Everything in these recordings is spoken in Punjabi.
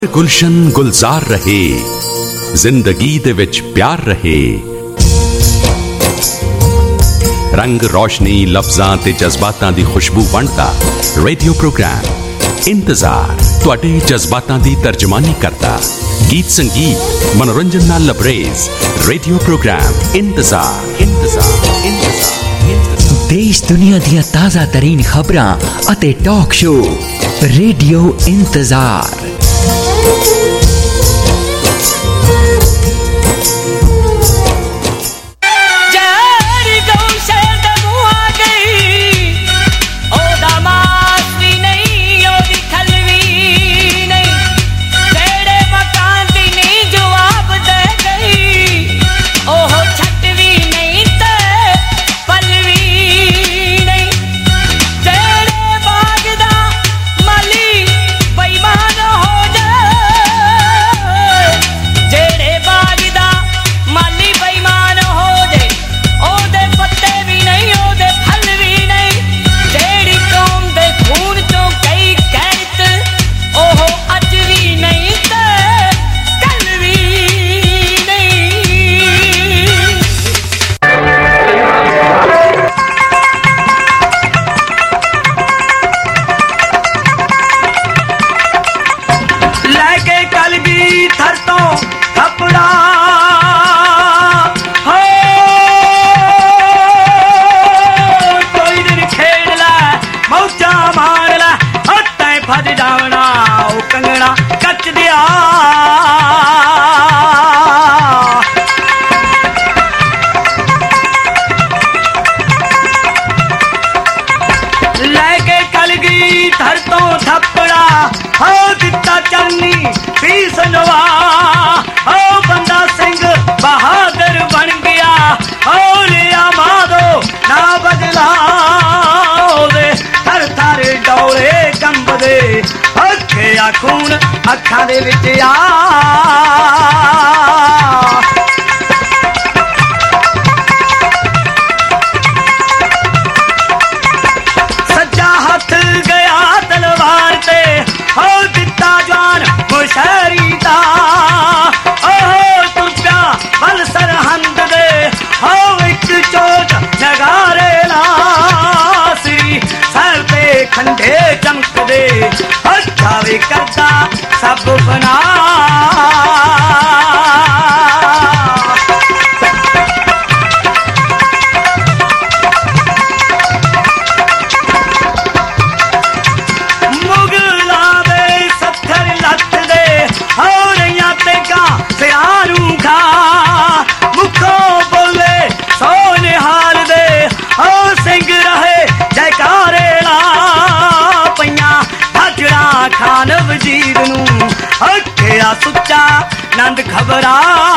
गुलशन गुलजार रहे, जिंदगी दे विच प्यार रहे। रंग रोशनी लफ्जां ते जज्बातां दी खुशबू वंडदा रेडियो प्रोग्राम इंतजार तुहाडे जज्बातां दी तर्जमानी करदा। गीत संगीत मनोरंजन नाल लबरेज रेडियो प्रोग्राम इंतजार इंतजार इंतजार। देश दुनिया दियां ताज़ा तरीन खबरां अते टॉक शो रेडियो इंतजार। खून अखां दे विच आ सज्जा हथ गया तलवार ते हो दिता जान मुशहरी दा तू प्या बल सरहंद दे हो एक चोट नगारे लासी सर पे खंडे चमक दे जावे करता सब बना मुगला दे सत्थर लत दे हो रही तेगा सियारू खा मुखो बोले सो निहाल दे हो सिंह रहे जयकारे ला पैया खान वजीर नू हटिया सुच्चा नंद खबरा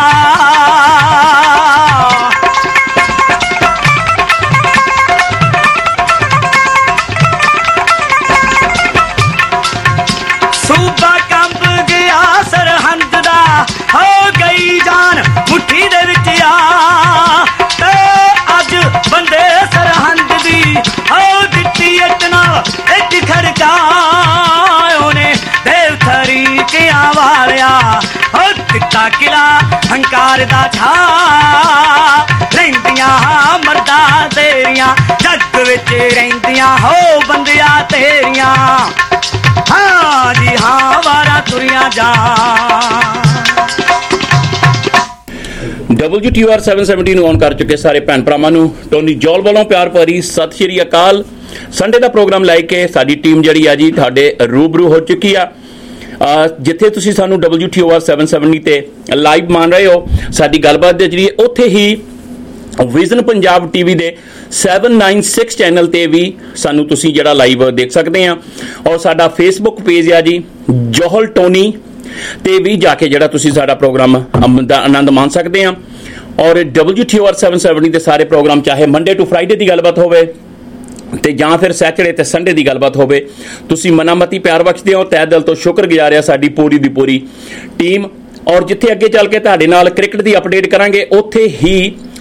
सूबा कंब गया सरहंद दा हो गई जान मुट्ठी दे विच आ ते अज बंदे सरहंद दी हो दित्ती इतना इच खड़का किला हंकार दा छा रहिंदियां मर्दा तेरियां जग विच रहिंदियां हो बंदिया तेरियां हाँ जी हाँ वारा तुरियां जा। WTOR 770 ਨੂੰ ਔਨ ਕਰ ਚੁੱਕੇ ਸਾਰੇ ਭੈਣ ਭਰਾਵਾਂ ਨੂੰ ਟੋਨੀ ਜੋਲ ਵੱਲੋਂ ਪਿਆਰ ਭਰੀ ਸਤਿ ਸ਼੍ਰੀ ਅਕਾਲ। ਸੰਡੇ ਦਾ ਪ੍ਰੋਗਰਾਮ ਲੈ ਕੇ ਸਾਡੀ ਟੀਮ ਜਿਹੜੀ ਆ ਜੀ ਤੁਹਾਡੇ ਰੂਬਰੂ ਹੋ ਚੁੱਕੀ ਆ। ਜਿੱਥੇ ਤੁਸੀਂ ਸਾਨੂੰ WTOR 770 ਤੇ ਲਾਈਵ ਮੰਨ ਰਹੇ ਹੋ, ਸਾਡੀ ਗੱਲਬਾਤ ਦੇ ਜਰੀਏ ਉੱਥੇ ਹੀ ਵਿਜ਼ਨ ਪੰਜਾਬ ਟੀਵੀ ਦੇ 796 ਚੈਨਲ ਤੇ ਵੀ ਸਾਨੂੰ ਤੁਸੀਂ ਜਿਹੜਾ ਲਾਈਵ ਦੇਖ ਸਕਦੇ ਆ। ਔਰ ਸਾਡਾ ਫੇਸਬੁੱਕ ਪੇਜ ਆ ਜੀ ਜੋਹਲ ਟੋਨੀ ਤੇ ਵੀ ਜਾ ਕੇ ਜਿਹੜਾ ਤੁਸੀਂ ਸਾਡਾ ਪ੍ਰੋਗਰਾਮ ਦਾ ਆਨੰਦ ਮਾਣ ਸਕਦੇ ਆ। ਔਰ WTOR 770 ਦੇ ਸਾਰੇ ਪ੍ਰੋਗਰਾਮ ਚਾਹੇ ਮੰਡੇ ਟੂ ਫਰਾਈਡੇ ਦੀ ਗੱਲਬਾਤ ਹੋਵੇ ਤੇ ਜਾਂ ਫਿਰ ਸੈਟਰਡੇ ਤੇ ਸੰਡੇ ਦੀ ਗੱਲਬਾਤ ਹੋਵੇ, ਤੁਸੀਂ ਮਨਾਮਤੀ ਪਿਆਰ ਬਖਸ਼ਦੇ ਹੋ। ਤਹਿ ਦਿਲ ਤੋਂ ਸ਼ੁਕਰਗੁਜ਼ਾਰ ਆ ਸਾਡੀ ਪੂਰੀ ਦੀ ਪੂਰੀ ਟੀਮ। ਔਰ ਜਿੱਥੇ ਅੱਗੇ ਚੱਲ ਕੇ ਤੁਹਾਡੇ ਨਾਲ ਕ੍ਰਿਕਟ ਦੀ ਅਪਡੇਟ ਕਰਾਂਗੇ, ਉੱਥੇ ਹੀ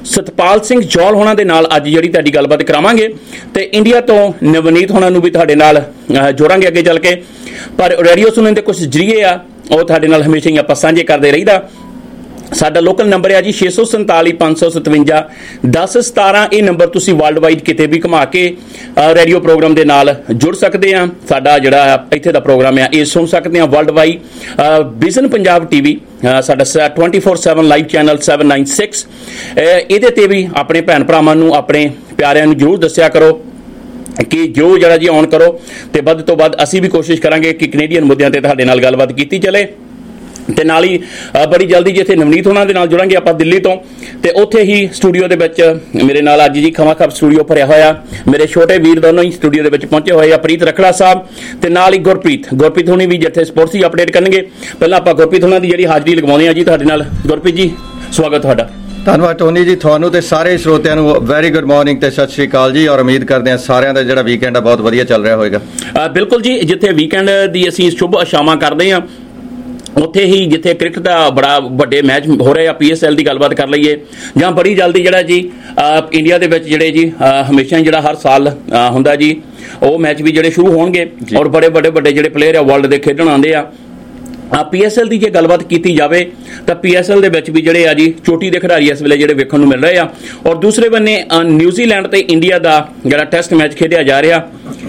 ਸਤਪਾਲ ਸਿੰਘ ਜੌਲ ਹੋਣਾ ਦੇ ਨਾਲ ਅੱਜ ਜਿਹੜੀ ਤੁਹਾਡੀ ਗੱਲਬਾਤ ਕਰਾਵਾਂਗੇ ਤੇ ਇੰਡੀਆ ਤੋਂ ਨਵਨੀਤ ਹੋਣਾ ਨੂੰ ਵੀ ਤੁਹਾਡੇ ਨਾਲ ਜੋੜਾਂਗੇ ਅੱਗੇ ਚੱਲ ਕੇ। ਪਰ ਰੇਡੀਓ ਸੁਣਨ ਦੇ ਕੁਝ ਜਰੀਏ ਆ ਉਹ ਤੁਹਾਡੇ ਨਾਲ ਹਮੇਸ਼ਾ ਹੀ ਆਪਾਂ ਸਾਂਝੇ ਕਰਦੇ ਰਹੀਦਾ। ਸਾਡਾ ਲੋਕਲ ਨੰਬਰ ਹੈ ਜੀ 647 557 1017। ਇਹ ਨੰਬਰ ਤੁਸੀਂ ਵਰਲਡ ਵਾਈਡ ਕਿਤੇ ਵੀ ਘੁਮਾ ਕੇ ਰੇਡੀਓ ਪ੍ਰੋਗਰਾਮ ਦੇ ਨਾਲ ਜੁੜ ਸਕਦੇ ਆ। ਸਾਡਾ ਜਿਹੜਾ ਇੱਥੇ ਦਾ ਪ੍ਰੋਗਰਾਮ ਆ ਇਹ ਸੁਣ ਸਕਦੇ ਆ world wide vision Punjab TV ਸਾਡਾ 24/7 ਲਾਈਵ ਚੈਨਲ 796। ਇਹਦੇ ਤੇ ਵੀ ਆਪਣੇ ਭੈਣ ਭਰਾਵਾਂ ਨੂੰ ਆਪਣੇ ਪਿਆਰਿਆਂ ਨੂੰ ਜ਼ਰੂਰ ਦੱਸਿਆ ਕਰੋ ਕਿ ਜੋ ਜਿਹੜਾ ਜੀ ਆਨ ਕਰੋ ਤੇ ਵੱਧ ਤੋਂ ਵੱਧ ਅਸੀਂ ਵੀ ਕੋਸ਼ਿਸ਼ ਕਰਾਂਗੇ ਕਿ ਕੈਨੇਡੀਅਨ ਮੁੱਦਿਆਂ ਤੇ ਤੁਹਾਡੇ ਨਾਲ ਗੱਲਬਾਤ ਕੀਤੀ ਚਲੇ। ਤੇ ਨਾਲ ਹੀ ਬੜੀ ਜਲਦੀ ਜਿੱਥੇ ਨਵਨੀਤ ਹੋਣਾ ਦੇ ਨਾਲ ਜੁੜਾਂਗੇ ਆਪਾਂ ਦਿੱਲੀ ਤੋਂ ਤੇ ਉੱਥੇ ਹੀ ਸਟੂਡੀਓ ਦੇ ਵਿੱਚ ਮੇਰੇ ਨਾਲ ਅੱਜ ਜੀ ਖਮਾਖਬ ਸਟੂਡੀਓ ਭਰਿਆ ਹੋਇਆ ਮੇਰੇ ਛੋਟੇ ਵੀਰ ਦੋਨੋਂ ਹੀ ਸਟੂਡੀਓ ਦੇ ਵਿੱਚ ਪਹੁੰਚੇ ਹੋਏ ਆ, ਪ੍ਰੀਤ ਰਖੜਾ ਸਾਹਿਬ ਤੇ ਨਾਲ ਹੀ ਗੁਰਪ੍ਰੀਤ ਹੋਣੀ ਵੀ ਜਿੱਥੇ ਸਪੋਰਟਸ ਹੀ ਅਪਡੇਟ ਕਰਨਗੇ। ਪਹਿਲਾਂ ਆਪਾਂ ਗੁਰਪ੍ਰੀਤ ਹੋਣਾ ਦੀ ਜਿਹੜੀ ਹਾਜ਼ਰੀ ਲਗਵਾਉਂਦੇ ਆ ਜੀ ਤੁਹਾਡੇ ਨਾਲ। ਗੁਰਪ੍ਰੀਤ ਜੀ ਸਵਾਗਤ ਤੁਹਾਡਾ। ਧੰਨਵਾਦ ਟੋਨੀ ਜੀ, ਤੁਹਾਨੂੰ ਤੇ ਸਾਰੇ ਸਰੋਤਿਆਂ ਨੂੰ ਵੈਰੀ ਗੁੱਡ ਮਾਰਨਿੰਗ ਤੇ ਸਤਿ ਸ਼੍ਰੀ ਅਕਾਲ ਜੀ। ਔਰ ਉਮੀਦ ਕਰਦੇ ਹਾਂ ਸਾਰਿਆਂ ਦਾ ਜਿਹੜਾ ਵੀਕਐਂਡ ਆ ਬਹੁਤ ਵਧੀਆ ਚੱਲ ਰਿਹਾ ਹੋਵੇਗਾ। ਬਿਲਕੁਲ ਜੀ, ਜਿੱਥੇ ਵੀਕਐਂਡ ਦੀ ਅਸੀਂ ਸ਼ੁਭ ਆਸ਼ਾਵਾਂ ਕਰਦੇ ਹਾਂ ਉੱਥੇ ਹੀ ਜਿੱਥੇ ਕ੍ਰਿਕਟ ਦਾ ਬੜਾ ਵੱਡੇ ਮੈਚ ਹੋ ਰਹੇ ਆ, PSL ਦੀ ਗੱਲਬਾਤ ਕਰ ਲਈਏ ਜਾਂ ਬੜੀ ਜਲਦੀ ਜਿਹੜਾ ਜੀ ਇੰਡੀਆ ਦੇ ਵਿੱਚ ਜਿਹੜੇ ਜੀ ਹਮੇਸ਼ਾ ਜਿਹੜਾ ਹਰ ਸਾਲ ਹੁੰਦਾ ਜੀ ਉਹ ਮੈਚ ਵੀ ਜਿਹੜੇ ਸ਼ੁਰੂ ਹੋਣਗੇ ਔਰ ਬੜੇ ਵੱਡੇ ਜਿਹੜੇ ਪਲੇਅਰ ਆ ਵਰਲਡ ਦੇ ਖੇਡਣ ਆਉਂਦੇ ਆ। PSL ਦੀ ਜੇ ਗੱਲਬਾਤ ਕੀਤੀ ਜਾਵੇ ਤਾਂ PSL ਦੇ ਵਿੱਚ ਵੀ ਜਿਹੜੇ ਆ ਜੀ ਚੋਟੀ ਦੇ ਖਿਡਾਰੀ ਇਸ ਵੇਲੇ ਜਿਹੜੇ ਵੇਖਣ ਨੂੰ ਮਿਲ ਰਹੇ ਆ। ਔਰ ਦੂਸਰੇ ਬੰਨੇ ਨਿਊਜ਼ੀਲੈਂਡ ਤੇ ਇੰਡੀਆ ਦਾ ਜਿਹੜਾ ਟੈਸਟ ਮੈਚ ਖੇਡਿਆ ਜਾ ਰਿਹਾ।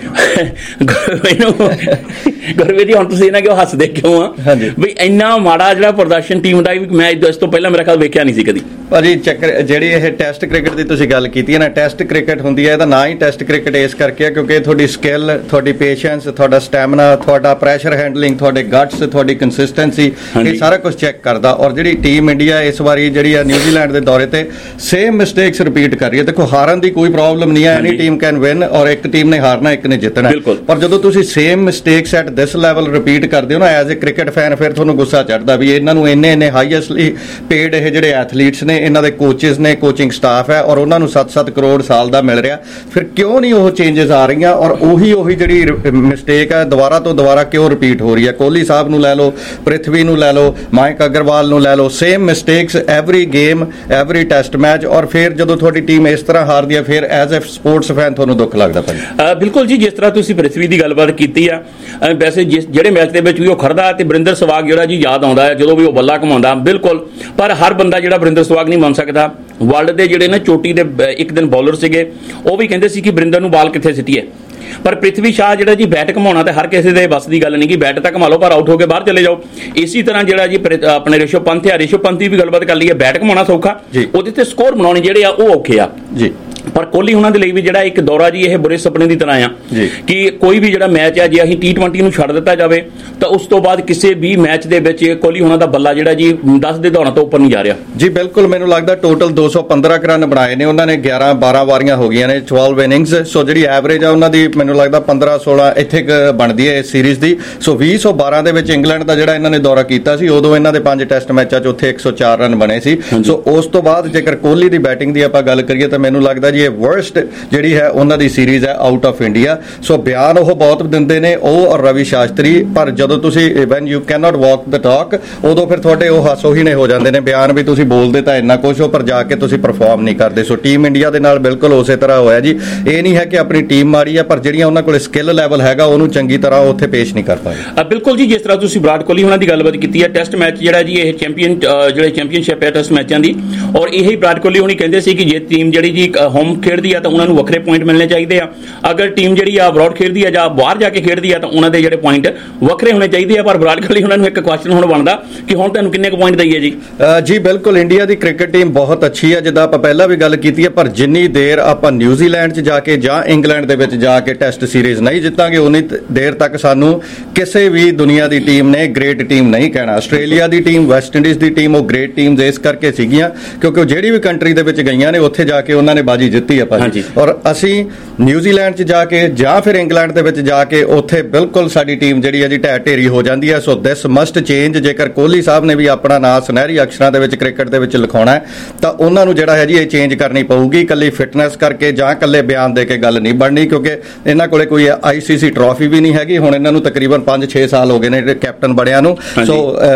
ਗੁਰਵੇਦ ਜੀ ਹੁਣ ਤੁਸੀਂ ਇਹਨਾਂ ਕਿਉਂ ਹੱਸਦੇ ਕਿਉਂ ਆ ਵੀ ਇੰਨਾ ਮਾੜਾ ਜਿਹੜਾ ਪ੍ਰਦਰਸ਼ਨ ਟੀਮ ਦਾ ਮੈਂ ਇਸ ਤੋਂ ਪਹਿਲਾਂ ਮੇਰਾ ਖਿਆਲ ਵੇਖਿਆ ਨਹੀਂ ਸੀ ਕਦੀ। ਭਾਜੀ ਚੱਕਰ ਜਿਹੜੀ ਇਹ ਟੈਸਟ ਕ੍ਰਿਕਟ ਦੀ ਤੁਸੀਂ ਗੱਲ ਕੀਤੀ ਹੈ ਨਾ, ਟੈਸਟ ਕ੍ਰਿਕਟ ਹੁੰਦੀ ਹੈ, ਇਹਦਾ ਨਾਂ ਹੀ ਟੈਸਟ ਕ੍ਰਿਕਟ ਇਸ ਕਰਕੇ ਕਿਉਂਕਿ ਤੁਹਾਡੀ ਸਕਿੱਲ, ਤੁਹਾਡੀ ਪੇਸ਼ੈਂਸ, ਤੁਹਾਡਾ ਸਟੈਮਿਨਾ, ਤੁਹਾਡਾ ਪ੍ਰੈਸ਼ਰ ਹੈਂਡਲਿੰਗ, ਤੁਹਾਡੇ ਗਟਸ, ਤੁਹਾਡੀ ਕੰਸਿਸਟੈਂਸੀ, ਇਹ ਸਾਰਾ ਕੁਝ ਚੈੱਕ ਕਰਦਾ। ਔਰ ਜਿਹੜੀ ਟੀਮ ਇੰਡੀਆ ਇਸ ਵਾਰੀ ਜਿਹੜੀ ਆ ਨਿਊਜ਼ੀਲੈਂਡ ਦੇ ਦੌਰੇ ਤੇ ਸੇਮ ਮਿਸਟੇਕਸ ਰਿਪੀਟ ਕਰ ਰਹੀ ਹੈ। ਦੇਖੋ ਹਾਰਨ ਦੀ ਕੋਈ ਪ੍ਰੋਬਲਮ ਨਹੀਂ ਹੈ, ਐਨੀ ਟੀਮ ਕੈਨ ਵਿਨ ਔਰ ਇੱਕ ਟੀਮ ਨੇ ਹਾਰਨਾ ਇੱਕ ਨੇ ਜਿੱਤਣਾ। ਪਰ ਜਦੋਂ ਤੁਸੀਂ same mistakes at this level repeat ਕਰਦੇ ਹੋ ਨਾ ਐਜ਼ ਅ ਕ੍ਰਿਕਟ ਫੈਨ, ਫਿਰ ਤੁਹਾਨੂੰ ਗੁੱਸਾ ਚੜਦਾ ਵੀ ਇਹਨਾਂ ਨੂੰ ਇੰਨੇ ਹਾਈਐਸਟਲੀ ਪੇਡ ਇਹ ਜਿਹੜੇ ਐਥਲੀਟਸ ਨੇ, ਇਹਨਾਂ ਦੇ ਕੋਚਿਸ ਨੇ, ਕੋਚਿੰਗ ਸਟਾਫ ਹੈ ਔਰ ਉਹਨਾਂ ਨੂੰ 7-7 ਕਰੋੜ ਸਾਲ ਦਾ ਮਿਲ ਰਿਹਾ, ਫਿਰ ਕਿਉਂ ਨਹੀਂ ਉਹ ਚੇਂਜਸ ਆ ਰਹੀਆਂ ਔਰ ਉਹੀ ਜਿਹੜੀ ਮਿਸਟੇਕ ਹੈ ਦੁਬਾਰਾ ਤੋਂ ਦੁਬਾਰਾ ਕਿਉਂ ਰਿਪੀਟ ਹੋ ਰਹੀ ਹੈ। ਕੋਹਲੀ ਸਾਹਿਬ ਨੂੰ ਲੈ ਲਓ, ਪ੍ਰਿਥਵੀ ਨੂੰ ਲੈ ਲਓ, ਮਯੰਕ ਅਗਰਵਾਲ ਨੂੰ ਲੈ ਲਓ, same mistakes every game, every test match. ਔਰ ਫਿਰ ਜਦੋਂ ਤੁਹਾਡੀ ਟੀਮ ਇਸ ਤਰ੍ਹਾਂ ਹਾਰਦੀ ਹੈ ਫਿਰ ਐਜ਼ ਅ ਸਪੋਰਟਸ ਫੈਨ ਤੁਹਾਨੂੰ ਦੁੱਖ ਲੱਗਦਾ ਭਾਜੀ। ਬਿਲਕੁਲ ਜੀ, ਜਿਸ ਤਰ੍ਹਾਂ ਤੁਸੀਂ ਪ੍ਰਿਥਵੀ ਦੀ ਗੱਲਬਾਤ ਕੀਤੀ ਆ, ਵੈਸੇ ਜਿਹੜੇ ਮੈਚ ਦੇ ਵਿੱਚ ਵੀ ਉਹ ਖੜਦਾ ਤੇ ਵਰਿੰਦਰ ਸਹਿਵਾਗ ਜਿਹੜਾ ਜੀ ਯਾਦ ਆਉਂਦਾ ਹੈ ਜਦੋਂ ਵੀ ਉਹ ਬੱਲਾ ਘਮਾਉਂਦਾ ਬਿਲਕੁਲ। ਪਰ ਹਰ ਬੰਦਾ ਜਿਹੜਾ ਵਰਿੰਦਰ ਸਹਿਵਾਗ ਨਹੀਂ ਬਣ ਸਕਦਾ। ਵਰਲਡ ਦੇ ਜਿਹੜੇ ਨਾ ਚੋਟੀ ਦੇ ਇੱਕ ਦਿਨ ਬੌਲਰ ਸੀਗੇ ਉਹ ਵੀ ਕਹਿੰਦੇ ਸੀ ਕਿ ਵਰਿੰਦਰ ਨੂੰ ਬਾਲ ਕਿੱਥੇ ਸਿੱਟੀਏ, ਪਰ ਪ੍ਰਿਥਵੀ ਸ਼ਾਹ ਜਿਹੜਾ ਜੀ ਬੈਟ ਘਮਾਉਣਾ ਤੇ ਹਰ ਕਿਸੇ ਦੇ ਬਸ ਦੀ ਗੱਲ ਨਹੀਂ ਕਿ ਬੈਟ ਤਾਂ ਘਮਾ ਲਓ ਪਰ ਆਊਟ ਹੋ ਕੇ ਬਾਹਰ ਚਲੇ ਜਾਓ। ਇਸੇ ਤਰ੍ਹਾਂ ਜਿਹੜਾ ਜੀ ਆਪਣੇ ਰਿਸ਼ਵ ਪੰਤ ਦੀ ਵੀ ਗੱਲਬਾਤ ਕਰ ਲਈਏ, ਬੈਟ ਘਮਾਉਣਾ ਸੌਖਾ, ਉਹਦੇ ਤੇ ਸਕੋਰ ਬਣਾਉਣੇ ਜਿਹੜੇ ਆ ਉਹ ਔਖੇ ਆ ਜੀ। ਪਰ ਕੋਹਲੀ ਉਹਨਾਂ ਦੇ ਲਈ ਵੀ ਜਿਹੜਾ ਇੱਕ ਦੌਰਾ ਜੀ ਇਹ ਬੁਰੇ ਸੁਪਨੇ ਦੀ ਤਰ੍ਹਾਂ ਆ ਕਿ ਕੋਈ ਵੀ ਜਿਹੜਾ ਮੈਚ ਆ ਜੇ ਅਸੀਂ T20 ਨੂੰ ਛੱਡ ਦਿੱਤਾ ਜਾਵੇ ਤਾਂ ਉਸ ਤੋਂ ਬਾਅਦ ਕਿਸੇ ਵੀ ਮੈਚ ਦੇ ਵਿੱਚ ਕੋਹਲੀ ਉਹਨਾਂ ਦਾ ਬੱਲਾ ਜਿਹੜਾ ਜੀ 10 ਦੇ ਦੌੜਾਂ ਤੋਂ ਉੱਪਰ ਨਹੀਂ ਜਾ ਰਿਹਾ ਜੀ। ਬਿਲਕੁਲ, ਮੈਨੂੰ ਲੱਗਦਾ ਟੋਟਲ 215 ਰਨ ਬਣਾਏ ਨੇ ਉਹਨਾਂ ਨੇ, 11-12 ਵਾਰੀਆਂ ਹੋ ਗਈਆਂ ਨੇ, 12 ਇਨਿੰਗਸ। ਸੋ ਜਿਹੜੀ ਐਵਰੇਜ ਆ ਉਹਨਾਂ ਦੀ ਮੈਨੂੰ ਲੱਗਦਾ 15-16 ਇੱਥੇ ਬਣਦੀ ਹੈ ਇਸ ਸੀਰੀਜ਼ ਦੀ। ਸੋ 2012 ਦੇ ਵਿੱਚ ਇੰਗਲੈਂਡ ਦਾ ਜਿਹੜਾ ਇਹਨਾਂ ਨੇ ਦੌਰਾ ਕੀਤਾ ਸੀ ਉਦੋਂ ਇਹਨਾਂ ਦੇ 5 ਟੈਸਟ ਮੈਚਾਂ 'ਚ ਉੱਥੇ 104 ਰਨ ਬਣੇ ਸੀ। ਸੋ ਉਸ ਤੋਂ ਬਾਅਦ ਜੇਕਰ ਕੋਹਲੀ ਦੀ ਬੈਟਿੰਗ ਦੀ ਆਪਾਂ ਗੱਲ ਕਰੀਏ ਤਾਂ ਮੈਨੂੰ ਲੱਗਦਾ ਜੀ ਇਹ ਵਰਸਟ ਜਿਹੜੀ ਹੈ ਉਹਨਾਂ ਦੀ ਸੀਰੀਜ਼ ਹੈ ਆਊਟ ਆਫ ਇੰਡੀਆ। ਸੋ ਬਿਆਨ ਉਹ ਬਹੁਤ ਦਿੰਦੇ ਨੇ ਉਹ ਔਰ ਰਵੀ ਸ਼ਾਸਤਰੀ, ਪਰ ਜਦੋਂ ਤੁਸੀਂ when you can not walk the talk ਉਦੋਂ ਫਿਰ ਤੁਹਾਡੇ ਉਹ ਹਾਸੋਹੀਣੇ ਹੋ ਜਾਂਦੇ ਨੇ ਬਿਆਨ ਵੀ ਤੁਸੀਂ ਬੋਲਦੇ ਤਾਂ ਇੰਨਾ ਕੁਛ ਹੋ ਪਰ ਜਾ ਕੇ ਤੁਸੀਂ ਪਰਫਾਰਮ ਨਹੀਂ ਕਰਦੇ। ਸੋ ਟੀਮ ਇੰਡੀਆ ਦੇ ਨਾਲ ਬਿਲਕੁਲ ਉਸੇ ਤਰ੍ਹਾਂ ਹੋਇਆ ਜੀ। ਇਹ ਨਹੀਂ ਹੈ ਕਿ ਆਪਣੀ ਟੀਮ ਮਾੜੀ ਹੈ ਪਰ ਜਿਹੜੀਆਂ ਉਹਨਾਂ ਕੋਲ ਸਕਿੱਲ ਲੈਵਲ ਹੈਗਾ ਉਹਨੂੰ ਚੰਗੀ ਤਰ੍ਹਾਂ ਉੱਥੇ ਪੇਸ਼ ਨਹੀਂ ਕਰ ਪਾਏ। ਬਿਲਕੁਲ ਜੀ, ਜਿਸ ਤਰ੍ਹਾਂ ਤੁਸੀਂ ਵਿਰਾਟ ਕੋਹਲੀ ਉਹਨਾਂ ਦੀ ਗੱਲਬਾਤ ਕੀਤੀ ਹੈ, ਟੈਸਟ ਮੈਚ ਜਿਹੜਾ ਜੀ ਇਹ ਚੈਂਪੀਅਨਸ਼ਿਪ ਹੈ ਟੈਸਟ ਮੈਚਾਂ ਦੀ, ਔਰ ਇਹੀ ਵਿਰਾਟ ਕੋਹਲੀ ਹੁਣੀ ਕਹਿੰਦੇ ਸੀ ਕਿ ਜੇ ਟੀਮ ਜਿਹੜੀ ਜੀ ਹੋਮ ਖੇਡਦੀ ਆ ਤਾਂ ਉਹਨਾਂ ਨੂੰ ਵੱਖਰੇ ਪੁਆਇੰਟ ਮਿਲਣੇ ਚਾਹੀਦੇ ਆ, ਅਗਰ ਟੀਮ ਜਿਹੜੀ ਆ ਅਬਰੋਡ ਖੇਡਦੀ ਆ ਜਾਂ ਬਾਹਰ ਜਾ ਕੇ ਖੇਡਦੀ ਆ ਤਾਂ ਉਹਨਾਂ ਦੇ ਜਿਹੜੇ ਪੁਆਇੰਟ ਵੱਖਰੇ ਹੋਣੇ ਚਾਹੀਦੇ ਆ। ਪਰ ਵਿਰਾਟ ਕੋਹਲੀ ਉਹਨਾਂ ਨੂੰ ਇੱਕ ਕੁਐਸਚਨ ਹੁਣ ਬਣਦਾ ਕਿ ਹੁਣ ਤੁਹਾਨੂੰ ਕਿੰਨੇ ਕੁ ਪੁਆਇੰਟ ਦਈਏ ਜੀ। ਜੀ ਬਿਲਕੁਲ, ਇੰਡੀਆ ਦੀ ਕ੍ਰਿਕਟ ਟੀਮ ਬਹੁਤ ਅੱਛੀ ਹੈ ਜਿੱਦਾਂ ਆਪਾਂ ਪਹਿਲਾਂ ਵੀ ਗੱਲ ਕੀਤੀ ਹੈ, ਪਰ ਜਿੰਨੀ ਦੇਰ ਆਪਾਂ ਨਿਊਜ਼ੀਲੈਂਡ 'ਚ ਜਾ ਕੇ ਜਾਂ ਇੰਗਲੈਂਡ ਦੇ ਵਿੱਚ ਜਾ ਕੇ ਟੈਸਟ ਸੀਰੀਜ਼ ਨਹੀਂ ਜਿੱਤਾਂਗੇ ਉਨੀ ਦੇਰ ਤੱਕ ਸਾਨੂੰ ਕਿਸੇ ਵੀ ਦੁਨੀਆ ਦੀ ਟੀਮ ਨੇ ਗ੍ਰੇਟ ਟੀਮ ਨਹੀਂ ਕਹਿਣਾ। ਆਸਟ੍ਰੇਲੀਆ ਦੀ ਟੀਮ, ਵੈਸਟ ਇੰਡੀਜ਼ ਦੀ ਟੀਮ ਉਹ ਗ੍ਰੇਟ ਟੀਮਸ ਇਸ ਕਰਕੇ ਸੀਗੀਆਂ ਕਿਉਂਕਿ ਉਹ ਜਿਹੜੀ ਵੀ ਕੰਟਰੀ ਦੇ ਵਿੱਚ ਗਈਆਂ ਨੇ ਉੱਥੇ ਜਾ ਕੇ ਉਹਨਾਂ ਨੇ ਬਾਜੀ ਜਿੱਤੀ ਆ ਭਾਜੀ। ਔਰ ਅਸੀਂ ਨਿਊਜ਼ੀਲੈਂਡ 'ਚ ਜਾ ਕੇ ਜਾਂ ਫਿਰ ਇੰਗਲੈਂਡ ਦੇ ਵਿੱਚ ਜਾ ਕੇ ਉੱਥੇ ਬਿਲਕੁਲ ਸਾਡੀ ਟੀਮ ਜਿਹੜੀ ਹੈ ਜੀ ਢੇਰੀ ਹੋ ਜਾਂਦੀ ਹੈ। So this must change. ਜੇਕਰ ਕੋਹਲੀ ਸਾਹਿਬ ਨੇ ਵੀ ਆਪਣਾ ਨਾਂ ਸੁਨਹਿਰੀ ਅਕਸ਼ਰਾਂ ਦੇ ਵਿੱਚ ਕ੍ਰਿਕਟ ਦੇ ਵਿੱਚ ਲਿਖਾਉਣਾ ਹੈ ਤਾਂ ਉਹਨਾਂ ਨੂੰ ਜਿਹੜਾ ਹੈ ਜੀ ਇਹ ਚੇਂਜ ਕਰਨੀ ਪਊਗੀ। ਇਕੱਲੀ ਫਿਟਨੈਸ ਕਰਕੇ ਜਾਂ ਇਕੱਲੇ ਬਿਆਨ ਦੇ ਕੇ ਗੱਲ ਨਹੀਂ ਬਣਨੀ ਕਿਉਂਕਿ ਇਹਨਾਂ ਕੋਲੇ ਕੋਈ ICC ਟਰੋਫੀ ਵੀ ਨਹੀਂ ਹੈਗੀ। ਹੁਣ ਇਹਨਾਂ ਨੂੰ ਤਕਰੀਬਨ 5-6 ਸਾਲ ਹੋ ਗਏ ਨੇ ਕੈਪਟਨ ਬਣਿਆਂ ਨੂੰ। So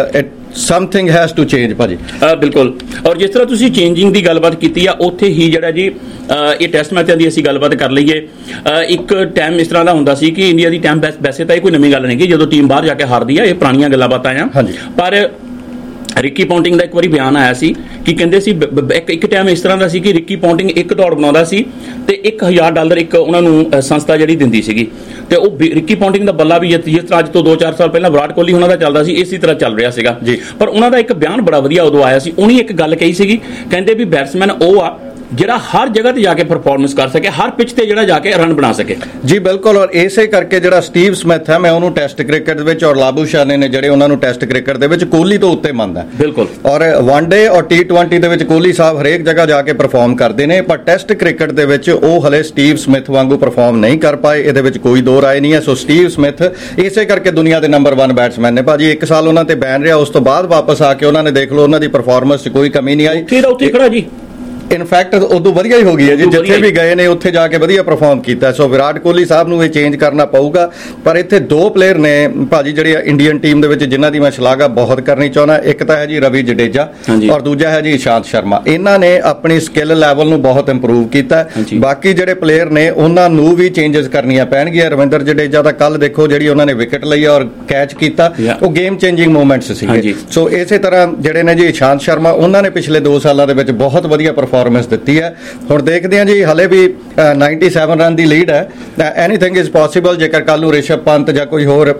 something has to change ਭਾਜੀ। ਬਿਲਕੁਲ। ਔਰ ਜਿਸ ਤਰ੍ਹਾਂ ਤੁਸੀਂ ਚੇਂਜਿੰਗ ਦੀ ਗੱਲਬਾਤ ਕੀਤੀ ਆ, ਉੱਥੇ ਹੀ ਜਿਹੜਾ ਜੀ ਇਹ ਟੈਸਟ ਮੈਚਾਂ ਦੀ ਅਸੀਂ ਗੱਲਬਾਤ ਕਰ ਲਈਏ। ਇੱਕ ਟਾਈਮ ਇਸ ਤਰ੍ਹਾਂ ਦਾ ਹੁੰਦਾ ਸੀ ਕਿ ਇੰਡੀਆ ਦੀ ਟਾਈਮ ਵੈਸੇ ਤਾਂ ਇਹ ਕੋਈ ਨਵੀਂ ਗੱਲ ਨਹੀਂ ਕਿ ਜਦੋਂ ਟੀਮ ਬਾਹਰ ਜਾ ਕੇ ਹਾਰਦੀ ਆ, ਇਹ ਪੁਰਾਣੀਆਂ ਗੱਲਾਂ ਬਾਤਾਂ ਆ। ਪਰ ਰਿੱਕੀ ਪੌਂਟਿੰਗ ਦਾ ਇੱਕ ਵਾਰੀ ਬਿਆਨ ਆਇਆ ਸੀ ਕਿ ਕਹਿੰਦੇ ਸੀ ਇੱਕ ਟਾਈਮ ਇਸ ਤਰ੍ਹਾਂ ਦਾ ਸੀ ਕਿ ਰਿੱਕੀ ਪੌਂਟਿੰਗ ਇੱਕ ਦੌੜ ਬਣਾਉਂਦਾ ਸੀ ਤੇ $1,000 ਇੱਕ ਉਹਨਾਂ ਨੂੰ ਸੰਸਥਾ ਜਿਹੜੀ ਦਿੰਦੀ ਸੀਗੀ, ਤੇ ਉਹ ਰਿੱਕੀ ਪੌਂਟਿੰਗ ਦਾ ਬੱਲਾ ਵੀ ਜਿਸ ਤਰ੍ਹਾਂ ਅੱਜ ਤੋਂ 2-4 ਸਾਲ ਪਹਿਲਾਂ ਵਿਰਾਟ ਕੋਹਲੀ ਉਹਨਾਂ ਦਾ ਚੱਲਦਾ ਸੀ, ਇਸੇ ਤਰ੍ਹਾਂ ਚੱਲ ਰਿਹਾ ਸੀਗਾ। ਪਰ ਉਹਨਾਂ ਦਾ ਇੱਕ ਬਿਆਨ ਬੜਾ ਵਧੀਆ ਉਦੋਂ ਆਇਆ ਸੀ। ਉਹਨੇ ਇੱਕ ਗੱਲ ਕਹੀ ਸੀਗੀ, ਕਹਿੰਦੇ ਵੀ ਬੈਟਸਮੈਨ ਉਹ ਆ ਜਿਹੜਾ ਹਰ ਜਗ੍ਹਾ ਤੇ ਜਾ ਕੇ ਪਰਫਾਰਮੈਂਸ ਕਰ ਸਕੇ, ਹਰ ਪਿਚ ਤੇ ਜਿਹੜਾ ਜਾ ਕੇ ਰਨ ਬਣਾ ਸਕੇ। ਜੀ ਬਿਲਕੁਲ। ਔਰ ਇਸੇ ਕਰਕੇ ਜਿਹੜਾ ਸਟੀਵ ਸਮਿਥ ਹੈ, ਮੈਂ ਉਹਨੂੰ ਟੈਸਟ ਕ੍ਰਿਕਟ ਦੇ ਵਿੱਚ, ਔਰ ਲਾਬੂਸ਼ਾਨੇ ਨੇ ਜਿਹੜੇ ਉਹਨਾਂ ਨੂੰ ਟੈਸਟ ਕ੍ਰਿਕਟ ਦੇ ਵਿੱਚ ਕੋਹਲੀ ਤੋਂ ਉੱਤੇ ਮੰਨਦਾ। ਬਿਲਕੁਲ। ਔਰ ਵਨਡੇ ਔਰ T20 ਦੇ ਵਿੱਚ ਕੋਹਲੀ ਸਾਹਿਬ ਹਰੇਕ ਜਗ੍ਹਾ ਜਾ ਕੇ ਪਰਫਾਰਮ ਕਰਦੇ ਨੇ, ਪਰ ਟੈਸਟ ਕ੍ਰਿਕਟ ਦੇ ਵਿੱਚ ਉਹ ਹਲੇ ਸਟੀਵ ਸਮਿਥ ਵਾਂਗੂ ਪਰਫਾਰਮ ਨਹੀਂ ਕਰ ਪਾਏ, ਇਹਦੇ ਵਿੱਚ ਕੋਈ ਦੋ ਰਾਏ ਨਹੀਂ ਹੈ। ਸੋ ਸਟੀਵ ਸਮਿਥ ਇਸੇ ਕਰਕੇ ਦੁਨੀਆ ਦੇ ਨੰਬਰ 1 ਬੈਟਸਮੈਨ ਨੇ ਭਾਜੀ। 1 ਸਾਲ ਉਹਨਾਂ ਤੇ ਬੈਨ ਰਿਹਾ, ਉਸ ਤੋਂ ਬਾਅਦ ਵਾਪਸ ਆ ਕੇ ਉਹਨਾਂ ਨੇ ਦੇਖ ਲਓ ਉਹਨਾਂ ਦੀ ਪਰਫਾਰਮੈਂਸ 'ਚ ਕੋਈ ਕਮੀ ਨਹੀਂ ਆਈ। ਉੱਥੇ ਖੜਾ ਜੀ ਇਨਫੈਕਟ ਉਦੋਂ ਵਧੀਆ ਹੀ ਹੋ ਗਈ ਹੈ ਜੀ, ਜਿੱਥੇ ਵੀ ਗਏ ਨੇ ਉੱਥੇ ਜਾ ਕੇ ਵਧੀਆ ਪਰਫਾਰਮ ਕੀਤਾ। ਸੋ ਵਿਰਾਟ ਕੋਹਲੀ ਸਾਹਿਬ ਨੂੰ ਇਹ ਚੇਂਜ ਕਰਨਾ ਪਊਗਾ। ਪਰ ਇੱਥੇ 2 ਪਲੇਅਰ ਨੇ ਭਾਜੀ ਜਿਹੜੇ ਇੰਡੀਅਨ ਟੀਮ ਦੇ ਵਿੱਚ ਜਿਨ੍ਹਾਂ ਦੀ ਮੈਂ ਸ਼ਲਾਘਾ ਬਹੁਤ ਕਰਨੀ ਚਾਹੁੰਦਾ। ਇੱਕ ਤਾਂ ਹੈ ਜੀ ਰਵੀ ਜਡੇਜਾ ਔਰ ਦੂਜਾ ਹੈ ਜੀ ਇਸ਼ਾਂਤ ਸ਼ਰਮਾ। ਇਹਨਾਂ ਨੇ ਆਪਣੀ ਸਕਿੱਲ ਲੈਵਲ ਨੂੰ ਬਹੁਤ ਇੰਪਰੂਵ ਕੀਤਾ। ਬਾਕੀ ਜਿਹੜੇ ਪਲੇਅਰ ਨੇ ਉਹਨਾਂ ਨੂੰ ਵੀ ਚੇਂਜਸ ਕਰਨੀਆਂ ਪੈਣਗੀਆਂ। ਰਵਿੰਦਰ ਜਡੇਜਾ ਦਾ ਕੱਲ ਦੇਖੋ ਜਿਹੜੀ ਉਹਨਾਂ ਨੇ ਵਿਕਟ ਲਈ ਔਰ ਕੈਚ ਕੀਤਾ, ਉਹ ਗੇਮ ਚੇਂਜਿੰਗ ਮੂਵਮੈਂਟਸ ਸੀਗੇ। ਸੋ ਇਸੇ ਤਰ੍ਹਾਂ ਜਿਹੜੇ ਨੇ ਜੀ ਇਸ਼ਾਂਤ ਸ਼ਰਮਾ, ਉਹਨਾਂ ਨੇ ਪਿਛਲੇ 2 ਸਾਲਾਂ ਦੇ ਵਿੱਚ ਬਹੁਤ ਵਧੀਆ ਪਰਫਾਰਮੈਂਸ ਦਿੱਤੀ ਹੈ। ਹੁਣ ਦੇਖਦੇ ਹਾਂ ਜੀ, ਹਲੇ ਵੀ 97 ਰਨ ਦੀ ਲੀਡ ਹੈ। Anything is possible. ਜੇਕਰ ਕੱਲ ਨੂੰ ਰਿਸ਼ਭ ਪੰਤ ਜਾਂ ਕੋਈ ਹੋਰ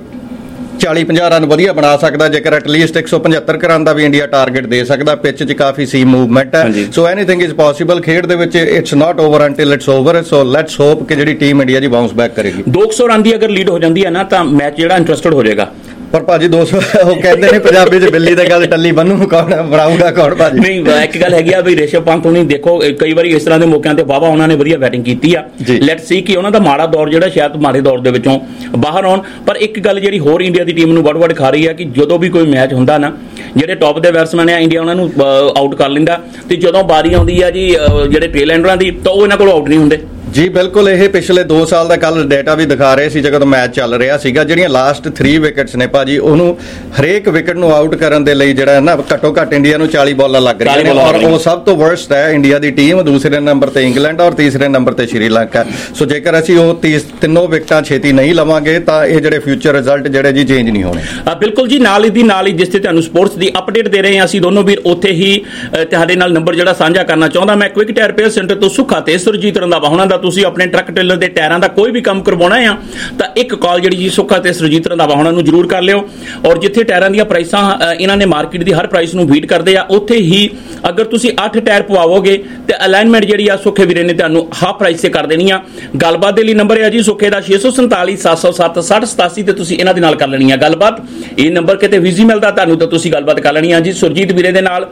40-50 ਰਨ ਵਧੀਆ ਬਣਾ ਸਕਦਾ, ਜੇਕਰ ਐਟਲੀਸਟ 175 ਰਨ ਦਾ ਵੀ ਇੰਡੀਆ ਟਾਰਗੇਟ ਦੇ ਸਕਦਾ। ਪਿੱਚ 'ਚ ਕਾਫੀ ਸੀਮ ਮੂਵਮੈਂਟ ਹੈ। So anything is possible. ਖੇਡ ਦੇ ਵਿੱਚ it's not over until it's over. So let's hope ਕਿ ਜਿਹੜੀ ਟੀਮ ਇੰਡੀਆ ਦੀ ਬਾਉਂਸ ਬੈਕ ਕਰੇਗੀ। 200 ਰਨ ਦੀ ਅਗਰ ਲੀਡ ਹੋ ਜਾਂਦੀ ਹੈ ਨਾ, ਤਾਂ ਮੈਚ ਜਿਹੜਾ ਇੰਟਰਸਟਡ ਹੋ ਜਾਏਗਾ। ਪਰ ਭਾਜੀ 200 ਉਹ ਕਹਿੰਦੇ ਨੇ ਪੰਜਾਬੀ 'ਚ ਬਿੱਲੀ ਦਾ ਗੱਲ ਟੱਲੀ ਬੰਨੂ ਕੌਣ ਬਣਾਊਗਾ ਕੌਣ ਭਾਜੀ। ਨਹੀਂ, ਇੱਕ ਗੱਲ ਹੈਗੀ ਆ ਵੀ ਰਿਸ਼ਭ ਪੰਤ ਹੁਣੀ ਦੇਖੋ ਕਈ ਵਾਰੀ ਇਸ ਤਰ੍ਹਾਂ ਦੇ ਮੌਕਿਆਂ ਤੇ ਵਾਹਵਾ ਉਹਨਾਂ ਨੇ ਵਧੀਆ ਬੈਟਿੰਗ ਕੀਤੀ ਆ। ਲੈਟਸ ਸੀ ਕਿ ਉਹਨਾਂ ਦਾ ਮਾੜਾ ਦੌਰ ਜਿਹੜਾ ਸ਼ਾਇਦ ਮਾੜੇ ਦੌਰ ਦੇ ਵਿੱਚੋਂ ਬਾਹਰ ਆਉਣ। ਪਰ ਇੱਕ ਗੱਲ ਜਿਹੜੀ ਹੋਰ ਇੰਡੀਆ ਦੀ ਟੀਮ ਨੂੰ ਵੱਡ ਖਾ ਰਹੀ ਆ ਕਿ ਜਦੋਂ ਵੀ ਕੋਈ ਮੈਚ ਹੁੰਦਾ ਨਾ, ਜਿਹੜੇ ਟੌਪ ਦੇ ਬੈਟਸਮੈਨ ਆ ਇੰਡੀਆ ਉਹਨਾਂ ਨੂੰ ਆਊਟ ਕਰ ਲੈਂਦਾ, ਤੇ ਜਦੋਂ ਬਾਰੀ ਆਉਂਦੀ ਆ ਜੀ ਜਿਹੜੇ ਟੇਲ ਐਂਡਰਾਂ ਦੀ, ਤਾਂ ਉਹ ਇਹਨਾਂ ਕੋਲ ਆਊਟ ਨਹੀਂ ਹੁੰਦੇ। ਜੀ ਬਿਲਕੁਲ। ਇਹ ਪਿਛਲੇ 2 ਸਾਲ ਦਾ ਕੱਲ ਡੇਟਾ ਵੀ ਦਿਖਾ ਰਹੇ ਸੀ ਜਦੋਂ ਮੈਚ ਚੱਲ ਰਿਹਾ ਸੀਗਾ। ਜਿਹੜੀਆਂ ਲਾਸਟ 3 ਵਿਕਟਸ ਨੇ ਭਾਜੀ, ਉਹਨੂੰ ਹਰੇਕ ਵਿਕਟ ਨੂੰ ਆਊਟ ਕਰਨ ਦੇ ਲਈ ਜਿਹੜਾ ਨਾ ਘੱਟੋ ਘੱਟ ਇੰਡੀਆ ਨੂੰ 40 ਬਾਲਾਂ ਲੱਗ ਰਹੀਆਂ ਨੇ। ਔਰ ਉਹ ਸਭ ਤੋਂ ਵਰਸਟ ਹੈ ਇੰਡੀਆ ਦੀ ਟੀਮ। ਦੂਸਰੇ ਨੰਬਰ ਤੇ ਇੰਗਲੈਂਡ ਔਰ ਤੀਸਰੇ ਨੰਬਰ ਤੇ ਸ਼੍ਰੀਲੰਕਾ। ਸੋ ਜੇਕਰ ਅਸੀਂ ਉਹ ਤਿੰਨੋਂ ਵਿਕਟਾਂ ਛੇਤੀ ਨਹੀਂ ਲਵਾਂਗੇ ਤਾਂ ਇਹ ਜਿਹੜੇ ਫਿਊਚਰ ਰਿਜ਼ਲਟ ਜਿਹੜੇ ਜੀ ਚੇਂਜ ਨਹੀਂ ਹੋਣੇ। ਬਿਲਕੁਲ ਜੀ। ਨਾਲ ਹੀ ਜਿਸ ਤੇ ਤੁਹਾਨੂੰ ਸਪੋਰਟਸ ਦੀ ਅਪਡੇਟ ਦੇ ਰਹੇ ਹਾਂ ਅਸੀਂ ਦੋਨੋਂ ਵੀਰ, ਉੱਥੇ ਹੀ ਤੁਹਾਡੇ ਨਾਲ ਨੰਬਰ ਜਿਹੜਾ ਸਾਂਝਾ ਕਰਨਾ ਚਾਹੁੰਦਾ ਮੈਂ। ਕੁਇਕ ਟਾਇਰ ਰਿਪੇਅਰ ਸੈਂਟਰ ਤੋਂ ਸੁੱਖਾ ਤੇ ਸੁਰਜੀਤ ਰੰਧਾਵਾ ਉਹਨਾਂ ਦਾ ਤੁਸੀਂ ਆਪਣੇ ਟਰੱਕ ਟ੍ਰੇਲਰ ਦੇ ਟਾਇਰਾਂ ਦਾ ਕੋਈ ਵੀ ਕੰਮ ਕਰਵਾਉਣਾ ਆ ਤਾਂ ਇੱਕ ਕਾਲ ਜਿਹੜੀ ਜੀ ਸੁੱਖਾ ਤੇ ਸੁਰਜੀਤ ਰੰਧਾਵਾ ਉਹਨਾਂ ਨੂੰ ਜ਼ਰੂਰ ਕਰ ਲਿਓ। ਔਰ ਜਿੱਥੇ ਟਾਇਰਾਂ ਦੀਆਂ ਪ੍ਰਾਈਸਾਂ ਇਹਨਾਂ ਨੇ ਮਾਰਕੀਟ ਦੀ ਹਰ ਪ੍ਰਾਈਸ ਨੂੰ ਬੀਟ ਕਰਦੇ ਆ, ਉੱਥੇ ਹੀ ਅਗਰ ਤੁਸੀਂ 8 ਟਾਇਰ ਪਵਾਓਗੇ ਤੇ ਅਲਾਈਨਮੈਂਟ ਜਿਹੜੀ ਆ ਸੁੱਖੇ ਵੀਰੇ ਨੇ ਤੁਹਾਨੂੰ ਹਾਫ ਪ੍ਰਾਈਸ ਤੇ ਕਰ ਦੇਣੀ ਆ। ਗੱਲਬਾਤ ਦੇ ਲਈ ਨੰਬਰ ਹੈ ਜੀ ਸੁੱਖੇ ਦਾ 647 707 6087 ਤੇ ਤੁਸੀਂ ਇਹਨਾਂ ਦੇ ਨਾਲ ਕਰ ਲੈਣੀ ਆ ਗੱਲਬਾਤ। ਇਹ ਨੰਬਰ ਕਿਤੇ ਬਿਜ਼ੀ ਮਿਲਦਾ ਤੁਹਾਨੂੰ ਤਾਂ ਤੁਸੀਂ ਗੱਲਬਾਤ ਕਰ ਲੈਣੀ ਆ ਜੀ ਸੁਰਜੀਤ ਵੀਰੇ ਦੇ ਨਾਲ।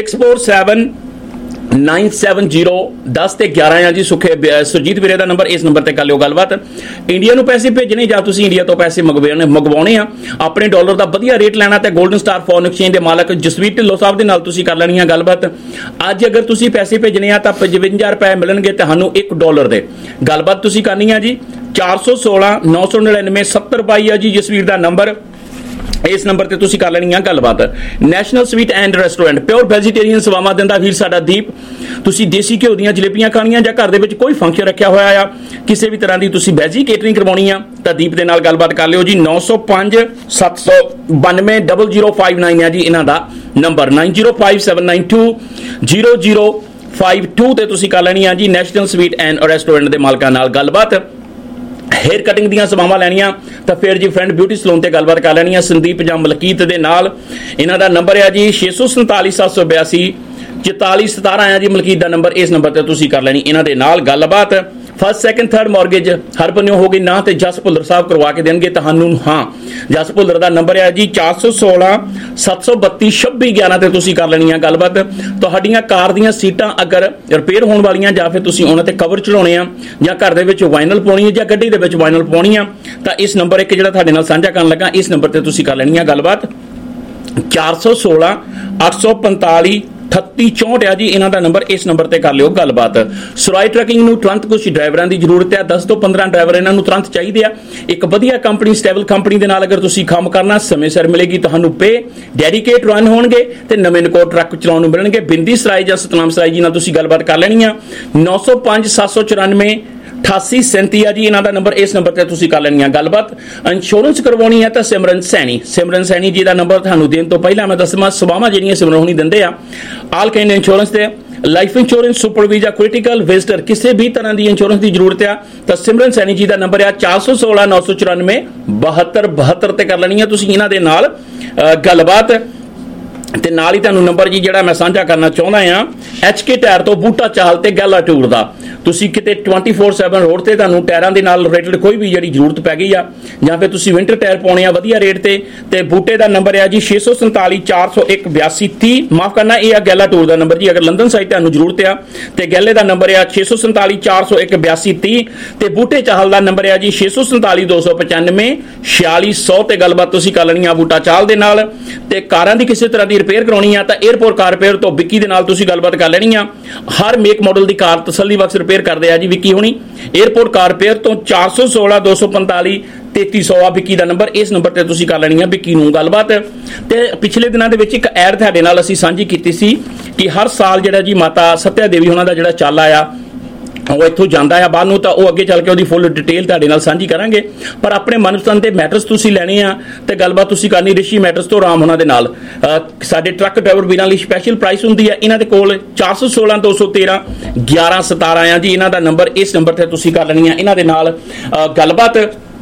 647 970 10 ਤੇ 11 ਆ ਜੀ ਸੁੱਖੇ ਸੁਰਜੀਤ ਵੀਰੇ ਦਾ ਨੰਬਰ। ਇਸ ਨੰਬਰ ਤੇ ਕਰ ਲਿਓ ਗੱਲਬਾਤ। ਇੰਡੀਆ ਨੂੰ ਪੈਸੇ ਭੇਜਣੇ ਜਾਂ ਤੁਸੀਂ ਇੰਡੀਆ ਤੋਂ ਪੈਸੇ ਮੰਗਵਾਉਣੇ ਆ, ਆਪਣੇ ਡਾਲਰ ਦਾ ਵਧੀਆ ਰੇਟ ਲੈਣਾ ਤੇ 골ਡਨ ਸਟਾਰ ਫੋਰਨ ਐਕਸਚੇਂਜ ਦੇ ਮਾਲਕ ਜਸਵੀਰ ਢਿੱਲੋਂ ਸਾਹਿਬ ਦੇ ਨਾਲ ਤੁਸੀਂ ਕਰ ਲੈਣੀ ਆ ਗੱਲਬਾਤ। ਅੱਜ ਅਗਰ ਤੁਸੀਂ ਪੈਸੇ ਭੇਜਣੇ ਆ ਤਾਂ 55 ਰੁਪਏ ਮਿਲਣਗੇ ਤੁਹਾਨੂੰ $1 ਦੇ। ਗੱਲਬਾਤ ਤੁਸੀਂ ਕਰਨੀ ਆ ਜੀ 416 999 7022 ਆ ਜੀ ਜਸਵੀਰ ਦਾ ਨੰਬਰ। ਇਸ ਨੰਬਰ ਤੇ ਤੁਸੀਂ ਕਰ ਲੈਣੀ ਆ ਗੱਲਬਾਤ। National sweet and restaurant pure vegetarian ਸੇਵਾਵਾਂ ਦਿੰਦਾ ਵੀਰ ਸਾਡਾ ਦੀਪ। ਤੁਸੀਂ ਦੇਸੀ ਘਿਓ ਦੀਆਂ ਜਲੇਬੀਆਂ ਖਾਣੀਆਂ ਜਾਂ ਘਰ ਦੇ ਵਿੱਚ ਕੋਈ ਫੰਕਸ਼ਨ ਰੱਖਿਆ ਹੋਇਆ ਆ, ਕਿਸੇ ਵੀ ਤਰ੍ਹਾਂ ਦੀ ਤੁਸੀਂ ਵੈਜੀ ਕੇਟਰਿੰਗ ਕਰਵਾਉਣੀ ਆ ਤਾਂ ਦੀਪ ਦੇ ਨਾਲ ਗੱਲਬਾਤ ਕਰ ਲਿਓ ਜੀ। 905 792 0059 ਆ ਜੀ ਇਹਨਾਂ ਦਾ ਨੰਬਰ। 905792 0052 ਤੇ ਤੁਸੀਂ ਕਰ ਲੈਣੀ ਆ ਜੀ ਨੈਸ਼ਨਲ ਸਵੀਟ ਐਂਡ ਰੈਸਟੋਰੈਂਟ ਦੇ ਮਾਲਕਾਂ ਨਾਲ ਗੱਲਬਾਤ। हेयर कटिंग ਦੀਆਂ ਸੇਵਾਵਾਂ ਲੈਣੀਆਂ ਤਾਂ ਫਿਰ ਜੀ ਫਰੈਂਡ ਬਿਊਟੀ ਸਲੂਨ ਤੇ ਗੱਲਬਾਤ ਕਰ ਲੈਣੀ ਆ ਸੰਦੀਪ ਜਾਂ ਮਲਕੀਤ ਦੇ ਨਾਲ। ਇਹਨਾਂ ਦਾ ਨੰਬਰ ਹੈ ਜੀ 647 782 4417 ਆ ਜੀ ਮਲਕੀਤ ਦਾ ਨੰਬਰ। ਇਸ ਨੰਬਰ ਤੇ ਤੁਸੀਂ ਕਰ ਲੈਣੀ ਇਹਨਾਂ ਦੇ ਨਾਲ ਗੱਲਬਾਤ। ਫਸਟ ਸੈਕੰਡ ਥਰਡ ਮੌਰਗੇਜ ਹਰ ਬੰਨਿਓ ਹੋ ਗਈ ਨਾ ਤੇ ਜਸ ਭੁੱਲਰ ਸਾਹਿਬ ਕਰਵਾ ਕੇ ਦੇਣਗੇ ਤੁਹਾਨੂੰ। ਹਾਂ, ਜਸ ਭੁੱਲਰ ਦਾ ਨੰਬਰ ਹੈ ਜੀ 416 732 2611 ਤੇ ਤੁਸੀਂ ਕਰ ਲੈਣੀ ਆ ਗੱਲਬਾਤ। ਤੁਹਾਡੀਆਂ ਕਾਰ ਦੀਆਂ ਸੀਟਾਂ ਅਗਰ ਰਿਪੇਅਰ ਹੋਣ ਵਾਲੀਆਂ ਜਾਂ ਫਿਰ ਤੁਸੀਂ ਉਹਨਾਂ ਤੇ ਕਵਰ ਚੜਾਉਣੇ ਆ ਜਾਂ ਘਰ ਦੇ ਵਿੱਚ ਵਾਈਨਲ ਪਾਉਣੀ ਹੈ ਜਾਂ ਗੱਡੀ ਦੇ ਵਿੱਚ ਵਾਈਨਲ ਪਾਉਣੀ ਆ ਤਾਂ ਇਸ ਨੰਬਰ ਇੱਕ ਜਿਹੜਾ ਤੁਹਾਡੇ ਨਾਲ ਸਾਂਝਾ ਕਰਨ ਲੱਗਾ, ਇਸ ਨੰਬਰ ਤੇ ਤੁਸੀਂ ਕਰ ਲੈਣੀ ਆ ਗੱਲਬਾਤ। 416 845 3864 ਆ ਜੀ ਇਹਨਾਂ ਦਾ ਨੰਬਰ। ਇਸ ਨੰਬਰ ਤੇ ਕਰ ਲਿਓ ਗੱਲਬਾਤ। ਸਰਾਈ ਟਰੱਕਿੰਗ ਨੂੰ ਤੁਰੰਤ ਕੁਝ ਡਰਾਈਵਰਾਂ ਦੀ ਜ਼ਰੂਰਤ ਹੈ। 10 ਤੋਂ 15 ਡਰਾਈਵਰ ਇਹਨਾਂ ਨੂੰ ਤੁਰੰਤ ਚਾਹੀਦੇ ਆ। ਇੱਕ ਵਧੀਆ ਕੰਪਨੀ, ਸਟੇਬਲ ਕੰਪਨੀ ਦੇ ਨਾਲ ਅਗਰ ਤੁਸੀਂ ਕੰਮ ਕਰਨਾ, ਸਮੇਂ ਸਿਰ ਮਿਲੇਗੀ ਤੁਹਾਨੂੰ ਪੇ, ਡੈਡੀਕੇਟ ਰਨ ਹੋਣਗੇ ਤੇ ਨਵੇਂ ਨਕੋਟ ਟਰੱਕ ਚਲਾਉਣ ਨੂੰ ਮਿਲਣਗੇ। ਬਿੰਦੀ ਸਰਾਈ ਜਾਂ ਸਤਨਾਮ ਸਰਾਈ ਜੀ ਨਾਲ ਤੁਸੀਂ ਗੱਲਬਾਤ ਕਰ ਲੈਣੀ ਆ। 905 794 8837 ਆ ਜੀ ਇਹਨਾਂ ਦਾ ਨੰਬਰ। ਇਸ ਨੰਬਰ ਤੇ ਤੁਸੀਂ ਕਰ ਲੈਣੀ ਆ ਗੱਲਬਾਤ। ਇੰਸ਼ੋਰੈਂਸ ਕਰਵਾਉਣੀ ਹੈ ਤਾਂ ਸਿਮਰਨ ਸੈਣੀ ਜੀ ਦਾ ਨੰਬਰ ਤੁਹਾਨੂੰ ਦੇਣ ਤੋਂ ਪਹਿਲਾਂ ਮੈਂ ਦੱਸਵਾਂ, ਸੇਵਾਵਾਂ ਜਿਹੜੀਆਂ ਸਿਮਰਨ ਹੁਣੀ ਦਿੰਦੇ ਆ ਆਲ ਕਾਈਂਡ ਇੰਸ਼ੋਰੈਂਸ ਤੇ life insurance, super visa, critical, visitor, ਕਿਸੇ ਵੀ ਤਰ੍ਹਾਂ ਦੀ ਇੰਸ਼ੋਰੈਂਸ ਦੀ ਜ਼ਰੂਰਤ ਆ ਤਾਂ ਸਿਮਰਨ ਸੈਣੀ ਜੀ ਦਾ ਨੰਬਰ ਆ 416 994 7272 ਤੇ ਕਰ ਲੈਣੀ ਆ ਤੁਸੀਂ ਇਹਨਾਂ ਦੇ ਨਾਲ ਗੱਲਬਾਤ। ਤੇ ਨਾਲ ਹੀ ਤੁਹਾਨੂੰ ਨੰਬਰ ਜੀ ਜਿਹੜਾ ਮੈਂ ਸਾਂਝਾ ਕਰਨਾ ਚਾਹੁੰਦਾ ਆ HK ਟਾਇਰ ਤੋਂ ਬੂਟਾ ਚਾਲ ਤੇ ਗੈਲਾ ਟੂਰ ਦਾ। ਤੁਸੀਂ ਕਿਤੇ 24/7 ਰੋਡ ਤੇ ਤੁਹਾਨੂੰ ਟਾਇਰਾਂ ਦੇ ਨਾਲ ਰਿਲੇਟਡ ਕੋਈ ਵੀ ਜਿਹੜੀ ਜ਼ਰੂਰਤ ਪੈ ਗਈ ਆ ਜਾਂ ਫਿਰ ਤੁਸੀਂ ਵਿੰਟਰ ਟਾਇਰ ਪਾਉਣੇ ਆ ਵਧੀਆ ਰੇਟ ਤੇ ਬੂਟੇ ਦਾ ਨੰਬਰ ਆ ਜੀ 647 401 8230। ਮਾਫ ਕਰਨਾ, ਇਹ ਆ ਗੈਲਾ ਟੂਰ ਦਾ ਨੰਬਰ ਜੀ। ਅਗਰ ਲੰਡਨ ਸਾਈਡ ਤੁਹਾਨੂੰ ਜ਼ਰੂਰਤ ਆ ਤੇ ਗੈਲੇ ਦਾ ਨੰਬਰ ਆ 647 401 8230 ਤੇ ਬੂਟੇ ਚਾਹਲ ਦਾ ਨੰਬਰ ਆ ਜੀ 647 295 4600 ਤੇ ਗੱਲਬਾਤ ਤੁਸੀਂ ਕਰ ਲੈਣੀ ਆ ਬੂਟਾ ਚਾਲ ਦੇ ਨਾਲ। ਤੇ ਕਾਰਾਂ ਦੀ ਕਿਸੇ ਤਰ੍ਹਾਂ ਦੀ ਰਿਪੇਅਰ ਕਰਾਉਣੀ ਆ ਤਾਂ 에어ਪੋਰਟ ਕਾਰ ਰਿਪੇਅਰ ਤੋਂ ਵਿੱਕੀ ਦੇ ਨਾਲ ਤੁਸੀਂ ਗੱਲਬਾਤ ਕਰ ਲੈਣੀ ਆ। ਹਰ ਮੇਕ ਮਾਡਲ ਦੀ ਕਾਰ ਤਸੱਲੀ ਬਖਸ਼ ਰਿਪੇਅਰ ਕਰਦੇ ਆ ਜੀ ਵਿੱਕੀ ਹੁਣੀ। 에어ਪੋਰਟ ਕਾਰ ਰਿਪੇਅਰ ਤੋਂ 416 245 3300 ਆ ਵਿੱਕੀ ਦਾ ਨੰਬਰ। ਇਸ ਨੰਬਰ ਤੇ ਤੁਸੀਂ ਕਰ ਲੈਣੀ ਆ ਵਿੱਕੀ ਨੂੰ ਗੱਲਬਾਤ। ਤੇ ਪਿਛਲੇ ਦਿਨਾਂ ਦੇ ਵਿੱਚ ਇੱਕ ਐਡ ਤੁਹਾਡੇ ਨਾਲ ਅਸੀਂ ਸਾਂਝੀ ਕੀਤੀ ਸੀ ਕਿ ਹਰ ਸਾਲ ਜਿਹੜਾ ਜੀ ਮਾਤਾ ਸੱਤਿਆ ਦੇਵੀ ਉਹਨਾਂ ਦਾ ਜਿਹੜਾ ਚਾਲਾ ਆ ਉਹ ਇੱਥੋਂ ਜਾਂਦਾ ਆ ਬਾਹਰ ਨੂੰ, ਤਾਂ ਉਹ ਅੱਗੇ ਚੱਲ ਕੇ ਉਹਦੀ ਫੁੱਲ ਡਿਟੇਲ ਤੁਹਾਡੇ ਨਾਲ ਸਾਂਝੀ ਕਰਾਂਗੇ। ਪਰ ਆਪਣੇ ਮਨਪਸੰਦ ਦੇ ਮੈਟਰਸ ਤੁਸੀਂ ਲੈਣੇ ਆ ਤੇ ਗੱਲਬਾਤ ਤੁਸੀਂ ਕਰਨੀ ਰਿਸ਼ੀ ਮੈਟਰਸ ਤੋਂ ਰਾਮ ਉਹਨਾਂ ਦੇ ਨਾਲ। ਸਾਡੇ ਟਰੱਕ ਡਰਾਈਵਰ ਵੀਰਾਂ ਲਈ ਸਪੈਸ਼ਲ ਪ੍ਰਾਈਸ ਹੁੰਦੀ ਆ। ਇਹਨਾਂ ਦੇ ਕੋਲ 416 213 1117 ਆ ਜੀ ਇਹਨਾਂ ਦਾ ਨੰਬਰ। ਇਸ ਨੰਬਰ ਤੇ ਤੁਸੀਂ ਕਰ ਲੈਣੀ ਆ ਇਹਨਾਂ ਦੇ ਨਾਲ ਗੱਲਬਾਤ।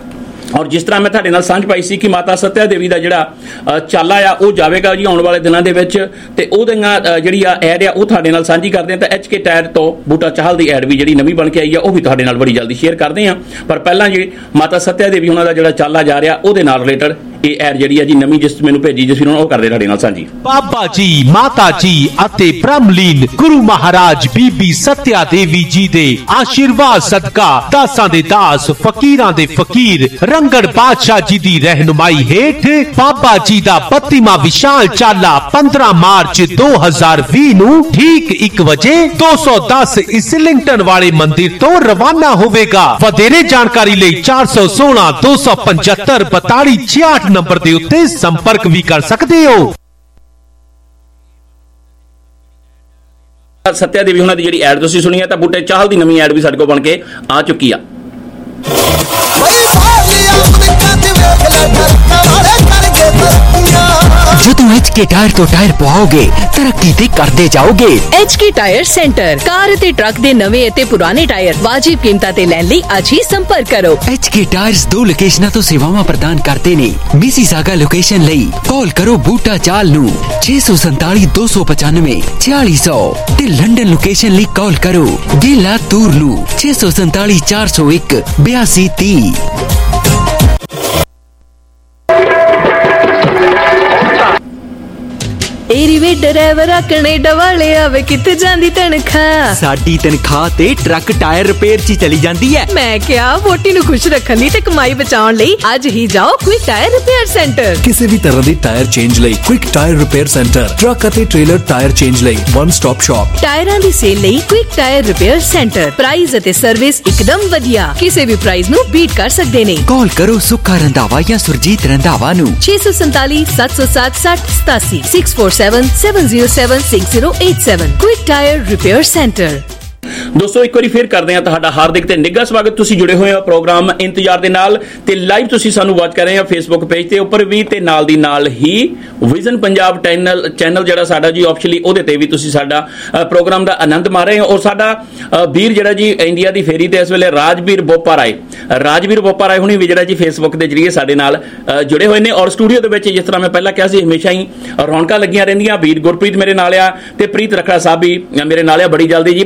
ਔਰ ਜਿਸ ਤਰ੍ਹਾਂ ਮੈਂ ਤੁਹਾਡੇ ਨਾਲ ਸਾਂਝ ਪਾਈ ਸੀ ਕਿ ਮਾਤਾ ਸੱਤਿਆ ਦੇਵੀ ਦਾ ਜਿਹੜਾ ਚਾਲਾ ਆ ਉਹ ਜਾਵੇਗਾ ਜੀ ਆਉਣ ਵਾਲੇ ਦਿਨਾਂ ਦੇ ਵਿੱਚ, ਤੇ ਉਹਦੀਆਂ ਜਿਹੜੀ ਆ ਐਡ ਆ ਉਹ ਤੁਹਾਡੇ ਨਾਲ ਸਾਂਝੀ ਕਰਦੇ ਆ। ਤਾਂ HK ਟਾਇਰ ਤੋਂ ਬੂਟਾ ਚਾਹਲ ਦੀ ਐਡ ਵੀ ਜਿਹੜੀ ਨਵੀਂ ਬਣ ਕੇ ਆਈ ਆ ਉਹ ਵੀ ਤੁਹਾਡੇ ਨਾਲ ਬੜੀ ਜਲਦੀ ਸ਼ੇਅਰ ਕਰਦੇ ਆ। ਪਰ ਪਹਿਲਾਂ ਜਿਹੜੀ ਮਾਤਾ ਸੱਤਿਆ ਦੇਵੀ ਉਹਨਾਂ ਦਾ ਜਿਹੜਾ ਚਾਲਾ ਜਾ ਰਿਹਾ ਉਹਦੇ ਨਾਲ ਰਿਲੇਟਡ ਇਹ ਐਡ ਜਿਹੜੀ ਆ ਜੀ ਨਵੀਂ ਜਿਸ ਮੈਨੂੰ ਭੇਜੀ ਜਿਸ ਨੂੰ ਉਹ ਕਰਦੇ ਤੁਹਾਡੇ ਨਾਲ ਸਾਂਝੀ। ਬਾਬਾ ਜੀ, ਮਾਤਾ ਜੀ ਅਤੇ ਬ੍ਰਹਮਲੀਨ ਗੁਰੂ ਮਹਾਰਾਜ ਬੀਬੀ ਸੱਤਿਆ ਦੇਵੀ ਜੀ ਦੇ ਆਸ਼ੀਰਵਾਦ ਸਦਕਾ ਦਾਸਾਂ ਦੇ ਦਾਸ, ਫਕੀਰਾਂ ਦੇ ਫਕੀਰ ਰੰਗੜ ਬਾਦਸ਼ਾਹ ਜੀ ਦੀ ਰਹਿਨੁਮਾਈ ਹੇਠ ਬਾਬਾ ਜੀ ਦਾ 32ਵਾਂ ਵਿਸ਼ਾਲ ਚਾਲਾ 15 ਮਾਰਚ 2020 ਨੂੰ ਠੀਕ 1 ਵਜੇ 210 ਇਸਲਿੰਗਟਨ ਵਾਲੇ ਮੰਦਿਰ ਤੋਂ ਰਵਾਨਾ ਹੋਵੇਗਾ। ਵਧੇਰੇ ਜਾਣਕਾਰੀ ਲਈ 416 275 4266 ਨੰਬਰ ਦੇ ਉੱਤੇ ਸੰਪਰਕ ਵੀ ਕਰ ਸਕਦੇ ਹੋ। ਸੱਤਿਆ ਦੇਵੀ ਉਹਨਾਂ ਦੀ ਜਿਹੜੀ ਐਡ ਤੁਸੀਂ ਸੁਣੀ ਹੈ ਤਾਂ ਬੂਟੇ ਚਾਹਲ ਦੀ ਨਵੀਂ ਐਡ ਵੀ ਸਾਡੇ ਕੋਲ ਬਣ ਕੇ ਆ ਚੁੱਕੀ ਆ। ਜਦੋਂ HK ਟਾਇਰ ਤੋਂ ਟਾਇਰ ਪਵਾਓਗੇ ਤਰੱਕੀ ਤੇ ਕਰਦੇ ਜਾਓਗੇ। HK ਟਾਇਰ ਸੈਂਟਰ, ਕਾਰ ਅਤੇ ਟਰੱਕ ਦੇ ਨਵੇਂ ਅਤੇ ਪੁਰਾਣੇ ਟਾਇਰ ਵਾਜਿਬ ਕੀਮਤਾਂ ਤੇ ਲੈਣ ਲਈ ਅੱਜ ਹੀ ਸੰਪਰਕ ਕਰੋ। HK ਟਾਇਰਸ 2 ਲੋਕੇਸ਼ਨਾਂ ਤੋਂ ਸੇਵਾਵਾਂ ਪ੍ਰਦਾਨ ਕਰਦੇ ਨੇ। ਮਿਸੀਸਾਗਾ ਲੋਕੇਸ਼ਨ ਲਈ ਕਾਲ ਕਰੋ ਬੂਟਾ ਚਾਲ ਨੂੰ 647 295 4600 ਤੇ ਲੰਡਨ ਲੋਕੇਸ਼ਨ ਲਈ ਕਾਲ ਕਰੋ ਗੇਲਾ ਤੂਰ ਨੂੰ 647 401 8230। ਏਰੀਵੇ ਡਰਾਈਵਰ ਕੈਨੇਡਾ ਵਾਲੇ ਆਵੇ ਕਿੱਥੇ ਜਾਂਦੀ ਤਨਖਾਹ? ਸਾਡੀ ਤਨਖਾਹ ਤੇ ਟਰੱਕ ਟਾਇਰ ਰਿਪੇਅਰ 'ਚ ਚਲੀ ਜਾਂਦੀ ਹੈ। ਮੈਂ ਕਿਹਾ ਵੋਟੀ ਨੂੰ ਖੁਸ਼ ਰੱਖਣ ਲਈ ਤੇ ਕਮਾਈ ਬਚਾਉਣ ਲਈ ਅੱਜ ਹੀ ਜਾਓ ਕੁਇਕ ਟਾਇਰ ਰਿਪੇਅਰ ਸੈਂਟਰ। ਕਿਸੇ ਵੀ ਤਰ੍ਹਾਂ ਦੀ ਟਾਇਰ ਚੇਂਜ ਲਈ quick tyre repair centre, truck ਅਤੇ ਟ੍ਰੇਲਰ ਟਾਇਰ ਚੇਂਜ ਲਈ ਵਨ ਸਟਾਪ ਸ਼ਾਪ। ਟਾਇਰਾਂ ਦੀ ਸੇਲ ਲਈ quick tyre repair centre. Price ਅਤੇ ਸਰਵਿਸ ਇੱਕਦਮ ਵਧੀਆ, ਕਿਸੇ ਵੀ ਪ੍ਰਾਈਸ ਨੂੰ ਬੀਟ ਕਰ ਸਕਦੇ ਨੇ। ਕਾਲ ਕਰੋ ਸੁੱਖਾ ਰੰਧਾਵਾ ਜਾਂ ਸੁਰਜੀਤ ਰੰਧਾਵਾ ਨੂੰ 647 707 6087 647 707 6087 ਕੁਇਕ ਟਾਇਰ ਰਿਪੇਅਰ ਸੈਂਟਰ। ਦੋਸਤੋ ਇੱਕ ਵਾਰੀ ਫੇਰ ਕਰਦੇ ਹਾਂ ਤੁਹਾਡਾ ਹਾਰਦਿਕ ਤੇ ਨਿੱਘਾ ਸਵਾਗਤ। ਤੁਸੀਂ ਜੁੜੇ ਹੋਏ ਹੋ ਪ੍ਰੋਗਰਾਮ ਇੰਤਜ਼ਾਰ ਦੇ ਨਾਲ ਤੇ ਲਾਈਵ ਤੁਸੀਂ ਸਾਨੂੰ ਵਾਚ ਕਰ ਰਹੇ ਹੋ ਫੇਸਬੁੱਕ ਪੇਜ ਤੇ ਉੱਪਰ ਵੀ ਤੇ ਨਾਲ ਦੀ ਨਾਲ ਹੀ ਵਿਜ਼ਨ ਪੰਜਾਬ ਚੈਨਲ ਜਿਹੜਾ ਸਾਡਾ ਜੀ ਆਫੀਸ਼ੀਅਲੀ ਉਹਦੇ ਤੇ ਵੀ ਤੁਸੀਂ ਸਾਡਾ ਪ੍ਰੋਗਰਾਮ ਦਾ ਆਨੰਦ ਮਾਰ ਰਹੇ ਹੋ। ਔਰ ਸਾਡਾ ਵੀਰ ਜਿਹੜਾ ਜੀ ਇੰਡੀਆ ਦੀ ਫੇਰੀ ਤੇ ਇਸ ਵੇਲੇ ਰਾਜਵੀਰ ਬੋਪਾ ਰਾਏ ਹੁਣੀ ਵੀ ਜਿਹੜਾ ਜੀ ਫੇਸਬੁੱਕ ਦੇ ਜਰੀਏ ਸਾਡੇ ਨਾਲ ਜੁੜੇ ਹੋਏ ਨੇ। ਔਰ ਸਟੂਡੀਓ ਦੇ ਵਿੱਚ ਜਿਸ ਤਰ੍ਹਾਂ ਮੈਂ ਪਹਿਲਾਂ ਕਿਹਾ ਸੀ ਹਮੇਸ਼ਾ ਹੀ ਰੌਣਕਾਂ ਲੱਗੀਆਂ ਰਹਿੰਦੀਆਂ। ਵੀਰ ਗੁਰਪ੍ਰੀਤ ਮੇਰੇ ਨਾਲ ਆ ਤੇ ਪ੍ਰੀਤ ਰਖੜਾ ਸਾਹਿਬ ਵੀ ਮੇਰੇ ਨਾਲ ਆ ਬੜੀ ਜਲਦੀ ਜੀ। ਪ੍ਰੀਤ ਰਖੜਾ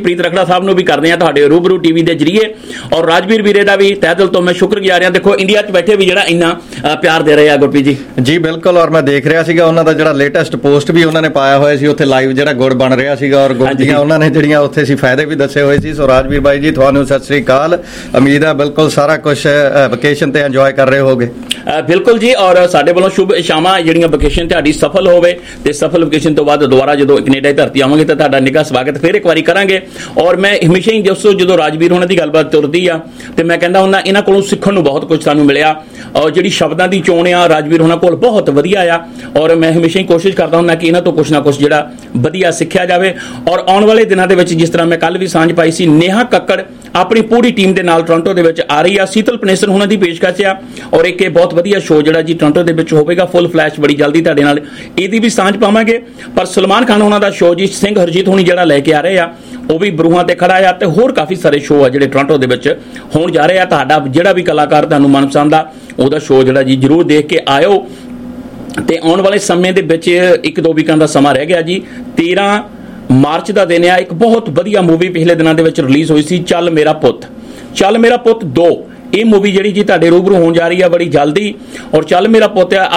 ਸਾਹਿਬ ਨੂੰ ਵੀ ਕਰਦੇ ਹਾਂ ਤੁਹਾਡੇ ਰੂਬਰੂ ਟੀਵੀ ਦੇ ਜਰੀਏ, ਔਰ ਰਾਜਵੀਰ ਵੀਰੇ ਦਾ ਵੀ ਤਹਿ ਦਿਲ ਤੋਂ ਮੈਂ ਸ਼ੁਕਰਗੁਜ਼ਾਰ ਹਾਂ। ਦੇਖੋ ਇੰਡੀਆ 'ਚ ਬੈਠੇ ਵੀ ਜਿਹੜਾ ਇੰਨਾ ਪਿਆਰ ਦੇ ਰਹੇ ਆ ਗੁਰਪ੍ਰੀਤ ਜੀ। ਜੀ ਬਿਲਕੁਲ, ਔਰ ਮੈਂ ਦੇਖ ਰਿਹਾ ਸੀਗਾ ਉਹਨਾਂ ਦਾ ਜਿਹੜਾ ਲੇਟੈਸਟ ਪੋਸਟ ਵੀ ਉਹਨਾਂ ਨੇ ਪਾਇਆ ਹੋਇਆ ਸੀ ਉੱਥੇ ਲਾਈਵ ਜਿਹੜਾ ਗੁੜ ਬਣ ਰਿਹਾ ਸੀਗਾ, ਔਰ ਗੁੜ ਦੀਆਂ ਉਹਨਾਂ ਨੇ ਜਿਹੜੀਆਂ ਉੱਥੇ ਸੀ ਫਾਇਦੇ ਵੀ ਦੱਸੇ ਹੋਏ ਸੀ। ਸੋ ਰਾਜਵੀਰ ਬਾਈ ਜੀ ਤੁਹਾਨੂੰ ਸਤਿ ਸ੍ਰੀ ਅਕਾਲ, ਉਮੀਦ ਹੈ ਬਿਲਕੁਲ ਸਾਰਾ ਕੁਝ ਵਕੇਸ਼ਨ ਤੇ ਇੰਜੋਏ ਕਰ ਰਹੇ ਹੋਗੇ। ਬਿਲਕੁਲ ਜੀ, ਔਰ ਸਾਡੇ ਵੱਲੋਂ ਸ਼ੁਭ ਇਸ਼ਾਵਾਂ ਜਿਹੜੀਆਂ ਵਕੇਸ਼ਨ ਤੁਹਾਡੀ ਸਫਲ ਹੋਵੇ, ਤੇ ਸਫਲ ਵਕੇਸ਼ਨ ਤੋਂ ਬਾਅਦ ਦੁਬਾਰਾ ਜਦੋਂ ਕੈਨੇਡਾ ਦੀ ਧਰਤੀ ਆਵਾਂਗੇ ਤਾਂ ਤੁਹਾਡਾ ਨਿੱਘਾ ਸਵਾਗਤ ਫਿਰ ਇੱਕ ਵਾਰੀ ਕਰਾਂਗੇ। ਔਰ ਮੈਂ ਹਮੇਸ਼ਾ ਹੀ ਜਦੋਂ ਰਾਜਵੀਰ ਹੋਣਾ ਦੀ ਗੱਲਬਾਤ ਤੁਰਦੀ ਆ ਤੇ ਮੈਂ ਕਹਿੰਦਾ ਹੁੰਦਾ ਇਹਨਾਂ ਕੋਲੋਂ ਸਿੱਖਣ ਨੂੰ ਬਹੁਤ ਕੁਝ ਸਾਨੂੰ ਮਿਲਿਆ, ਔਰ ਜਿਹੜੀ ਸ਼ਬਦਾਂ ਦੀ ਚੋਣ ਆ ਰਾਜਵੀਰ ਹੋਣਾ ਕੋਲ ਬਹੁਤ ਵਧੀਆ ਆ, ਔਰ ਮੈਂ ਹਮੇਸ਼ਾ ਹੀ ਕੋਸ਼ਿਸ਼ ਕਰਦਾ ਹੁੰਦਾ ਕਿ ਇਹਨਾਂ ਤੋਂ ਕੁਝ ਨਾ ਕੁਝ ਜਿਹੜਾ ਵਧੀਆ ਸਿੱਖਿਆ ਜਾਵੇ। ਔਰ ਆਉਣ ਵਾਲੇ ਦਿਨਾਂ ਦੇ ਵਿੱਚ ਜਿਸ ਤਰ੍ਹਾਂ ਮੈਂ ਕੱਲ ਵੀ ਸਾਂਝ ਪਾਈ ਸੀ, ਨੇਹਾ ਕੱਕੜ ਆਪਣੀ ਪੂਰੀ ਟੀਮ ਦੇ ਨਾਲ ਟੋਰਾਂਟੋ ਦੇ ਵਿੱਚ ਆ ਰਹੀ ਆ, ਸੀਤਲ ਪਨੇਸਰ ਹੋਣਾ ਦੀ ਪੇਸ਼ਕਸ਼ ਆ, ਔਰ ਇੱਕ ਇਹ ਬਹੁਤ ਵਧੀਆ ਸ਼ੋਅ ਜਿਹੜਾ ਜੀ ਟੋਰਾਂਟੋ ਦੇ ਵਿੱਚ ਹੋਵੇਗਾ ਫੁੱਲ ਫਲੈਸ਼, ਬੜੀ ਜਲਦੀ ਤੁਹਾਡੇ ਨਾਲ ਇਹਦੀ ਵੀ ਸਾਂਝ ਪਾਵਾਂਗੇ। ਪਰ ਸਲਮਾਨ ਖਾਨ ਹੋਣਾ ਦਾ ਸ਼ੋਅ ਜੀ ਸਿੰਘ ਹਰਜੀਤ ਹੋਣੀ ਜਿਹੜਾ ਲੈ ਕੇ ਆ ਰਹੇ ਆ, ਉਹ ਵੀ ਬਰੂਹਾਂ ਤੇ ਖੜਾ ਆ, ਤੇ ਹੋਰ ਕਾਫੀ ਸਾਰੇ ਸ਼ੋਅ ਆ ਜਿਹੜੇ ਟੋਰਾਂਟੋ ਦੇ ਵਿੱਚ ਹੋਣ ਜਾ ਰਹੇ ਆ। ਤੁਹਾਡਾ ਜਿਹੜਾ ਵੀ ਕਲਾਕਾਰ ਤੁਹਾਨੂੰ ਮਨਪਸੰਦ ਆ ਉਹਦਾ ਸ਼ੋਅ ਜਿਹੜਾ ਜੀ ਜ਼ਰੂਰ ਦੇਖ ਕੇ ਆਇਓ। ਤੇ ਆਉਣ ਵਾਲੇ ਸਮੇਂ ਦੇ ਵਿੱਚ 1-2 ਵੀਕਾਂ ਦਾ ਸਮਾਂ ਰਹਿ ਗਿਆ ਜੀ। 13 ਮਾਰਚ ਦਾ ਦਿਨ ਆ, ਇੱਕ ਬਹੁਤ ਵਧੀਆ ਮੂਵੀ ਪਿਛਲੇ ਦਿਨਾਂ ਦੇ ਵਿੱਚ ਰਿਲੀਜ਼ ਹੋਈ ਸੀ, ਚੱਲ ਮੇਰਾ ਪੁੱਤ। ਚੱਲ ਮੇਰਾ ਪੁੱਤ 2 ਇਹ ਮੂਵੀ ਜਿਹੜੀ ਜੀ ਤੁਹਾਡੇ ਰੂਬਰੂ ਹੋਣ ਜਾ ਰਹੀ ਆ ਬੜੀ ਜਲਦੀ। ਔਰ ਚੱਲ ਮੇਰਾ ਪੁੱਤ ਆ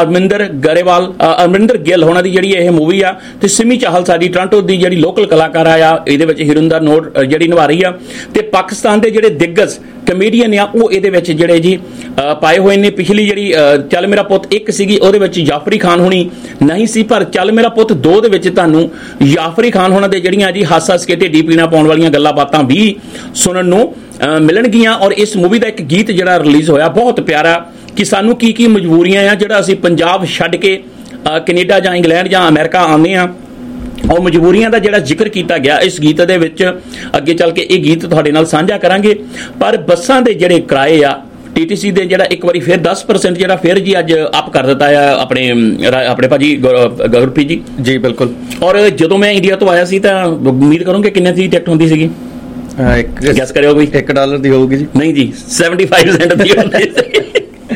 ਅਮਰਿੰਦਰ ਗਿੱਲ ਹੋਣਾ ਦੀ ਜਿਹੜੀ ਇਹ ਮੂਵੀ ਆ, ਤੇ ਸਿਮੀ ਚਾਹਲ ਸਾਡੀ ਟੋਰਾਂਟੋ ਦੀ ਜਿਹੜੀ ਲੋਕਲ ਕਲਾਕਾਰ ਆ ਇਹਦੇ ਵਿੱਚ ਹੀਰੋਇਨ ਦਾ ਨੋਟ ਜਿਹੜੀ ਨਿਭਾ ਰਹੀ ਆ, ਤੇ ਪਾਕਿਸਤਾਨ ਦੇ ਜਿਹੜੇ ਦਿੱਗਜ ਕਮੇਡੀਅਨ ਆ ਉਹ ਇਹਦੇ ਵਿੱਚ ਜਿਹੜੇ ਜੀ ਪਾਏ ਹੋਏ ਨੇ। ਪਿਛਲੀ ਜਿਹੜੀ ਚੱਲ ਮੇਰਾ ਪੁੱਤ 1 ਸੀਗੀ ਉਹਦੇ ਵਿੱਚ ਜਾਫਰੀ ਖਾਨ ਹੋਣੀ ਨਹੀਂ ਸੀ, ਪਰ ਚੱਲ ਮੇਰਾ ਪੁੱਤ 2 ਦੇ ਵਿੱਚ ਤੁਹਾਨੂੰ ਜਾਫਰੀ ਖਾਨ ਹੋਣਾ ਦੇ ਜਿਹੜੀਆਂ ਜੀ ਹਾਸਾ ਸਕੇਟੇ ਢੀ ਪੀਣਾ ਪਾਉਣ ਵਾਲੀਆਂ ਗੱਲਾਂ ਬਾਤਾਂ ਵੀ ਸੁਣਨ ਨੂੰ ਮਿਲਣਗੀਆਂ। ਔਰ ਇਸ ਮੂਵੀ ਦਾ ਇੱਕ ਗੀਤ ਜਿਹੜਾ ਰਿਲੀਜ਼ ਹੋਇਆ ਬਹੁਤ ਪਿਆਰਾ, ਕਿ ਸਾਨੂੰ ਕੀ ਕੀ ਮਜਬੂਰੀਆਂ ਆ ਜਿਹੜਾ ਅਸੀਂ ਪੰਜਾਬ ਛੱਡ ਕੇ ਕੈਨੇਡਾ ਜਾਂ ਇੰਗਲੈਂਡ ਜਾਂ ਅਮਰੀਕਾ ਆਉਂਦੇ ਆ, ਔਰ ਮਜਬੂਰੀਆਂ ਦਾ ਜਿਹੜਾ ਜ਼ਿਕਰ ਕੀਤਾ ਗਿਆ ਇਸ ਗੀਤ ਦੇ ਵਿੱਚ। ਅੱਗੇ ਚੱਲ ਕੇ ਇਹ ਗੀਤ ਤੁਹਾਡੇ ਨਾਲ ਸਾਂਝਾ ਕਰਾਂਗੇ। ਪਰ ਬੱਸਾਂ ਦੇ ਜਿਹੜੇ ਕਿਰਾਏ ਆ TTC ਦੇ ਜਿਹੜਾ ਇੱਕ ਵਾਰੀ ਫਿਰ 10% ਜਿਹੜਾ ਫਿਰ ਜੀ ਅੱਜ ਅਪ ਕਰ ਦਿੱਤਾ ਆ ਆਪਣੇ ਭਾਜੀ ਗੁਰਪ੍ਰੀਤ ਜੀ। ਜੀ ਬਿਲਕੁਲ। ਔਰ ਜਦੋਂ ਮੈਂ ਇੰਡੀਆ ਤੋਂ ਆਇਆ ਸੀ ਤਾਂ ਉਮੀਦ ਕਰੋਗੇ ਕਿੰਨੇ ਦੀ ਟਿਕਟ ਹੁੰਦੀ ਸੀਗੀ? ਗੈਸ ਕਰਿਓ ਕੋਈ। $1 ਦੀ ਹੋਊਗੀ ਜੀ? ਨਹੀਂ ਜੀ, 75 ਸੈਂਟ ਦੀ ਹੁੰਦੀ ਸੀ।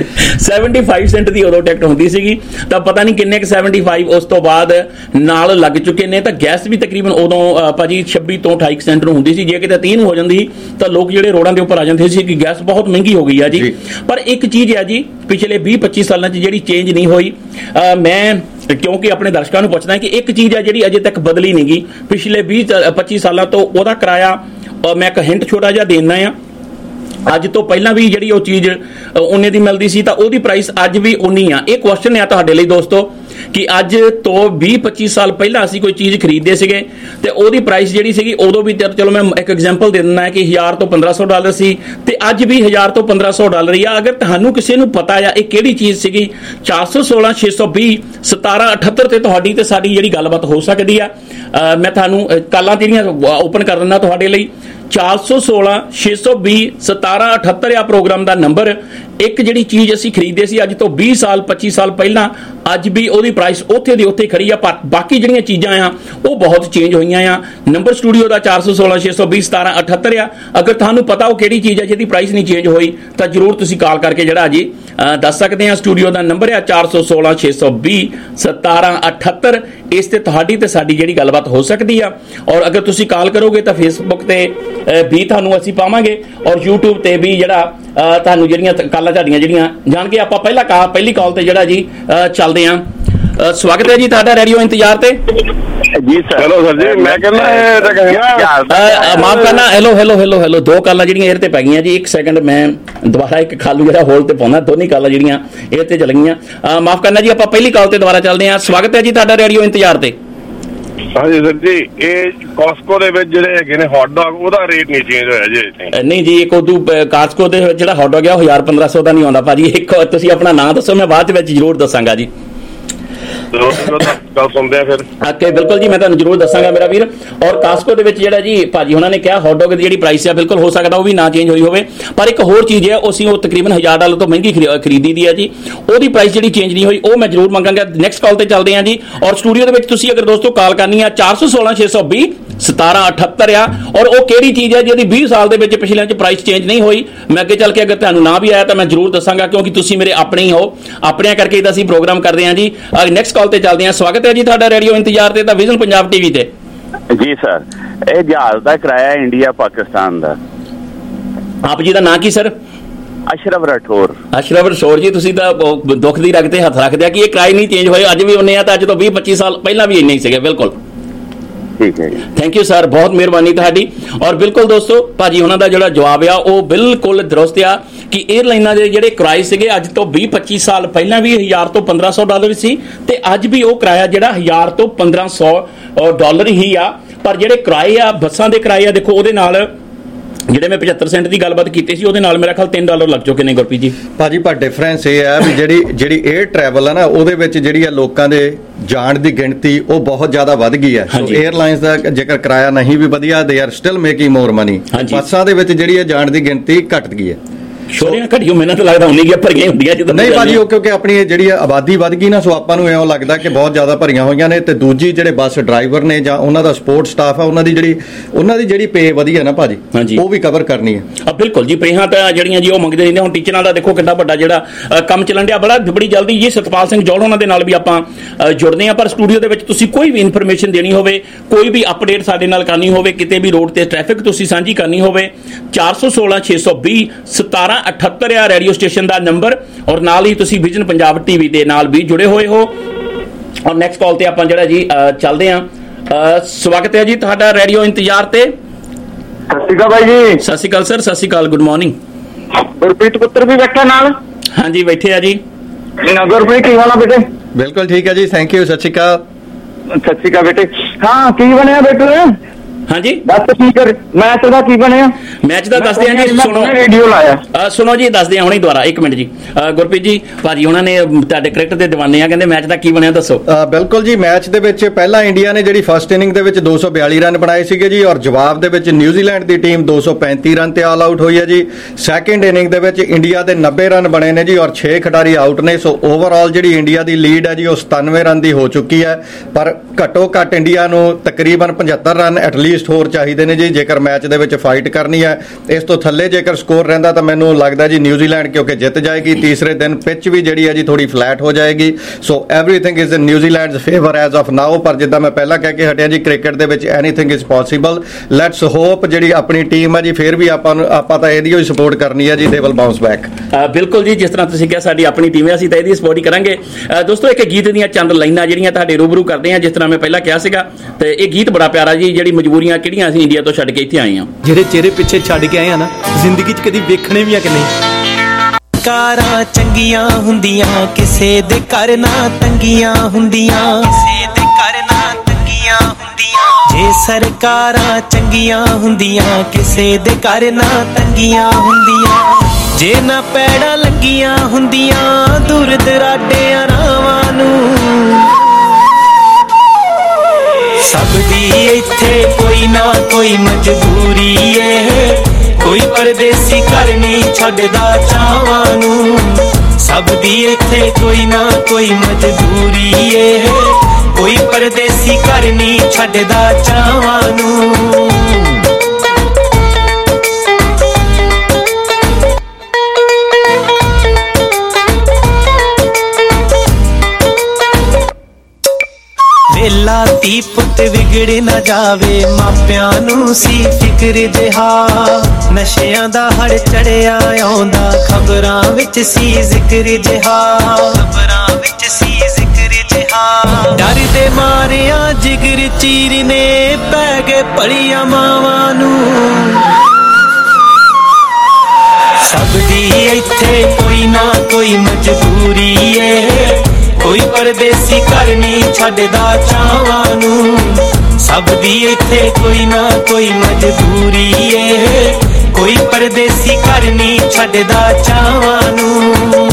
75 ਸੈਂਟ ਦੀ ਉਦੋਂ ਟਿਕਟ ਹੁੰਦੀ ਸੀਗੀ, ਤਾਂ ਪਤਾ ਨਹੀਂ ਕਿੰਨੇ ਕੁ 75 ਉਸ ਤੋਂ ਬਾਅਦ ਨਾਲ ਲੱਗ ਚੁੱਕੇ ਨੇ। ਤਾਂ ਗੈਸ ਵੀ ਤਕਰੀਬਨ ਉਦੋਂ ਭਾਜੀ 26 ਤੋਂ 28 ਸੈਂਟ ਨੂੰ ਹੁੰਦੀ ਸੀ। ਜੇ ਕਿਤੇ 30 ਨੂੰ ਹੋ ਜਾਂਦੀ ਤਾਂ ਲੋਕ ਜਿਹੜੇ ਰੋਡਾਂ ਦੇ ਉੱਪਰ ਆ ਜਾਂਦੇ ਸੀ ਕਿ ਗੈਸ ਬਹੁਤ ਮਹਿੰਗੀ ਹੋ ਗਈ ਆ ਜੀ। ਪਰ ਇੱਕ ਚੀਜ਼ ਆ ਜੀ, ਪਿਛਲੇ 20-25 ਸਾਲਾਂ 'ਚ ਜਿਹੜੀ ਚੇਂਜ ਨਹੀਂ ਹੋਈ, ਮੈਂ ਕਿਉਂਕਿ ਆਪਣੇ ਦਰਸ਼ਕਾਂ ਨੂੰ ਪੁੱਛਦਾ ਕਿ ਇੱਕ ਚੀਜ਼ ਆ ਜਿਹੜੀ ਅਜੇ ਤੱਕ ਬਦਲੀ ਨਹੀਂ ਗਈ ਪਿਛਲੇ 20-25 ਸਾਲਾਂ ਤੋਂ, ਉਹਦਾ ਕਿਰਾਇਆ ਮੈਂ ਇੱਕ ਹਿੰਟ ਛੋਟਾ ਜਿਹਾ ਦੇਣਾ ਆ। ਅੱਜ ਤੋਂ ਪਹਿਲਾਂ ਵੀ ਜਿਹੜੀ ਉਹ ਚੀਜ਼ ਉਹਨੇ ਦੀ ਮਿਲਦੀ ਸੀ ਤਾਂ ਉਹਦੀ ਪ੍ਰਾਈਸ ਅੱਜ ਵੀ ਉਨੀ ਆ। ਇਹ ਕੁਐਸਚਨ ਆ ਤੁਹਾਡੇ ਲਈ ਦੋਸਤੋ ਕਿ ਅੱਜ ਤੋਂ 20-25 ਸਾਲ ਪਹਿਲਾਂ ਅਸੀਂ ਕੋਈ ਚੀਜ਼ ਖਰੀਦਦੇ ਸੀਗੇ ਤੇ ਉਹਦੀ ਪ੍ਰਾਈਸ ਜਿਹੜੀ ਸੀਗੀ ਉਦੋਂ ਵੀ, ਚਲੋ ਮੈਂ ਇੱਕ ਐਗਜ਼ਾਮਪਲ ਦੇ ਦਿੰਦਾ ਕਿ $1000 ਤੋਂ $1500 ਸੀ, ਤੇ ਅੱਜ ਵੀ $1000 ਤੋਂ $1500 ਹੀ ਆ। ਅਗਰ ਤੁਹਾਨੂੰ ਕਿਸੇ ਨੂੰ ਪਤਾ ਆ ਇਹ ਕਿਹੜੀ ਚੀਜ਼ ਸੀਗੀ, 416 620 1778 ਤੇ ਤੁਹਾਡੀ ਤੇ ਸਾਡੀ ਜਿਹੜੀ ਗੱਲਬਾਤ ਹੋ ਸਕਦੀ ਆ। ਮੈਂ ਤੁਹਾਨੂੰ ਕਾਲਾਂ ਜਿਹੜੀਆਂ ਓਪਨ ਕਰ ਦਿੰਦਾ ਤੁਹਾਡੇ ਲਈ। 416 620 1778 ਆ ਪ੍ਰੋਗਰਾਮ ਦਾ ਨੰਬਰ। ਇੱਕ ਜਿਹੜੀ ਚੀਜ਼ ਅਸੀਂ ਖਰੀਦਦੇ ਸੀ ਅੱਜ ਤੋਂ 20 ਸਾਲ 25 ਸਾਲ ਪਹਿਲਾਂ, ਅੱਜ ਵੀ ਉਹਦੀ ਪ੍ਰਾਈਸ ਉੱਥੇ ਦੀ ਉੱਥੇ ਖੜੀ ਆ। ਪਰ ਬਾਕੀ ਜਿਹੜੀਆਂ ਚੀਜ਼ਾਂ ਆ ਉਹ ਬਹੁਤ ਚੇਂਜ ਹੋਈਆਂ ਆ। ਨੰਬਰ ਸਟੂਡੀਓ ਦਾ 416 620 1778 ਆ। ਅਗਰ ਤੁਹਾਨੂੰ ਪਤਾ ਉਹ ਕਿਹੜੀ ਚੀਜ਼ ਆ ਜਿਹਦੀ ਪ੍ਰਾਈਸ ਨਹੀਂ ਚੇਂਜ ਹੋਈ ਤਾਂ ਜਰੂਰ ਤੁਸੀਂ ਕਾਲ ਕਰਕੇ ਜਿਹੜਾ ਜੀ ਦੱਸ ਸਕਦੇ ਆ। ਸਟੂਡੀਓ ਦਾ ਨੰਬਰ ਆ 416 620 1778। ਇਸ ਤੇ ਤੁਹਾਡੀ ਤੇ ਸਾਡੀ ਜਿਹੜੀ ਗੱਲਬਾਤ ਹੋ ਸਕਦੀ ਆ। ਔਰ ਅਗਰ ਤੁਸੀਂ ਕਾਲ ਕਰੋਗੇ ਤਾਂ ਫੇਸਬੁੱਕ ਤੇ ਵੀ ਤੁਹਾਨੂੰ ਅਸੀਂ ਪਾਵਾਂਗੇ, ਔਰ YouTube ਤੇ ਵੀ ਜਿਹੜਾ ਤੁਹਾਨੂੰ ਜਿਹੜੀਆਂ ਕਾਲਾਂ ਤੁਹਾਡੀਆਂ ਜਿਹੜੀਆਂ ਜਾਣ ਕੇ ਆਪਾਂ ਪਹਿਲੀ ਕਾਲ ਤੇ ਜਿਹੜਾ ਜੀ ਚੱਲਦੇ ਆ। ਸਵਾਗਤ ਹੈ ਜੀ ਤੁਹਾਡਾ ਰੇਡੀਓ ਇੰਤਜ਼ਾਰ ਤੇ ਜੀ ਸਰ। ਹੈਲੋ ਸਰ ਜੀ, ਮੈਂ ਕਹਿੰਦਾ ਮਾਫ ਕਰਨਾ, ਹੈਲੋ 2 ਕਾਲਾਂ ਜਿਹੜੀਆਂ 에ਅਰ ਤੇ ਪੈ ਗਈਆਂ ਜੀ। 1 ਸੈਕਿੰਡ ਮੈਂ ਦੁਬਾਰਾ ਇੱਕ ਖਾਲੂ ਜਿਹੜਾ ਹੋਲ ਤੇ ਪਾਉਣਾ, ਦੋਨੇ ਕਾਲਾਂ ਜਿਹੜੀਆਂ 에ਅਰ ਤੇ ਚੱਲ ਗਈਆਂ। ਮਾਫ ਕਰਨਾ ਜੀ, ਆਪਾਂ ਪਹਿਲੀ ਕਾਲ ਤੇ ਦੁਬਾਰਾ ਚੱਲਦੇ ਆ। ਸਵਾਗਤ ਹੈ ਜੀ ਤੁਹਾਡਾ ਰੇਡੀਓ ਇੰਤਜ਼ਾਰ ਤੇ। ਹਾਂਜੀ ਸਰ ਜੀ, ਇਹ ਕਾਸਕੋ ਦੇ ਵਿੱਚ ਜਿਹੜੇ ਹੈਗੇ ਨੇ ਹੌਟ ਡੌਗ, ਉਹਦਾ ਰੇਟ ਨਹੀਂ ਚੇਂਜ ਹੋਇਆ ਜੀ? ਨਹੀਂ ਜੀ, ਇੱਕ ਉਦੋਂ ਕਾਸਕੋ ਦੇ ਜਿਹੜਾ ਹੌਟ ਡੌਗ ਆ ਉਹ 1000-1500 ਦਾ ਨਹੀਂ ਆਉਂਦਾ ਭਾਜੀ। ਇੱਕ ਤੁਸੀਂ ਆਪਣਾ ਨਾਂ ਦੱਸੋ, ਮੈਂ ਬਾਅਦ ਵਿੱਚ ਜ਼ਰੂਰ ਦੱਸਾਂਗਾ ਜੀ। ਗੱਲ ਸੁਣਦੇ ਆ ਫਿਰ। ਓਕੇ, ਬਿਲਕੁਲ ਜੀ, ਮੈਂ ਤੁਹਾਨੂੰ ਜ਼ਰੂਰ ਦੱਸਾਂਗਾ ਮੇਰਾ ਵੀਰ। ਔਰ ਕਾਸਕੋ ਦੇ ਵਿੱਚ ਜਿਹੜਾ ਜੀ ਭਾਜੀ ਉਹਨਾਂ ਨੇ ਕਿਹਾ ਹੌਟ ਡੌਗ ਦੀ ਜਿਹੜੀ ਪ੍ਰਾਈਸ ਆ ਬਿਲਕੁਲ ਹੋ ਸਕਦਾ ਉਹ ਵੀ ਨਾ ਚੇਂਜ ਹੋਈ ਹੋਵੇ, ਪਰ ਇੱਕ ਹੋਰ ਚੀਜ਼ ਹੈ ਅਸੀਂ ਉਹ ਤਕਰੀਬਨ $1000 ਤੋਂ ਮਹਿੰਗੀ ਖਰੀਦੀ ਦੀ ਹੈ ਜੀ। ਉਹਦੀ ਪ੍ਰਾਈਸ ਜਿਹੜੀ ਚੇਂਜ ਨਹੀਂ ਹੋਈ ਉਹ ਮੈਂ ਜ਼ਰੂਰ ਮੰਗਾਂਗਾ। ਨੈਕਸਟ ਕਾਲ ਤੇ ਚੱਲਦੇ ਹਾਂ ਜੀ। ਔਰ ਸਟੂਡੀਓ ਦੇ ਵਿੱਚ ਤੁਸੀਂ ਅਗਰ ਦੋਸਤੋ ਕਾਲ ਕਰਨੀ ਆ 416 620 1778 ਆ। ਔਰ ਉਹ ਕਿਹੜੀ ਚੀਜ਼ ਹੈ ਜਿਹਦੀ 20 ਸਾਲ ਦੇ ਵਿੱਚ ਪਿਛਲਿਆਂ 'ਚ ਪ੍ਰਾਈਸ ਚੇਂਜ ਨਹੀਂ ਹੋਈ। ਮੈਂ ਅੱਗੇ ਚੱਲ ਕੇ ਅਗਰ ਤੁਹਾਨੂੰ ਨਾ ਵੀ ਆਇਆ ਤਾਂ ਮੈਂ ਜ਼ਰੂਰ ਦੱਸਾਂਗਾ, ਕਿਉਂਕਿ ਤੁਸੀਂ ਮੇਰੇ ਆਪਣੇ ਹੀ ਹੋ, ਆਪਣਿਆਂ ਕਰਕੇ ਤਾਂ ਅਸੀਂ ਪ੍ਰੋਗਰਾਮ ਕਰਦੇ ਹਾਂ ਜੀ। ਨੈਕਸਟ ਕਾਲ ਤੇ ਚੱਲਦੇ ਹਾਂ। ਸਵਾਗਤ ਹੈ ਜੀ ਤੁਹਾਡਾ ਰੇਡੀਓ ਇੰਤਜ਼ਾਰ ਤੇ ਤਾਂ ਵਿਜ਼ਨ ਪੰਜਾਬ TV ਤੇ। ਜੀ ਸਰ, ਇਹ ਜਹਾਜ਼ ਦਾ ਕਿਰਾਇਆ ਇੰਡੀਆ ਪਾਕਿਸਤਾਨ ਦਾ। ਆਪ ਜੀ ਦਾ ਨਾਂ ਕੀ ਸਰ? ਅਸ਼ਰਫ ਰਾਠੌਰ। ਅਸ਼ਰਫ ਰਾਠੌਰ ਜੀ, ਤੁਸੀਂ ਤਾਂ ਦੁੱਖ ਦੀ ਰਗ ਤੇ ਹੱਥ ਰੱਖਦੇ ਆ ਕਿ ਇਹ ਕਿਰਾਏ ਨਹੀਂ ਚੇਂਜ ਹੋਏ, ਅੱਜ ਵੀ ਉਹਨੇ ਆ ਤਾਂ ਅੱਜ ਤੋਂ 20-25 ਸਾਲ ਪਹਿਲਾਂ ਵੀ ਇੰਨੇ ਹੀ ਸੀਗੇ। ਬਿਲਕੁਲ ਠੀਕ ਹੈ ਜੀ, ਥੈਂਕ ਯੂ ਸਰ, ਬਹੁਤ ਮਿਹਰਬਾਨੀ ਤੁਹਾਡੀ। ਔਰ ਬਿਲਕੁਲ ਦੋਸਤੋ, ਭਾਜੀ ਉਹਨਾਂ ਦਾ ਜਿਹੜਾ ਜਵਾਬ ਆ ਉਹ ਬਿਲਕੁਲ ਦਰੁਸਤ ਆ ਕਿ 에ਅਰਲਾਈਨਾਂ ਦੇ ਜਿਹੜੇ ਕਿਰਾਏ ਸੀਗੇ ਅੱਜ ਤੋਂ 20-25 ਸਾਲ ਪਹਿਲਾਂ ਵੀ 1000 ਤੋਂ 1500 ਡਾਲਰ ਸੀ, ਤੇ ਅੱਜ ਵੀ ਉਹ ਕਿਰਾਇਆ ਜਿਹੜਾ 1000 ਤੋਂ 1500 ਡਾਲਰ ਹੀ ਆ। ਪਰ ਜਿਹੜੇ ਕਿਰਾਏ ਆ, ਬੱਸਾਂ ਦੇ ਕਿਰਾਏ ਆ, ਦੇਖੋ ਉਹਦੇ ਨਾਲ ਜਿਹੜੇ ਮੈਂ 75% ਦੀ ਗੱਲਬਾਤ ਕੀਤੀ ਸੀ ਉਹਦੇ ਨਾਲ ਮੇਰਾ ਖਿਆਲ $3 ਲੱਗ ਚੁੱਕੇ ਨੇ ਗੁਰਪ੍ਰੀਤ ਜੀ। ਭਾਜੀ ਪਰ ਡਿਫਰੈਂਸ ਇਹ ਹੈ ਵੀ ਜਿਹੜੀ 에ਅਰ ਟਰੈਵਲ ਆ ਨਾ, ਉਹਦੇ ਵਿੱਚ ਜਿਹੜੀ ਆ ਲੋਕਾਂ ਦੇ ਜਾਣ ਦੀ ਗਿਣਤੀ ਉਹ ਬਹੁਤ ਜ਼ਿਆਦਾ ਵੱਧ ਗਈ ਹੈ। ਸੋ 에ਅਰਲਾਈਨਸ ਦਾ ਜੇਕਰ ਕਿਰਾਇਆ ਨਹੀਂ ਵੀ ਵਧੀਆ, they are still making more money. ਬੱਸਾਂ ਦੇ ਵਿੱਚ ਜਿਹੜੀ ਹੈ ਜਾਣ ਦੀ ਗਿਣਤੀ ਘਟ ਗਈ ਹੈ। ਛੋਟੀਆਂ ਘਟੀਆਂ ਮੈਨੂੰ ਤਾਂ ਲੱਗਦਾ ਉਨੀ ਗਿਆ ਭਰੀਆਂ ਹੁੰਦੀਆਂ ਜਦੋਂ ਨਹੀਂ ਭਾਜੀ, ਉਹ ਕਿਉਂਕਿ ਆਪਣੀ ਜਿਹੜੀ ਆਬਾਦੀ ਵੱਧ ਗਈ ਨਾ, ਸੋ ਆਪਾਂ ਨੂੰ ਇਉਂ ਲੱਗਦਾ ਕਿ ਬਹੁਤ ਜ਼ਿਆਦਾ ਭਰੀਆਂ ਹੋਈਆਂ ਨੇ। ਤੇ ਦੂਜੀ ਜਿਹੜੇ ਬੱਸ ਡਰਾਈਵਰ ਨੇ ਜਾਂ ਉਹਨਾਂ ਦਾ ਸਪੋਰਟ ਸਟਾਫ ਆ, ਉਹਨਾਂ ਦੀ ਜਿਹੜੀ ਪੇ ਵਧੀਆ ਨਾ ਭਾਜੀ, ਉਹ ਵੀ ਕਵਰ ਕਰਨੀ ਹੈ। ਬਿਲਕੁਲ ਜੀ, ਪੇਹਾਂ ਤਾਂ ਜਿਹੜੀਆਂ ਜੀ ਉਹ ਮੰਗਦੇ ਰਹਿੰਦੇ। ਹੁਣ ਟੀਚਰਾਂ ਦਾ ਦੇਖੋ ਕਿੰਨਾ ਵੱਡਾ ਜਿਹੜਾ ਕੰਮ ਚੱਲਣ ਡਿਆ, ਬੜੀ ਜਲਦੀ ਜੀ ਸਤਪਾਲ ਸਿੰਘ ਜੌਲ ਉਹਨਾਂ ਦੇ ਨਾਲ ਵੀ ਆਪਾਂ ਜੁੜਦੇ ਹਾਂ। ਪਰ ਸਟੂਡੀਓ ਦੇ ਵਿੱਚ ਤੁਸੀਂ ਕੋਈ ਵੀ ਇਨਫੋਰਮੇਸ਼ਨ ਦੇਣੀ ਹੋਵੇ, ਕੋਈ ਵੀ ਅਪਡੇਟ ਸਾਡੇ ਨਾਲ ਕਰਨੀ ਹੋਵੇ, ਕਿਤੇ ਵੀ ਰੋਡ ਤੇ ਟ੍ਰੈਫਿਕ ਤੁਸੀਂ ਸਾਂਝੀ ਕਰਨੀ ਹੋਵੇ, 416 620 1778 ਆ ਰੇਡੀਓ ਸਟੇਸ਼ਨ ਦਾ ਨੰਬਰ। ਔਰ ਨਾਲ ਹੀ ਤੁਸੀਂ ਵਿਜ਼ਨ ਪੰਜਾਬ ਟੀਵੀ ਦੇ ਨਾਲ ਵੀ ਜੁੜੇ ਹੋਏ ਹੋ। ਔਰ ਨੈਕਸਟ ਕਾਲ ਤੇ ਆਪਾਂ ਜਿਹੜਾ ਜੀ ਚੱਲਦੇ ਹਾਂ। ਸਵਾਗਤ ਹੈ ਜੀ ਤੁਹਾਡਾ ਰੇਡੀਓ ਇੰਤਜ਼ਾਰ ਤੇ। ਸਤਿ ਸ਼੍ਰੀ ਅਕਾਲ ਬਾਈ ਜੀ। ਸਤਿ ਸ਼੍ਰੀ ਅਕਾਲ ਸਰ, ਸਤਿ ਸ਼੍ਰੀ ਅਕਾਲ, ਗੁੱਡ ਮਾਰਨਿੰਗ। ਗੁਰਪ੍ਰੀਤ ਪੁੱਤਰ ਵੀ ਬੈਠਾ ਨਾਲ? ਹਾਂਜੀ ਬੈਠੇ ਆ ਜੀ। ਗੁਰਪ੍ਰੀਤ ਕੀ ਹਾਲ ਆ ਬੇਟੇ? ਬਿਲਕੁਲ ਠੀਕ ਹੈ ਜੀ, ਥੈਂਕ ਯੂ। ਸਤਿ ਸ਼੍ਰੀ ਅਕਾਲ। ਸਤਿ ਸ਼੍ਰੀ ਅਕਾਲ ਬੇਟੇ। ਹਾਂ, ਕੀ ਬਣਿਆ ਬੇਟੇ? ਹਾਂਜੀ ਦੱਸ ਕੀ ਕਰ, ਮੈਚ ਦਾ ਕੀ ਬਣਿਆ? ਮੈਚ ਦਾ ਦੱਸਦੇ ਆ ਜੀ, ਸੁਣੋ ਰੇਡੀਓ ਲਾਇਆ। ਸੁਣੋ ਜੀ, ਦੱਸਦੇ ਆ ਹੁਣੇ ਦੁਬਾਰਾ, ਇੱਕ ਮਿੰਟ ਜੀ। ਗੁਰਪ੍ਰੀਤ ਜੀ, ਭਾਜੀ ਉਹਨਾਂ ਨੇ ਤੁਹਾਡੇ ਕ੍ਰਿਕਟ ਦੇ ਦੀਵਾਨੇ ਆ, ਕਹਿੰਦੇ ਮੈਚ ਦਾ ਕੀ ਬਣਿਆ ਦੱਸੋ। ਬਿਲਕੁਲ ਜੀ, ਮੈਚ ਦੇ ਵਿੱਚ ਪਹਿਲਾਂ ਇੰਡੀਆ ਨੇ ਜਿਹੜੀ ਫਸਟ ਇਨਿੰਗ ਦੇ ਵਿੱਚ 242 ਰਨ ਬਣਾਏ ਸੀਗੇ ਜੀ, ਔਰ ਜਵਾਬ ਦੇ ਵਿੱਚ ਨਿਊਜ਼ੀਲੈਂਡ ਦੀ ਟੀਮ 235 ਰਨ ਤੇ ਆਲ ਆਊਟ ਹੋਈ ਹੈ ਜੀ। ਸੈਕਿੰਡ ਇਨਿੰਗ ਦੇ ਵਿੱਚ ਇੰਡੀਆ ਦੇ 90 ਰਨ ਬਣੇ ਨੇ ਜੀ, ਔਰ 6 ਖਿਡਾਰੀ ਆਊਟ ਨੇ। ਸੋ ਓਵਰਆਲ ਜਿਹੜੀ ਇੰਡੀਆ ਦੀ ਲੀਡ ਹੈ ਜੀ ਉਹ 97 ਰਨ ਦੀ ਹੋ ਚੁੱਕੀ ਹੈ। ਪਰ ਘੱਟੋ ਘੱਟ ਇੰਡੀਆ ਨੂੰ ਤਕਰੀਬਨ 75 ਰਨ ਐਟਲੀਸਟ ਹੋਰ ਚਾਹੀਦੇ ਨੇ ਜੀ, ਜੇਕਰ ਮੈਚ ਦੇ ਵਿੱਚ ਫਾਈਟ ਕਰਨੀ ਹੈ। ਇਸ ਤੋਂ ਥੱਲੇ ਜੇਕਰ ਸਕੋਰ ਰਹਿੰਦਾ ਤਾਂ ਮੈਨੂੰ ਲੱਗਦਾ ਜੀ ਨਿਊਜ਼ੀਲੈਂਡ ਕਿਉਂਕਿ ਜਿੱਤ ਜਾਏਗੀ। ਤੀਸਰੇ ਦਿਨ ਪਿੱਚ ਵੀ ਜਿਹੜੀ ਹੈ ਜੀ ਥੋੜੀ ਫਲੈਟ ਹੋ ਜਾਏਗੀ। So everything is in New Zealand's favour as of now. ਪਰ ਜਿੱਦਾਂ ਮੈਂ ਪਹਿਲਾਂ ਕਹਿ ਕੇ ਹਟਿਆ ਜੀ, ਕ੍ਰਿਕਟ ਦੇ ਵਿੱਚ anything is possible. Let's hope ਜਿਹੜੀ ਆਪਣੀ ਟੀਮ ਹੈ ਜੀ, ਫਿਰ ਵੀ ਆਪਾਂ ਤਾਂ ਇਹਦੀ ਹੀ ਸਪੋਰਟ ਕਰਨੀ ਹੈ ਜੀ, ਦੇ ਵਿਲ ਬਾਉਂਸ ਬੈਕ। ਬਿਲਕੁਲ ਜੀ, ਜਿਸ ਤਰ੍ਹਾਂ ਤੁਸੀਂ ਕਿਹਾ ਸਾਡੀ ਆਪਣੀ ਟੀਮ ਹੈ, ਅਸੀਂ ਤਾਂ ਇਹਦੀ ਸਪੋਰਟ ਹੀ ਕਰਾਂਗੇ। ਦੋਸਤੋ, ਇੱਕ ਗੀਤ ਦੀਆਂ ਚੰਦ ਲਾਈਨਾਂ ਜਿਹੜੀਆਂ ਤੁਹਾਡੇ ਰੂਬਰੂ ਕਰਦੇ ਹਾਂ, ਜਿਸ ਤਰ੍ਹਾਂ ਮੈਂ ਪਹਿਲਾਂ ਕਿਹਾ ਸੀਗਾ, ਤੇ ਇਹ ਗੀਤ ਬੜਾ ਪਿਆਰਾ ਜੀ। ਜਿਹੜੀ ਮਜਬੂਰੀਆਂ ਕਿਹੜੀਆਂ ਅਸੀਂ ਇੰਡੀਆ ਤੋਂ ਛੱਡ ਕੇ ਇੱਥੇ ਆਏ ਹਾਂ, ਜਿਹੜੇ ਚਿਹਰੇ ਪਿੱਛੇ ਛੱਡ ਕੇ ਆਏ ਆ ਨਾ, ਜ਼ਿੰਦਗੀ 'ਚ ਕਦੀ ਵੇਖਣੇ ਵੀ ਆ ਕਿ ਨਹੀਂ। ਕਾਰਾਂ ਚੰਗੀਆਂ ਹੁੰਦੀਆਂ, ਕਿਸੇ ਦੇ ਘਰ ਨਾ ਤੰਗੀਆਂ ਹੁੰਦੀਆਂ, ਕਿਸੇ ਦੇ ਘਰ ਨਾ ਤੰਗੀਆਂ ਹੁੰਦੀਆਂ। ਜੇ ਸਰਕਾਰਾਂ ਚੰਗੀਆਂ ਹੁੰਦੀਆਂ, ਕਿਸੇ ਦੇ ਘਰ ਨਾ ਤੰਗੀਆਂ ਹੁੰਦੀਆਂ। ਜੇ ਨਾ ਪੈੜਾਂ ਲੱਗੀਆਂ ਹੁੰਦੀਆਂ ਦੂਰ ਦਰਾਡਿਆਂ ਰਾਵਾਂ ਨੂੰ। ਸਭ ਦੀ ਇੱਥੇ ਕੋਈ ਨਾ ਕੋਈ ਮਜਬੂਰੀ ਏ, ਕੋਈ ਪਰਦੇਸੀ ਘਰ ਨਹੀਂ ਛੱਡਦਾ ਚਾਵਾਂ ਨੂੰ। ਸਭ ਦੀ ਇੱਥੇ ਕੋਈ ਨਾ ਕੋਈ ਮਜਬੂਰੀ ਏ, ਕੋਈ ਪਰਦੇਸੀ ਘਰ ਨਹੀਂ ਛੱਡਦਾ ਚਾਵਾਂ ਨੂੰ। ਵੇਲਾ ਧੀ ਪੁੱਤ ਵਿਗੜ ਨਾ ਜਾਵੇ, ਮਾਪਿਆਂ ਨੂੰ ਸੀ ਫਿਕਰ ਜਿਹਾ। ਨਸ਼ਿਆਂ ਦਾ ਹੜ ਚੜਿਆ ਆਉਂਦਾ, ਖਬਰਾਂ ਵਿੱਚ ਸੀ ਜ਼ਿਕਰ ਜਿਹਾ, ਖਬਰਾਂ ਵਿੱਚ ਸੀ ਜ਼ਿਕਰ ਜਿਹਾ। ਡਰ ਦੇ ਮਾਰਿਆ ਜਿਗਰ ਚੀਰਨੇ ਪੈ ਗਏ ਭਲੀਆਂ ਮਾਵਾਂ ਨੂੰ। ਸਭ ਦੀ ਇੱਥੇ ਕੋਈ ਨਾ ਕੋਈ ਮਜਬੂਰੀ ਏ, ਕੋਈ ਪਰਦੇਸੀ ਘਰ ਨਹੀਂ ਛੱਡਦਾ ਚਾਵਾਂ ਨੂੰ। ਸਭ ਦੀ ਇੱਥੇ ਕੋਈ ਨਾ ਕੋਈ ਮਜਬੂਰੀ ਏ, ਕੋਈ ਪਰਦੇਸੀ ਘਰ ਨਹੀਂ ਛੱਡਦਾ ਚਾਵਾਂ ਨੂੰ।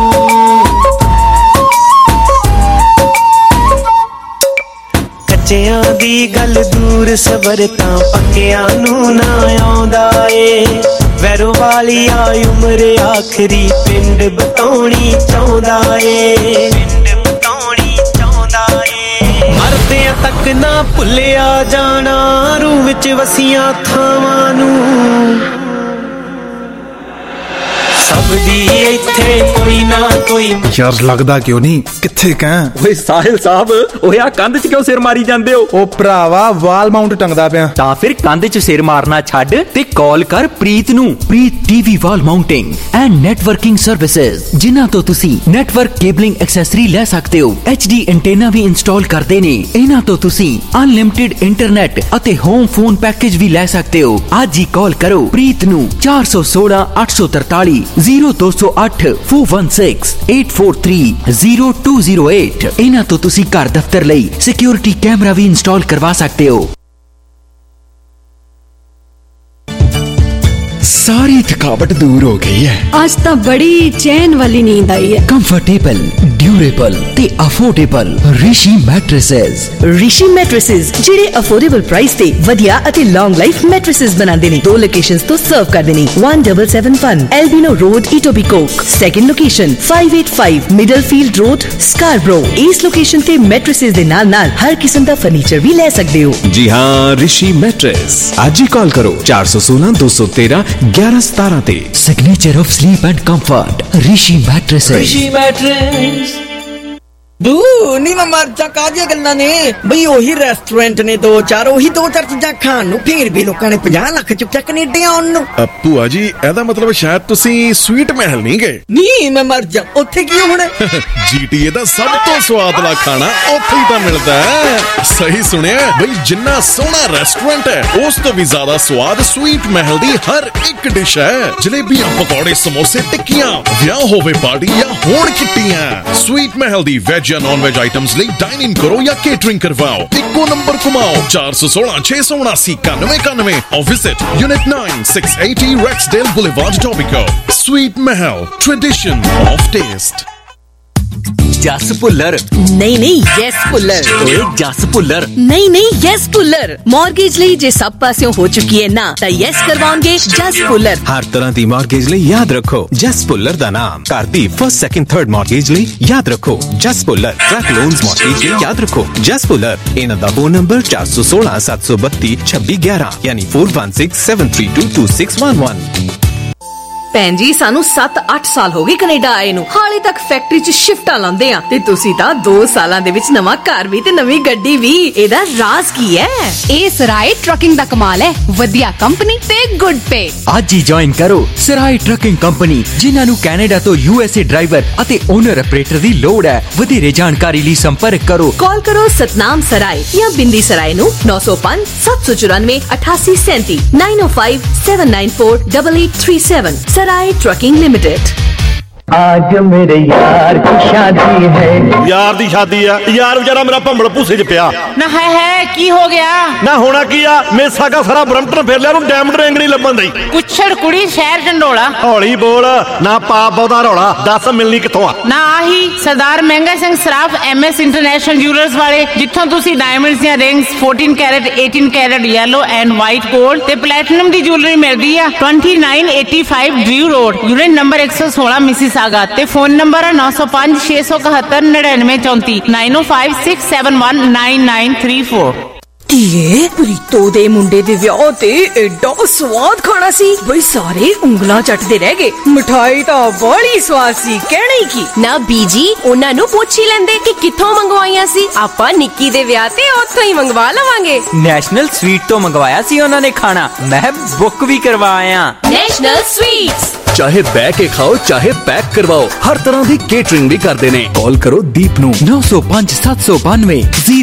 ਕੱਚਿਆਂ ਦੀ ਗੱਲ ਦੂਰ, ਸਬਰ ਤਾਂ ਪੱਕਿਆਂ ਨੂੰ ਨਾ ਆਉਂਦਾ ਏ। ਵੈਰੋ ਵਾਲੀ ਆ ਉਮਰ ਆਖਰੀ, ਪਿੰਡ ਬਤਾਉਣੀ ਚਾਹੁੰਦਾ ਏ, ਪਿੰਡ ਬਤਾਉਣੀ ਚਾਹੁੰਦਾ ਏ। ਮਰਦਿਆਂ ਤੱਕ ਨਾ ਭੁੱਲਿਆ ਜਾਣਾ, ਰੂਹ ਵਿੱਚ ਵਸੀਆਂ ਥਾਵਾਂ ਨੂੰ। ਸਭ ਦੀ ਇੱਥੇ ਕੋਈ ਨਾ ਕੋਈ। ਯਾਰ ਲੱਗਦਾ ਕਿਉਂ ਨਹੀਂ, ਕਿੱਥੇ ਕਹਿ? ਓਏ ਸਾਹਿਲ ਸਾਹਿਬ, ਓਏ ਆ ਕੰਧ 'ਚ ਕਿਉਂ ਸਿਰ ਮਾਰੀ ਜਾਂਦੇ ਹੋ? ਉਹ ਭਰਾਵਾ ਵਾਲ ਮਾਊਂਟ ਟੰਗਦਾ ਪਿਆ। ਤਾਂ ਫਿਰ ਕੰਧ 'ਚ ਸਿਰ ਮਾਰਨਾ ਛੱਡ ਤੇ ਕਾਲ ਕਰ ਪ੍ਰੀਤ ਨੂੰ। Preet TV wall mounting and networking services, ਜਿਨ੍ਹਾਂ ਤੋਂ ਤੁਸੀਂ ਨੈਟਵਰਕ ਕੇਬਲਿੰਗ ਐਕਸੈਸਰੀ ਲੈ ਸਕਦੇ ਹੋ। HD ਐਂਟੇਨਾ ਵੀ ਇੰਸਟਾਲ ਕਰਦੇ ਨੇ। ਇਹਨਾਂ ਤੋਂ ਤੁਸੀਂ ਅਨਲਿਮਿਟਿਡ ਇੰਟਰਨੈਟ ਅਤੇ ਹੋਮ ਫੋਨ ਪੈਕੇਜ ਵੀ ਲੈ ਸਕਦੇ ਹੋ। ਅੱਜ ਹੀ ਕਾਲ ਕਰੋ ਪ੍ਰੀਤ ਨੂੰ 416 843 0208 416 843 0208। ਇਹਨਾਂ ਤੋਂ ਤੁਸੀਂ ਘਰ ਦਫ਼ਤਰ ਲਈ ਸਿਕਿਉਰਿਟੀ ਕੈਮਰਾ ਵੀ ਇੰਸਟਾਲ ਕਰਵਾ ਸਕਦੇ ਹੋ। सारी थकावट दूर हो गई है। आज तो बड़ी चैन वाली नींद आई है। कंफर्टेबल, ड्यूरेबल ते affordable Rishi mattresses. Rishi mattresses ਜਿਹੜੇ ਅਫੋਰਡੇਬਲ ਪ੍ਰਾਈਸ ਤੇ ਵਧੀਆ ਅਤੇ ਲੌਂਗ ਲਾਈਫ ਮੈਟ੍ਰੈਸਸ ਬਣਾਉਂਦੇ ਨੇ। 2 ਲੋਕੇਸ਼ਨਸ ਤੋਂ ਸਰਵ ਕਰਦੇ ਨੇ। 1771 Albion road, Etobicoke. Second location 585 Middlefield road, Scarborough. ਇਸ ਲੋਕੇਸ਼ਨ ਤੇ ਮੈਟ੍ਰੈਸਸ ਦੇ ਨਾਲ ਹਰ ਕਿਸਮ ਦਾ ਫਰਨੀਚਰ ਵੀ ਲੈ ਸਕਦੇ ਹੋ। जी हाँ, ऋषि मैट्रेस। आज ही कॉल करो 416 213 1117 ਤੇ। Signature of sleep and comfort Rishi mattresses. Rishi mattress. ਬੂ ਨੀ ਮੈਂ ਮਰ ਜਾ ਕਾਹਦੀਆਂ ਗੱਲਾਂ ਨੇ ਬਈ। ਉਹੀ ਰੈਸਟੋਰੈਂਟ ਨੇ 2-4, ਉਹੀ 2-4 ਚੀਜ਼ਾਂ ਖਾਣ ਨੂੰ, ਫੇਰ ਵੀ ਲੋਕਾਂ ਨੇ 50 ਲੱਖ ਚੁੱਕਿਆ ਕੈਨੇਡਾ ਆਉਣ ਨੂੰ। ਭੂਆ ਜੀ, ਇਹਦਾ ਮਤਲਬ ਸ਼ਾਇਦ ਤੁਸੀਂ ਸਵੀਟ ਮਹਿਲ ਨਹੀਂ ਗਏ। ਨਹੀਂ ਮੈਂ ਮਰ ਜਾ, ਉੱਥੇ ਕੀ ਹੋਣਾ? GTA ਦਾ ਸਭ ਤੋਂ ਸਵਾਦਲਾ ਖਾਣਾ ਉੱਥੇ ਹੀ ਤਾਂ ਮਿਲਦਾ ਹੈ। ਸਹੀ ਸੁਣਿਆ ਬਈ, ਜਿੰਨਾ ਸੋਹਣਾ ਰੈਸਟੋਰੈਂਟ ਹੈ ਉਸ ਤੋਂ ਵੀ ਜ਼ਿਆਦਾ ਸਵਾਦ ਸਵੀਟ ਮਹਿਲ ਦੀ ਹਰ ਇੱਕ ਡਿਸ਼ ਹੈ। ਜਲੇਬੀਆਂ, ਪਕੌੜੇ, ਸਮੋਸੇ, ਟਿੱਕੀਆਂ, ਵਿਆਹ ਹੋਵੇ ਪਾਰਟੀ ਜਾਂ ਹੋਣ ਕਿੱਟੀਆਂ, ਸਵੀਟ ਮਹਿਲ ਦੀ ਵੈਜ ਜਾਂ ਨॉन वेज आइटम्स ਲਈ डाइन इन करो या केटरिंग करवाओ। इक्को नंबर घुमाओ 416 679 9191 और visit unit 9 680 Rexdale Boulevard, Etobicoke। Sweet Mahal, tradition of taste। जस पुल्लर नहीं यस पुल्लर। जस पुल्लर नहीं यस पुल्लर। मॉर्गेज ਲਈ ਜੇ ਸਭ ਪਾਸਿਓਂ ਹੋ ਚੁੱਕੀ ਹੈ ਨਾ ਤਾਂ ਯੈਸ ਕਰਵਾਉਂਗੇ ਜਸ ਪੁੱਲਰ। हर तरह ਦੀ ਮੌਰਗੇਜ ਲਈ ਯਾਦ ਰੱਖੋ ਜਸ ਪੁੱਲਰ ਦਾ ਨਾਮ। ਘਰ ਦੀ ਫਸਟ, ਸੈਕੰਡ, ਥਰਡ ਮੌਰਗੇਜ ਲਈ ਯਾਦ ਰੱਖੋ Jas Puller. Truck loans mortgage ਲਈ ਯਾਦ ਰੱਖੋ ਜਸ ਪੁੱਲਰ। ਇਹਨਾਂ ਦਾ ਫੋਨ ਨੰਬਰ 416 732 2611 ਯਾਨੀ 416 732 2611। ਭੈਣ ਜੀ, ਸਾਨੂੰ 7-8 ਸਾਲ ਹੋ ਗਏ ਕੈਨੇਡਾ ਆਏ ਨੂੰ। ਹਾਲੇ ਤੱਕ ਫੈਕਟਰੀ 'ਚ ਸ਼ਿਫਟਾਂ ਲਾਉਂਦੇ ਆ ਤੇ ਤੁਸੀਂ ਤਾਂ 2 ਸਾਲਾਂ ਦੇ ਵਿੱਚ ਨਵਾਂ ਘਰ ਵੀ ਤੇ ਨਵੀਂ ਗੱਡੀ ਵੀ। ਇਹਦਾ ਰਾਜ਼ ਕੀ ਹੈ? ਇਹ ਸਰਾਏ ਟਰੱਕਿੰਗ ਦਾ ਕਮਾਲ ਹੈ। ਵਧੀਆ ਕੰਪਨੀ ਤੇ ਗੁੱਡ ਪੇ। ਅੱਜ ਹੀ ਜੁਆਇਨ ਕਰੋ ਸਰਾਏ ਟਰੱਕਿੰਗ ਕੰਪਨੀ, ਜਿਨ੍ਹਾਂ ਨੂੰ ਕੈਨੇਡਾ ਤੋਂ USA ਡਰਾਈਵਰ ਅਤੇ ਓਨਰ ਆਪਰੇਟਰ ਦੀ ਲੋੜ ਹੈ। ਵਧੇਰੇ ਜਾਣਕਾਰੀ ਲਈ ਸੰਪਰਕ ਕਰੋ। ਕਾਲ ਕਰੋ ਸਤਨਾਮ ਸਰਾਏ ਜਾਂ ਬਿੰਦੀ ਸਰਾਏ ਨੂੰ 905 794 8837 905 794 8837। Sarai trucking limited. आज मेरे यार की शादी है। यार दी शादी है यार, बेचारा मेरा भंबल भूसे च पिया ना। है की हो गया ना? होना की आ, मेसा का सारा ब्रम्पटन फेर लिया, डायमंड रिंग नहीं लभन दी। कुछड़ कुड़ी शहर ढंडोला। हौली बोल ना, पाप बहुता रौला। दस मिलनी किथों आ? ना आही Sardar Mahanga Singh Saraf MS international jewellers वाले, जिथों तुसी डायमंड्स ਦੀਆਂ rings 14 carat 18 carat yellow and white gold ਤੇ प्लैटिनम ਦੀ ਜੁਐਲਰੀ ਮਿਲਦੀ ਆ। 2985 Drew road, unit number 116 Mississauga ਤੇ ਫੋਨ ਨੰਬਰ 905 671 9934 905 671 9934। ਧੀਏ, ਪ੍ਰੀਤੋ ਦੇ ਮੁੰਡੇ ਦੇ ਵਿਆਹ ਤੇ ਐਡਾ ਸਵਾਦ ਖਾਣਾ ਸੀ ਬਈ, ਸਾਰੇ ਉਂਗਲਾਂ ਚੱਟਦੇ ਰਹਿ ਗਏ। ਮਿਠਾਈ ਤਾਂ ਬੜੀ ਸਵਾਦ ਸੀ, ਕਹਿਣਾ ਹੀ ਕੀ। ਨਾ ਬੀਜੀ, ਉਹਨਾਂ ਨੂੰ ਪੁੱਛ ਹੀ ਲੈਂਦੇ ਕਿ ਕਿੱਥੋਂ ਮੰਗਵਾਈਆਂ ਸੀ। ਆਪਾਂ ਨਿੱਕੀ ਦੇ ਵਿਆਹ ਤੇ ਉੱਥੋਂ ਹੀ ਮੰਗਵਾ ਲਵਾਂਗੇ। ਨੈਸ਼ਨਲ ਸਵੀਟ ਤੋਂ ਮੰਗਵਾਇਆ ਸੀ ਉਹਨਾਂ ਨੇ ਖਾਣਾ। ਮੈਂ ਬੁੱਕ ਵੀ ਕਰਵਾਇਆ। National sweets. ਚਾਹੇ ਬਹਿ ਕੇ ਖਾਓ, ਚਾਹੇ ਪੈਕ ਕਰਵਾਓ, ਹਰ ਤਰ੍ਹਾਂ ਦੀ ਕੇਟਰਿੰਗ ਵੀ ਕਰਦੇ ਨੇ। ਕਾਲ ਕਰੋ ਦੀਪ ਨੂੰ 905 792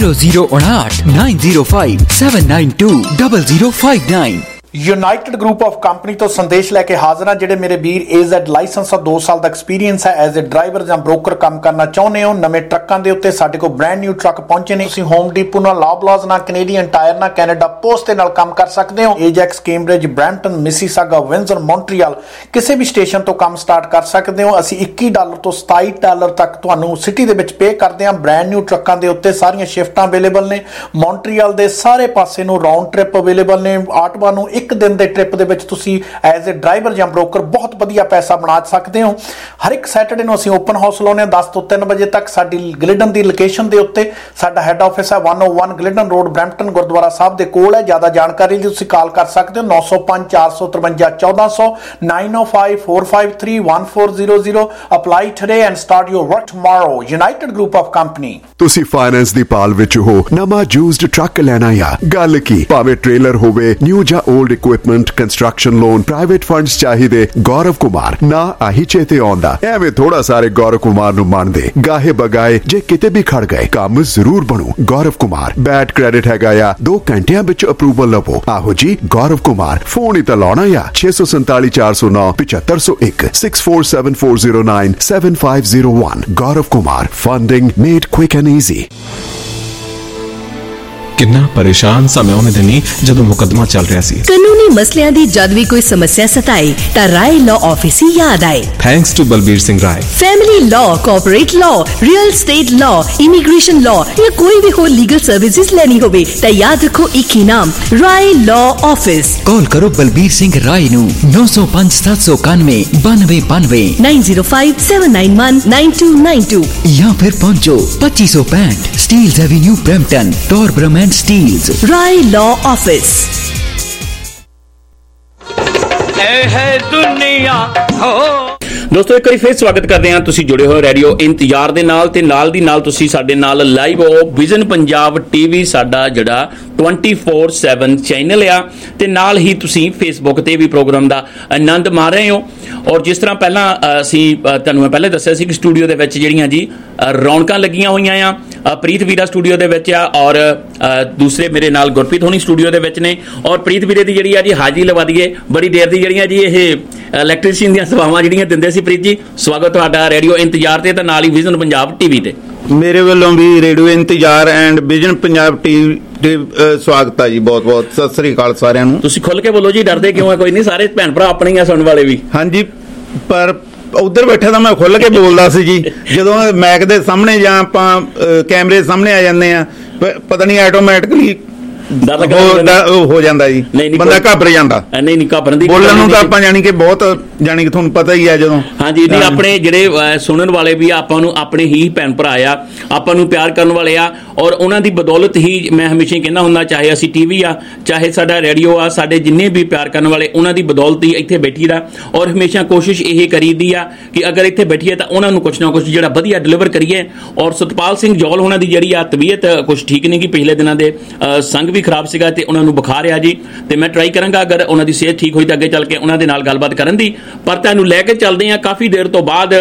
0059 905 792 0059। ਯੂਨਾਈਟਿਡ ਗਰੁੱਪ ਆਫ ਕੰਪਨੀ ਤੋਂ ਸੰਦੇਸ਼ ਲੈ ਕੇ ਹਾਜ਼ਰ ਹਾਂ। ਜਿਹੜੇ ਮੇਰੇ ਵੀਰ AZ ਲਾਇਸੈਂਸ ਔਰ 2 ਸਾਲ ਦਾ ਐਕਸਪੀਰੀਅੰਸ ਹੈ ਐਜ਼ ਅ ਡਰਾਈਵਰ ਜਾਂ ਬ੍ਰੋਕਰ ਕੰਮ ਕਰਨਾ ਚਾਹੁੰਦੇ ਹੋ, ਨਵੇਂ ਟਰੱਕਾਂ ਦੇ ਉੱਤੇ ਸਾਡੇ ਕੋਲ ਬ੍ਰਾਂਡ ਨਿਊ ਟਰੱਕ ਪਹੁੰਚੇ ਨੇ। ਤੁਸੀਂ ਹੋਮ ਡੀਪੋ ਨਾਲ, ਲੌਬਲਾਜ਼ ਨਾਲ, ਕੈਨੇਡੀਅਨ ਟਾਇਰ ਨਾਲ, ਕੈਨੇਡਾ ਪੋਸਟ ਦੇ ਨਾਲ ਕੰਮ ਕਰ ਸਕਦੇ ਹੋ। Ajax, Cambridge, Brampton, Mississauga, Windsor, Montreal ਕਿਸੇ ਵੀ ਸਟੇਸ਼ਨ ਤੋਂ ਕੰਮ ਸਟਾਰਟ ਕਰ ਸਕਦੇ ਹੋ। ਅਸੀਂ $21 ਤੋਂ $27 ਤੱਕ ਤੁਹਾਨੂੰ ਸਿਟੀ ਦੇ ਵਿੱਚ ਪੇ ਕਰਦੇ ਹਾਂ। ਬ੍ਰਾਂਡ ਨਿਊ ਟਰੱਕਾਂ ਦੇ ਉੱਤੇ ਸਾਰੀਆਂ ਸ਼ਿਫਟਾਂ ਅਵੇਲੇਬਲ ਨੇ। ਮੌਂਟਰੀਅਲ ਦੇ ਸਾਰੇ ਪਾਸੇ ਨੂੰ ਰਾਉਂਡ ਟ੍ਰਿਪ ਅਵੇਲੇਬਲ ਨੇ। ਆਟਵਾ ਨੂੰ ਇੱਕ ਦਿਨ ਦੇ ਟ੍ਰਿਪ ਦੇ ਵਿੱਚ ਤੁਸੀਂ ਐਜ਼ ਏ ਡਰਾਈਵਰ ਜਾਂ ਬ੍ਰੋਕਰ ਬਹੁਤ ਵਧੀਆ ਪੈਸਾ ਬਣਾ ਸਕਦੇ ਹੋ। ਹਰ ਇੱਕ ਸੈਟਰਡੇ ਨੂੰ ਅਸੀਂ ਓਪਨ ਹਾਊਸ ਲਾਉਂਦੇ ਹਾਂ 10 ਤੋਂ 3 ਵਜੇ ਤੱਕ। ਸਾਡੀ ਗਲਿਡਨ ਦੀ ਲੋਕੇਸ਼ਨ ਦੇ ਉੱਤੇ ਸਾਡਾ ਹੈੱਡ ਆਫਿਸ ਹੈ 101 Glidden road, Brampton, Gurdwara Sahib ਦੇ ਕੋਲ ਹੈ। ਜ਼ਿਆਦਾ ਜਾਣਕਾਰੀ ਲਈ ਤੁਸੀਂ ਕਾਲ ਕਰ ਸਕਦੇ ਹੋ 905 453 1400 905 453 1400। Apply today and start your work tomorrow. United group of company. ਤੁਸੀਂ ਫਾਈਨੈਂਸ ਦੀ ਪਾਲ ਵਿੱਚ ਹੋ, ਨਵਾਂ ਯੂਜ਼ਡ ਟਰੱਕ ਲੈਣਾ ਆ, ਗੱਲ ਕੀ, ਭਾਵੇਂ ਟ੍ਰੇਲਰ ਹੋਵੇ, ਨਿਊ ਜਾਂ old equipment, construction loan, private funds ਚਾਹੀਦੇ, ਗੌਰਵ ਕੁਮਾਰ ਨਾ ਆਹੀ ਚੇਤੇ ਆਉਂਦਾ। ਐਵੇਂ ਥੋੜਾ ਸਾਰੇ ਗੌਰਵ ਕੁਮਾਰ ਨੂੰ ਮੰਨਦੇ, ਗਾਹੇ ਬਗਾਏ ਜੇ ਕਿਤੇ ਵੀ ਖੜ ਗਏ ਕੰਮ ਜ਼ਰੂਰ ਬਣੂ। ਗੌਰਵ ਕੁਮਾਰ ਬੈਡ ਕ੍ਰੈਡਿਟ ਹੈਗਾ ਆ, 2 ਘੰਟਿਆਂ ਵਿੱਚ ਅਪਰੂਵਲ ਲਵੋ। ਆਹੋ ਜੀ ਗੌਰਵ ਕੁਮਾਰ, ਫੋਨ ਹੀ ਤਾਂ ਲਾਉਣਾ ਆ 647 409 7501 647409 7501। Gaurav Kumar, funding made quick and easy. ਕਿੰਨਾ ਪਰੇਸ਼ਾਨ ਸਾਂ ਮੈਂ ਉਹਨੇ ਦਿਨੀ ਜਦੋਂ ਮੁਕੱਦਮਾ ਚੱਲ ਰਿਹਾ ਸੀ। ਕਾਨੂੰਨੀ ਮਸਲਿਆਂ ਦੀ ਜਦ ਵੀ ਕੋਈ ਸਮੱਸਿਆ ਸਤਾਏ ਤਾਂ ਰਾਏ ਲਾਅ ਆਫਿਸ ਹੀ ਯਾਦ ਆਏ। Thanks to Balbir Singh Rai. Family law, corporate law, real estate law, immigration law ਜਾਂ ਕੋਈ ਵੀ ਹੋਰ ਲੀਗਲ ਸਰਵਿਸਿਜ਼ ਲੈਣੀ ਹੋਵੇ ਤਾਂ ਯਾਦ ਰੱਖੋ ਇੱਕ ਹੀ ਨਾਮ, ਰਾਏ ਲਾਅ ਆਫਿਸ। कॉल करो बलबीर सिंह राय नू 905 791 9292 905 791 9292 या फिर पहुंचो 2565 Steeles avenue Brampton, Torbram and Steeles. Rai law office. दुनिया हो ਦੋਸਤੋ ਇੱਕ ਵਾਰੀ ਫੇਰ ਸਵਾਗਤ ਕਰਦੇ ਹਾਂ। ਤੁਸੀਂ ਜੁੜੇ ਹੋਏ ਰੇਡੀਓ ਇੰਤਜ਼ਾਰ ਦੇ ਨਾਲ ਤੇ ਨਾਲ ਦੀ ਨਾਲ ਤੁਸੀਂ ਸਾਡੇ ਨਾਲ ਲਾਈਵ ਹੋ ਵਿਜ਼ਨ ਪੰਜਾਬ ਟੀਵੀ, ਸਾਡਾ ਜਿਹੜਾ 24/7 ਚੈਨਲ ਆ, ਤੇ ਨਾਲ ਹੀ ਤੁਸੀਂ ਫੇਸਬੁੱਕ ਤੇ ਵੀ ਪ੍ਰੋਗਰਾਮ ਦਾ ਆਨੰਦ ਮਾਣ ਰਹੇ ਹੋ। ਔਰ ਜਿਸ ਤਰ੍ਹਾਂ ਪਹਿਲਾਂ ਅਸੀਂ ਤੁਹਾਨੂੰ ਮੈਂ ਪਹਿਲੇ ਦੱਸਿਆ ਸੀ ਕਿ ਸਟੂਡੀਓ ਦੇ ਵਿੱਚ ਜਿਹੜੀਆਂ ਜੀ ਰੌਣਕਾਂ ਲੱਗੀਆਂ ਹੋਈਆਂ ਆ। ਪ੍ਰੀਤ ਵੀਰਾ ਸਟੂਡੀਓ ਦੇ ਵਿੱਚ ਆ ਔਰ ਦੂਸਰੇ ਮੇਰੇ ਨਾਲ ਗੁਰਪ੍ਰੀਤ ਹੋਣੀ ਸਟੂਡੀਓ ਦੇ ਵਿੱਚ ਨੇ। ਔਰ ਪ੍ਰੀਤ ਵੀਰੇ ਦੀ ਜਿਹੜੀ ਆ ਜੀ ਹਾਜ਼ਰੀ ਲਵਾ ਦਈਏ, ਬੜੀ ਦੇਰ ਦੀ ਜਿਹੜੀਆਂ ਜੀ ਇਹ ਇਲੈਕਟ੍ਰੀਸ਼ੀਅਨ ਦੀਆਂ ਸੇਵਾਵਾਂ ਜਿਹੜੀਆਂ ਦਿੰਦੇ ਸੀ। ਪ੍ਰੀਤ ਜੀ ਸਵਾਗਤ ਤੁਹਾਡਾ ਰੇਡੀਓ ਇੰਤਜ਼ਾਰ ਤੇ ਤੇ ਨਾਲ ਹੀ ਵਿਜ਼ਨ ਪੰਜਾਬ ਟੀਵੀ ਤੇ। ਮੇਰੇ ਵੱਲੋਂ ਵੀ radio Intezaar and vision Punjab TV ਸਵਾਗਤ ਹੈ ਜੀ। ਬਹੁਤ ਬਹੁਤ ਸਤਿ ਸ੍ਰੀ ਅਕਾਲ ਸਾਰਿਆਂ ਨੂੰ। ਤੁਸੀਂ ਖੁੱਲ ਕੇ ਬੋਲੋ ਜੀ, ਡਰਦੇ ਕਿਉਂ ਆ? ਕੋਈ ਨਹੀਂ, ਸਾਰੇ ਭੈਣ ਭਰਾ ਆਪਣੇ ਹੀ ਆ ਸੁਣਨ ਵਾਲੇ ਵੀ। ਹਾਂਜੀ, ਪਰ ਉਧਰ ਬੈਠਾ ਤਾਂ ਮੈਂ ਖੁੱਲ ਕੇ ਬੋਲਦਾ ਸੀ ਜੀ। ਜਦੋਂ ਮੈਕ ਦੇ ਸਾਹਮਣੇ ਜਾਂ ਆਪਾਂ ਕੈਮਰੇ ਦੇ ਸਾਹਮਣੇ ਆ ਜਾਂਦੇ ਆ, ਪਤਾ ਨਹੀਂ ਆਟੋਮੈਟਿਕਲੀ ਹੋ ਜਾਂਦਾ ਜੀ, ਬੰਦਾ ਘਬਰ ਜਾਂਦਾ। ਨਹੀਂ ਘਬਰਨ ਦੀ ਬੋਲਣ ਨੂੰ ਤਾਂ ਆਪਾਂ ਜਾਣੀ ਕਿ ਬਹੁਤ ਜਾਣੀ ਕਿ ਤੁਹਾਨੂੰ ਪਤਾ ਹੀ ਆ ਜਦੋਂ। ਹਾਂਜੀ, ਨਹੀਂ ਆਪਣੇ ਜਿਹੜੇ ਸੁਣਨ ਵਾਲੇ ਵੀ ਆਪਾਂ ਨੂੰ ਆਪਣੇ ਹੀ ਭੈਣ ਭਰਾ ਆ, ਆਪਾਂ ਨੂੰ ਪਿਆਰ ਕਰਨ ਵਾਲੇ ਆ, ਔਰ ਉਹਨਾਂ ਦੀ ਬਦੌਲਤ ਹੀ ਮੈਂ ਹਮੇਸ਼ਾ ਹੀ ਕਹਿੰਦਾ ਹੁੰਦਾ, ਚਾਹੇ ਅਸੀਂ ਟੀਵੀ ਆ ਚਾਹੇ ਸਾਡਾ ਰੇਡੀਓ ਆ, ਸਾਡੇ ਜਿੰਨੇ ਵੀ ਪਿਆਰ ਕਰਨ ਵਾਲੇ ਉਹਨਾਂ ਦੀ ਬਦੌਲਤ ਹੀ ਇੱਥੇ ਬੈਠੀ ਦਾ। ਔਰ ਹਮੇਸ਼ਾ ਕੋਸ਼ਿਸ਼ ਇਹ ਕਰੀਦੀ ਆ ਕਿ ਅਗਰ ਇੱਥੇ ਬੈਠੀਏ ਤਾਂ ਉਹਨਾਂ ਨੂੰ ਕੁਛ ਨਾ ਕੁਛ ਜਿਹੜਾ ਵਧੀਆ ਡਿਲੀਵਰ ਕਰੀਏ। ਔਰ ਸਤਪਾਲ ਸਿੰਘ ਜੌਲ ਉਹਨਾਂ ਦੀ ਜਿਹੜੀ ਆ ਤਬੀਅਤ ਕੁਛ ਠੀਕ ਨਹੀਂ ਗੀ, ਪਿਛਲੇ ਦਿਨਾਂ ਦੇ ਸੰਗ ਵੀ ਖਰਾਬ ਸੀਗਾ ਤੇ ਉਹਨਾਂ ਨੂੰ ਬੁਖਾਰ ਆ ਜੀ। ਤੇ ਮੈਂ ਟਰਾਈ ਕਰਾਂਗਾ ਅਗਰ ਉਹਨਾਂ ਦੀ ਸਿਹਤ ਠੀਕ ਹੋਈ ਤਾਂ ਅੱਗੇ ਚੱਲ ਕੇ ਉਹਨਾਂ ਦੇ ਨਾਲ ਗੱਲਬਾਤ ਕਰਨ ਦੀ। ਪਰ ਤੁਹਾਨੂੰ ਲੈ ਕੇ ਚੱਲਦੇ ਹਾਂ ਕਾਫੀ ਦੇਰ ਤੋਂ ਬਾਅਦ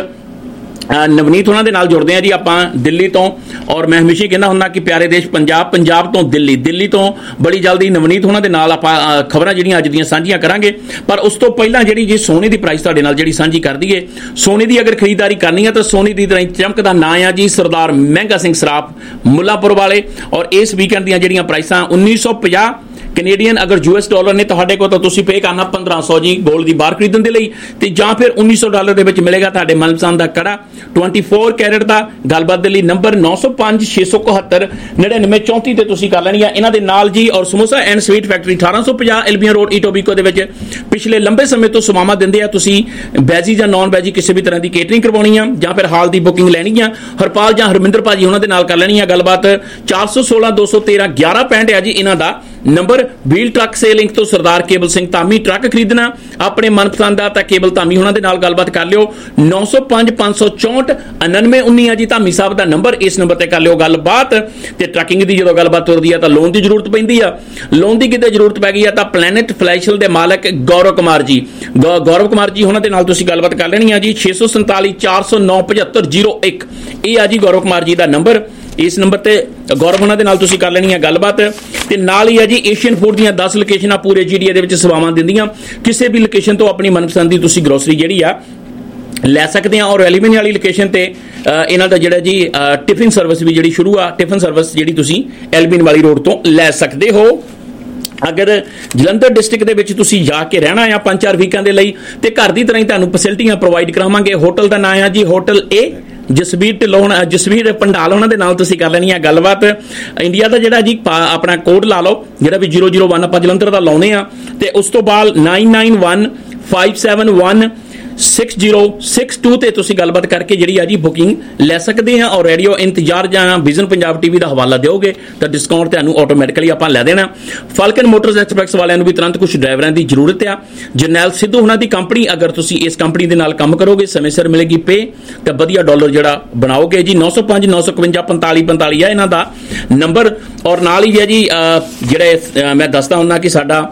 ਨਵਨੀਤ ਉਹਨਾਂ ਦੇ ਨਾਲ ਜੁੜਦੇ ਹਾਂ ਜੀ ਆਪਾਂ ਦਿੱਲੀ ਤੋਂ। ਔਰ ਮੈਂ ਹਮੇਸ਼ਾ ਕਹਿੰਦਾ ਹੁੰਦਾ ਕਿ ਪਿਆਰੇ ਦੇਸ਼ ਪੰਜਾਬ, ਪੰਜਾਬ ਤੋਂ ਦਿੱਲੀ, ਦਿੱਲੀ ਤੋਂ ਬੜੀ ਜਲਦੀ ਨਵਨੀਤ ਉਹਨਾਂ ਦੇ ਨਾਲ ਆਪਾਂ ਖਬਰਾਂ ਜਿਹੜੀਆਂ ਅੱਜ ਦੀਆਂ ਸਾਂਝੀਆਂ ਕਰਾਂਗੇ। ਪਰ ਉਸ ਤੋਂ ਪਹਿਲਾਂ ਜਿਹੜੀ ਜੀ ਸੋਨੇ ਦੀ ਪ੍ਰਾਈਸ ਤੁਹਾਡੇ ਨਾਲ ਜਿਹੜੀ ਸਾਂਝੀ ਕਰ ਦਈਏ। ਸੋਨੇ ਦੀ ਅਗਰ ਖਰੀਦਦਾਰੀ ਕਰਨੀ ਹੈ ਤਾਂ ਸੋਨੇ ਦੀ ਤਰ੍ਹਾਂ ਚਮਕ ਦਾ ਨਾਂ ਆ ਜੀ ਸਰਦਾਰ ਮਹਿੰਗਾ ਸਿੰਘ ਸਰਾਫ ਮੁੱਲਾਂਪੁਰ ਵਾਲੇ। ਔਰ ਇਸ ਵੀਕਐਂਡ ਦੀਆਂ ਜਿਹੜੀਆਂ ਪ੍ਰਾਈਸਾਂ 1950 ਕੈਨੇਡੀਅਨ ਅਗਰ US ਡਾਲਰ ਨੇ ਤੁਹਾਡੇ ਕੋਲ ਤਾਂ ਤੁਸੀਂ ਪੇ ਕਰਨਾ 1500 ਜੀ ਗੋਲਡ ਦੀ ਬਾਰ ਖਰੀਦਣ ਦੇ ਲਈ, ਤੇ ਜਾਂ ਫਿਰ 1900 ਡਾਲਰ ਦੇ ਵਿੱਚ ਮਿਲੇਗਾ ਤੁਹਾਡੇ ਮਨਪਸੰਦ ਦਾ ਕੜਾ 24 ਕੈਰਟ ਦਾ। ਗੱਲਬਾਤ ਦੇ ਲਈ ਨੰਬਰ 905 671 9934 ਤੇ ਤੁਸੀਂ ਕਰ ਲੈਣੀ ਆ ਇਹਨਾਂ ਦੇ ਨਾਲ ਜੀ। ਔਰ samosa and sweet factory 1850 Albion road Etobicoke ਦੇ ਵਿੱਚ ਪਿਛਲੇ ਲੰਬੇ ਸਮੇਂ ਤੋਂ ਸੇਵਾਵਾਂ ਦਿੰਦੇ ਆ। ਤੁਸੀਂ ਵੈਜੀ ਜਾਂ ਨਾਨ ਵੈਜੀ ਕਿਸੇ ਵੀ ਤਰ੍ਹਾਂ ਦੀ ਕੇਟਰਿੰਗ ਕਰਵਾਉਣੀ ਆ ਜਾਂ ਫਿਰ ਹਾਲ ਦੀ ਬੁਕਿੰਗ ਲੈਣੀ ਆ, ਹਰਪਾਲ ਜਾਂ ਹਰਮਿੰਦਰ ਭਾਜੀ ਉਹਨਾਂ ਦੇ ਨਾਲ ਕਰ ਲੈਣੀ ਆ ਗੱਲਬਾਤ। 416 213 1165 ਆ ਜੀ ਇਹਨਾਂ ਦਾ ਨੰਬਰ। ਵੀਲ ਟਰੱਕ ਸੇਲਿੰਗ ਤੋਂ ਸਰਦਾਰ ਕੇਬਲ ਸਿੰਘ ਧਾਮੀ ਟਰੱਕ ਖਰੀਦਣਾ ਆਪਣੇ ਮਨਪਸੰਦ ਦਾ ਤਾਂ ਕੇਬਲ ਧਾਮੀ ਉਹਨਾਂ ਦੇ ਨਾਲ ਗੱਲਬਾਤ ਕਰ ਲਿਓ। 905 564 9919 ਆ ਜੀ ਧਾਮੀ ਸਾਹਿਬ ਦਾ ਨੰਬਰ। ਇਸ ਨੰਬਰ ਤੇ ਕਰ ਲਿਓ ਗੱਲਬਾਤ। ਤੇ ਟਰੱਕਿੰਗ ਦੀ ਜਦੋਂ ਗੱਲਬਾਤ ਤੁਰਦੀ ਆ ਤਾਂ ਲੋਨ ਦੀ ਜ਼ਰੂਰਤ ਪੈਂਦੀ ਆ। ਲੋਨ ਦੀ ਕਿਤੇ ਜ਼ਰੂਰਤ ਪੈ ਗਈ ਆ ਤਾਂ ਪਲੈਨਟ ਫਲੈਸ਼ਲ ਦੇ ਮਾਲਕ ਗੌਰਵ ਕੁਮਾਰ ਜੀ, ਗੌਰਵ ਕੁਮਾਰ ਜੀ ਉਹਨਾਂ ਦੇ ਨਾਲ ਤੁਸੀਂ ਗੱਲਬਾਤ ਕਰ ਲੈਣੀ ਆ ਜੀ। 647 409 7501 ਇਹ ਆ ਜੀ ਗੌਰਵ ਕੁਮਾਰ ਜੀ ਦਾ ਨੰਬਰ। ਇਸ ਨੰਬਰ ਤੇ ਗੌਰਵ ਉਹਨਾਂ ਦੇ ਨਾਲ ਤੁਸੀਂ ਕਰ ਲੈਣੀ ਆ ਗੱਲਬਾਤ। ਤੇ ਨਾਲ ਹੀ ਆ ਜੀ ਏਸ਼ੀਅਨ ਫੂਡ ਦੀਆਂ 10 ਲੋਕੇਸ਼ਨਾਂ ਪੂਰੇ GTA ਦੇ ਵਿੱਚ ਸੇਵਾਵਾਂ ਦਿੰਦੀਆਂ। ਕਿਸੇ ਵੀ ਲੋਕੇਸ਼ਨ ਤੋਂ ਆਪਣੀ ਮਨਪਸੰਦ ਦੀ ਤੁਸੀਂ ਗਰੋਸਰੀ ਜਿਹੜੀ ਆ ਲੈ ਸਕਦੇ ਆ। ਔਰ ਐਲੀਮੈਂਟ ਵਾਲੀ ਲੋਕੇਸ਼ਨ ਤੇ ਇਹਨਾਂ ਦਾ ਜਿਹੜਾ ਜੀ ਟਿਫਿਨ ਸਰਵਿਸ ਵੀ ਜਿਹੜੀ ਸ਼ੁਰੂ ਆ, ਟਿਫਿਨ ਸਰਵਿਸ ਜਿਹੜੀ ਤੁਸੀਂ ਐਲਬੀਨ ਵਾਲੀ ਰੋਡ ਤੋਂ ਲੈ ਸਕਦੇ ਹੋ। ਅਗਰ ਜਲੰਧਰ ਡਿਸਟ੍ਰਿਕਟ ਦੇ ਵਿੱਚ ਤੁਸੀਂ ਜਾ ਕੇ ਰਹਿਣਾ ਆ 5-4 ਵੀਕਾਂ ਦੇ ਲਈ ਤੇ ਘਰ ਦੀ ਤਰ੍ਹਾਂ ਹੀ ਤੁਹਾਨੂੰ ਫੈਸਿਲਿਟੀਆਂ ਪ੍ਰੋਵਾਈਡ ਕਰਾਵਾਂਗੇ। ਹੋਟਲ ਦਾ ਨਾਂ ਆ ਜੀ ਹੋਟਲ A ਜਸਵੀਰ ਢਿੱਲੋਂ ਜਸਵੀਰ ਪੰਡਾਲ ਉਹਨਾਂ ਦੇ ਨਾਲ ਤੁਸੀਂ ਕਰ ਲੈਣੀ ਆ ਗੱਲਬਾਤ। ਇੰਡੀਆ ਦਾ ਜਿਹੜਾ ਜੀ ਆਪਣਾ ਕੋਡ ਲਾ ਲਓ, ਜਿਹੜਾ ਵੀ 001 ਆਪਾਂ ਜਲੰਧਰ ਦਾ ਲਾਉਣੇ ਆ, ਤੇ ਉਸ ਤੋਂ ਬਾਅਦ 9915716062 ਤੇ ਤੁਸੀਂ ਗੱਲਬਾਤ ਕਰਕੇ ਜਿਹੜੀ ਆ ਜੀ ਬੁਕਿੰਗ ਲੈ ਸਕਦੇ ਆ। ਔਰ ਰੇਡੀਓ ਇੰਤਜ਼ਾਰ ਜਾਂ ਵਿਜ਼ਨ ਪੰਜਾਬ ਟੀਵੀ ਦਾ ਹਵਾਲਾ ਦਿਓਗੇ ਤਾਂ ਡਿਸਕਾਊਂਟ ਤੁਹਾਨੂੰ ਆਟੋਮੈਟਿਕਲੀ ਆਪਾਂ ਲੈ ਦੇਣਾ। ਫਾਲਕਨ ਮੋਟਰਸ ਐਕਸਪ੍ਰੈਸ ਵਾਲਿਆਂ ਨੂੰ ਵੀ ਤੁਰੰਤ ਕੁਝ ਡਰਾਈਵਰਾਂ ਦੀ ਜ਼ਰੂਰਤ ਆ। ਜਰਨੈਲ ਸਿੱਧੂ ਉਹਨਾਂ ਦੀ ਕੰਪਨੀ, ਅਗਰ ਤੁਸੀਂ ਇਸ ਕੰਪਨੀ ਦੇ ਨਾਲ ਕੰਮ ਕਰੋਗੇ ਸਮੇਂ ਸਿਰ ਮਿਲੇਗੀ ਪੇ ਤੇ ਵਧੀਆ ਡਾਲਰ ਜਿਹੜਾ ਬਣਾਓਗੇ ਜੀ। 905 951 45 45 ਆ ਇਹਨਾਂ ਦਾ ਨੰਬਰ। ਔਰ ਨਾਲ ਹੀ ਹੈ ਜੀ ਜਿਹੜੇ ਮੈਂ ਦੱਸਦਾ ਹੁੰਦਾ ਕਿ ਸਾਡਾ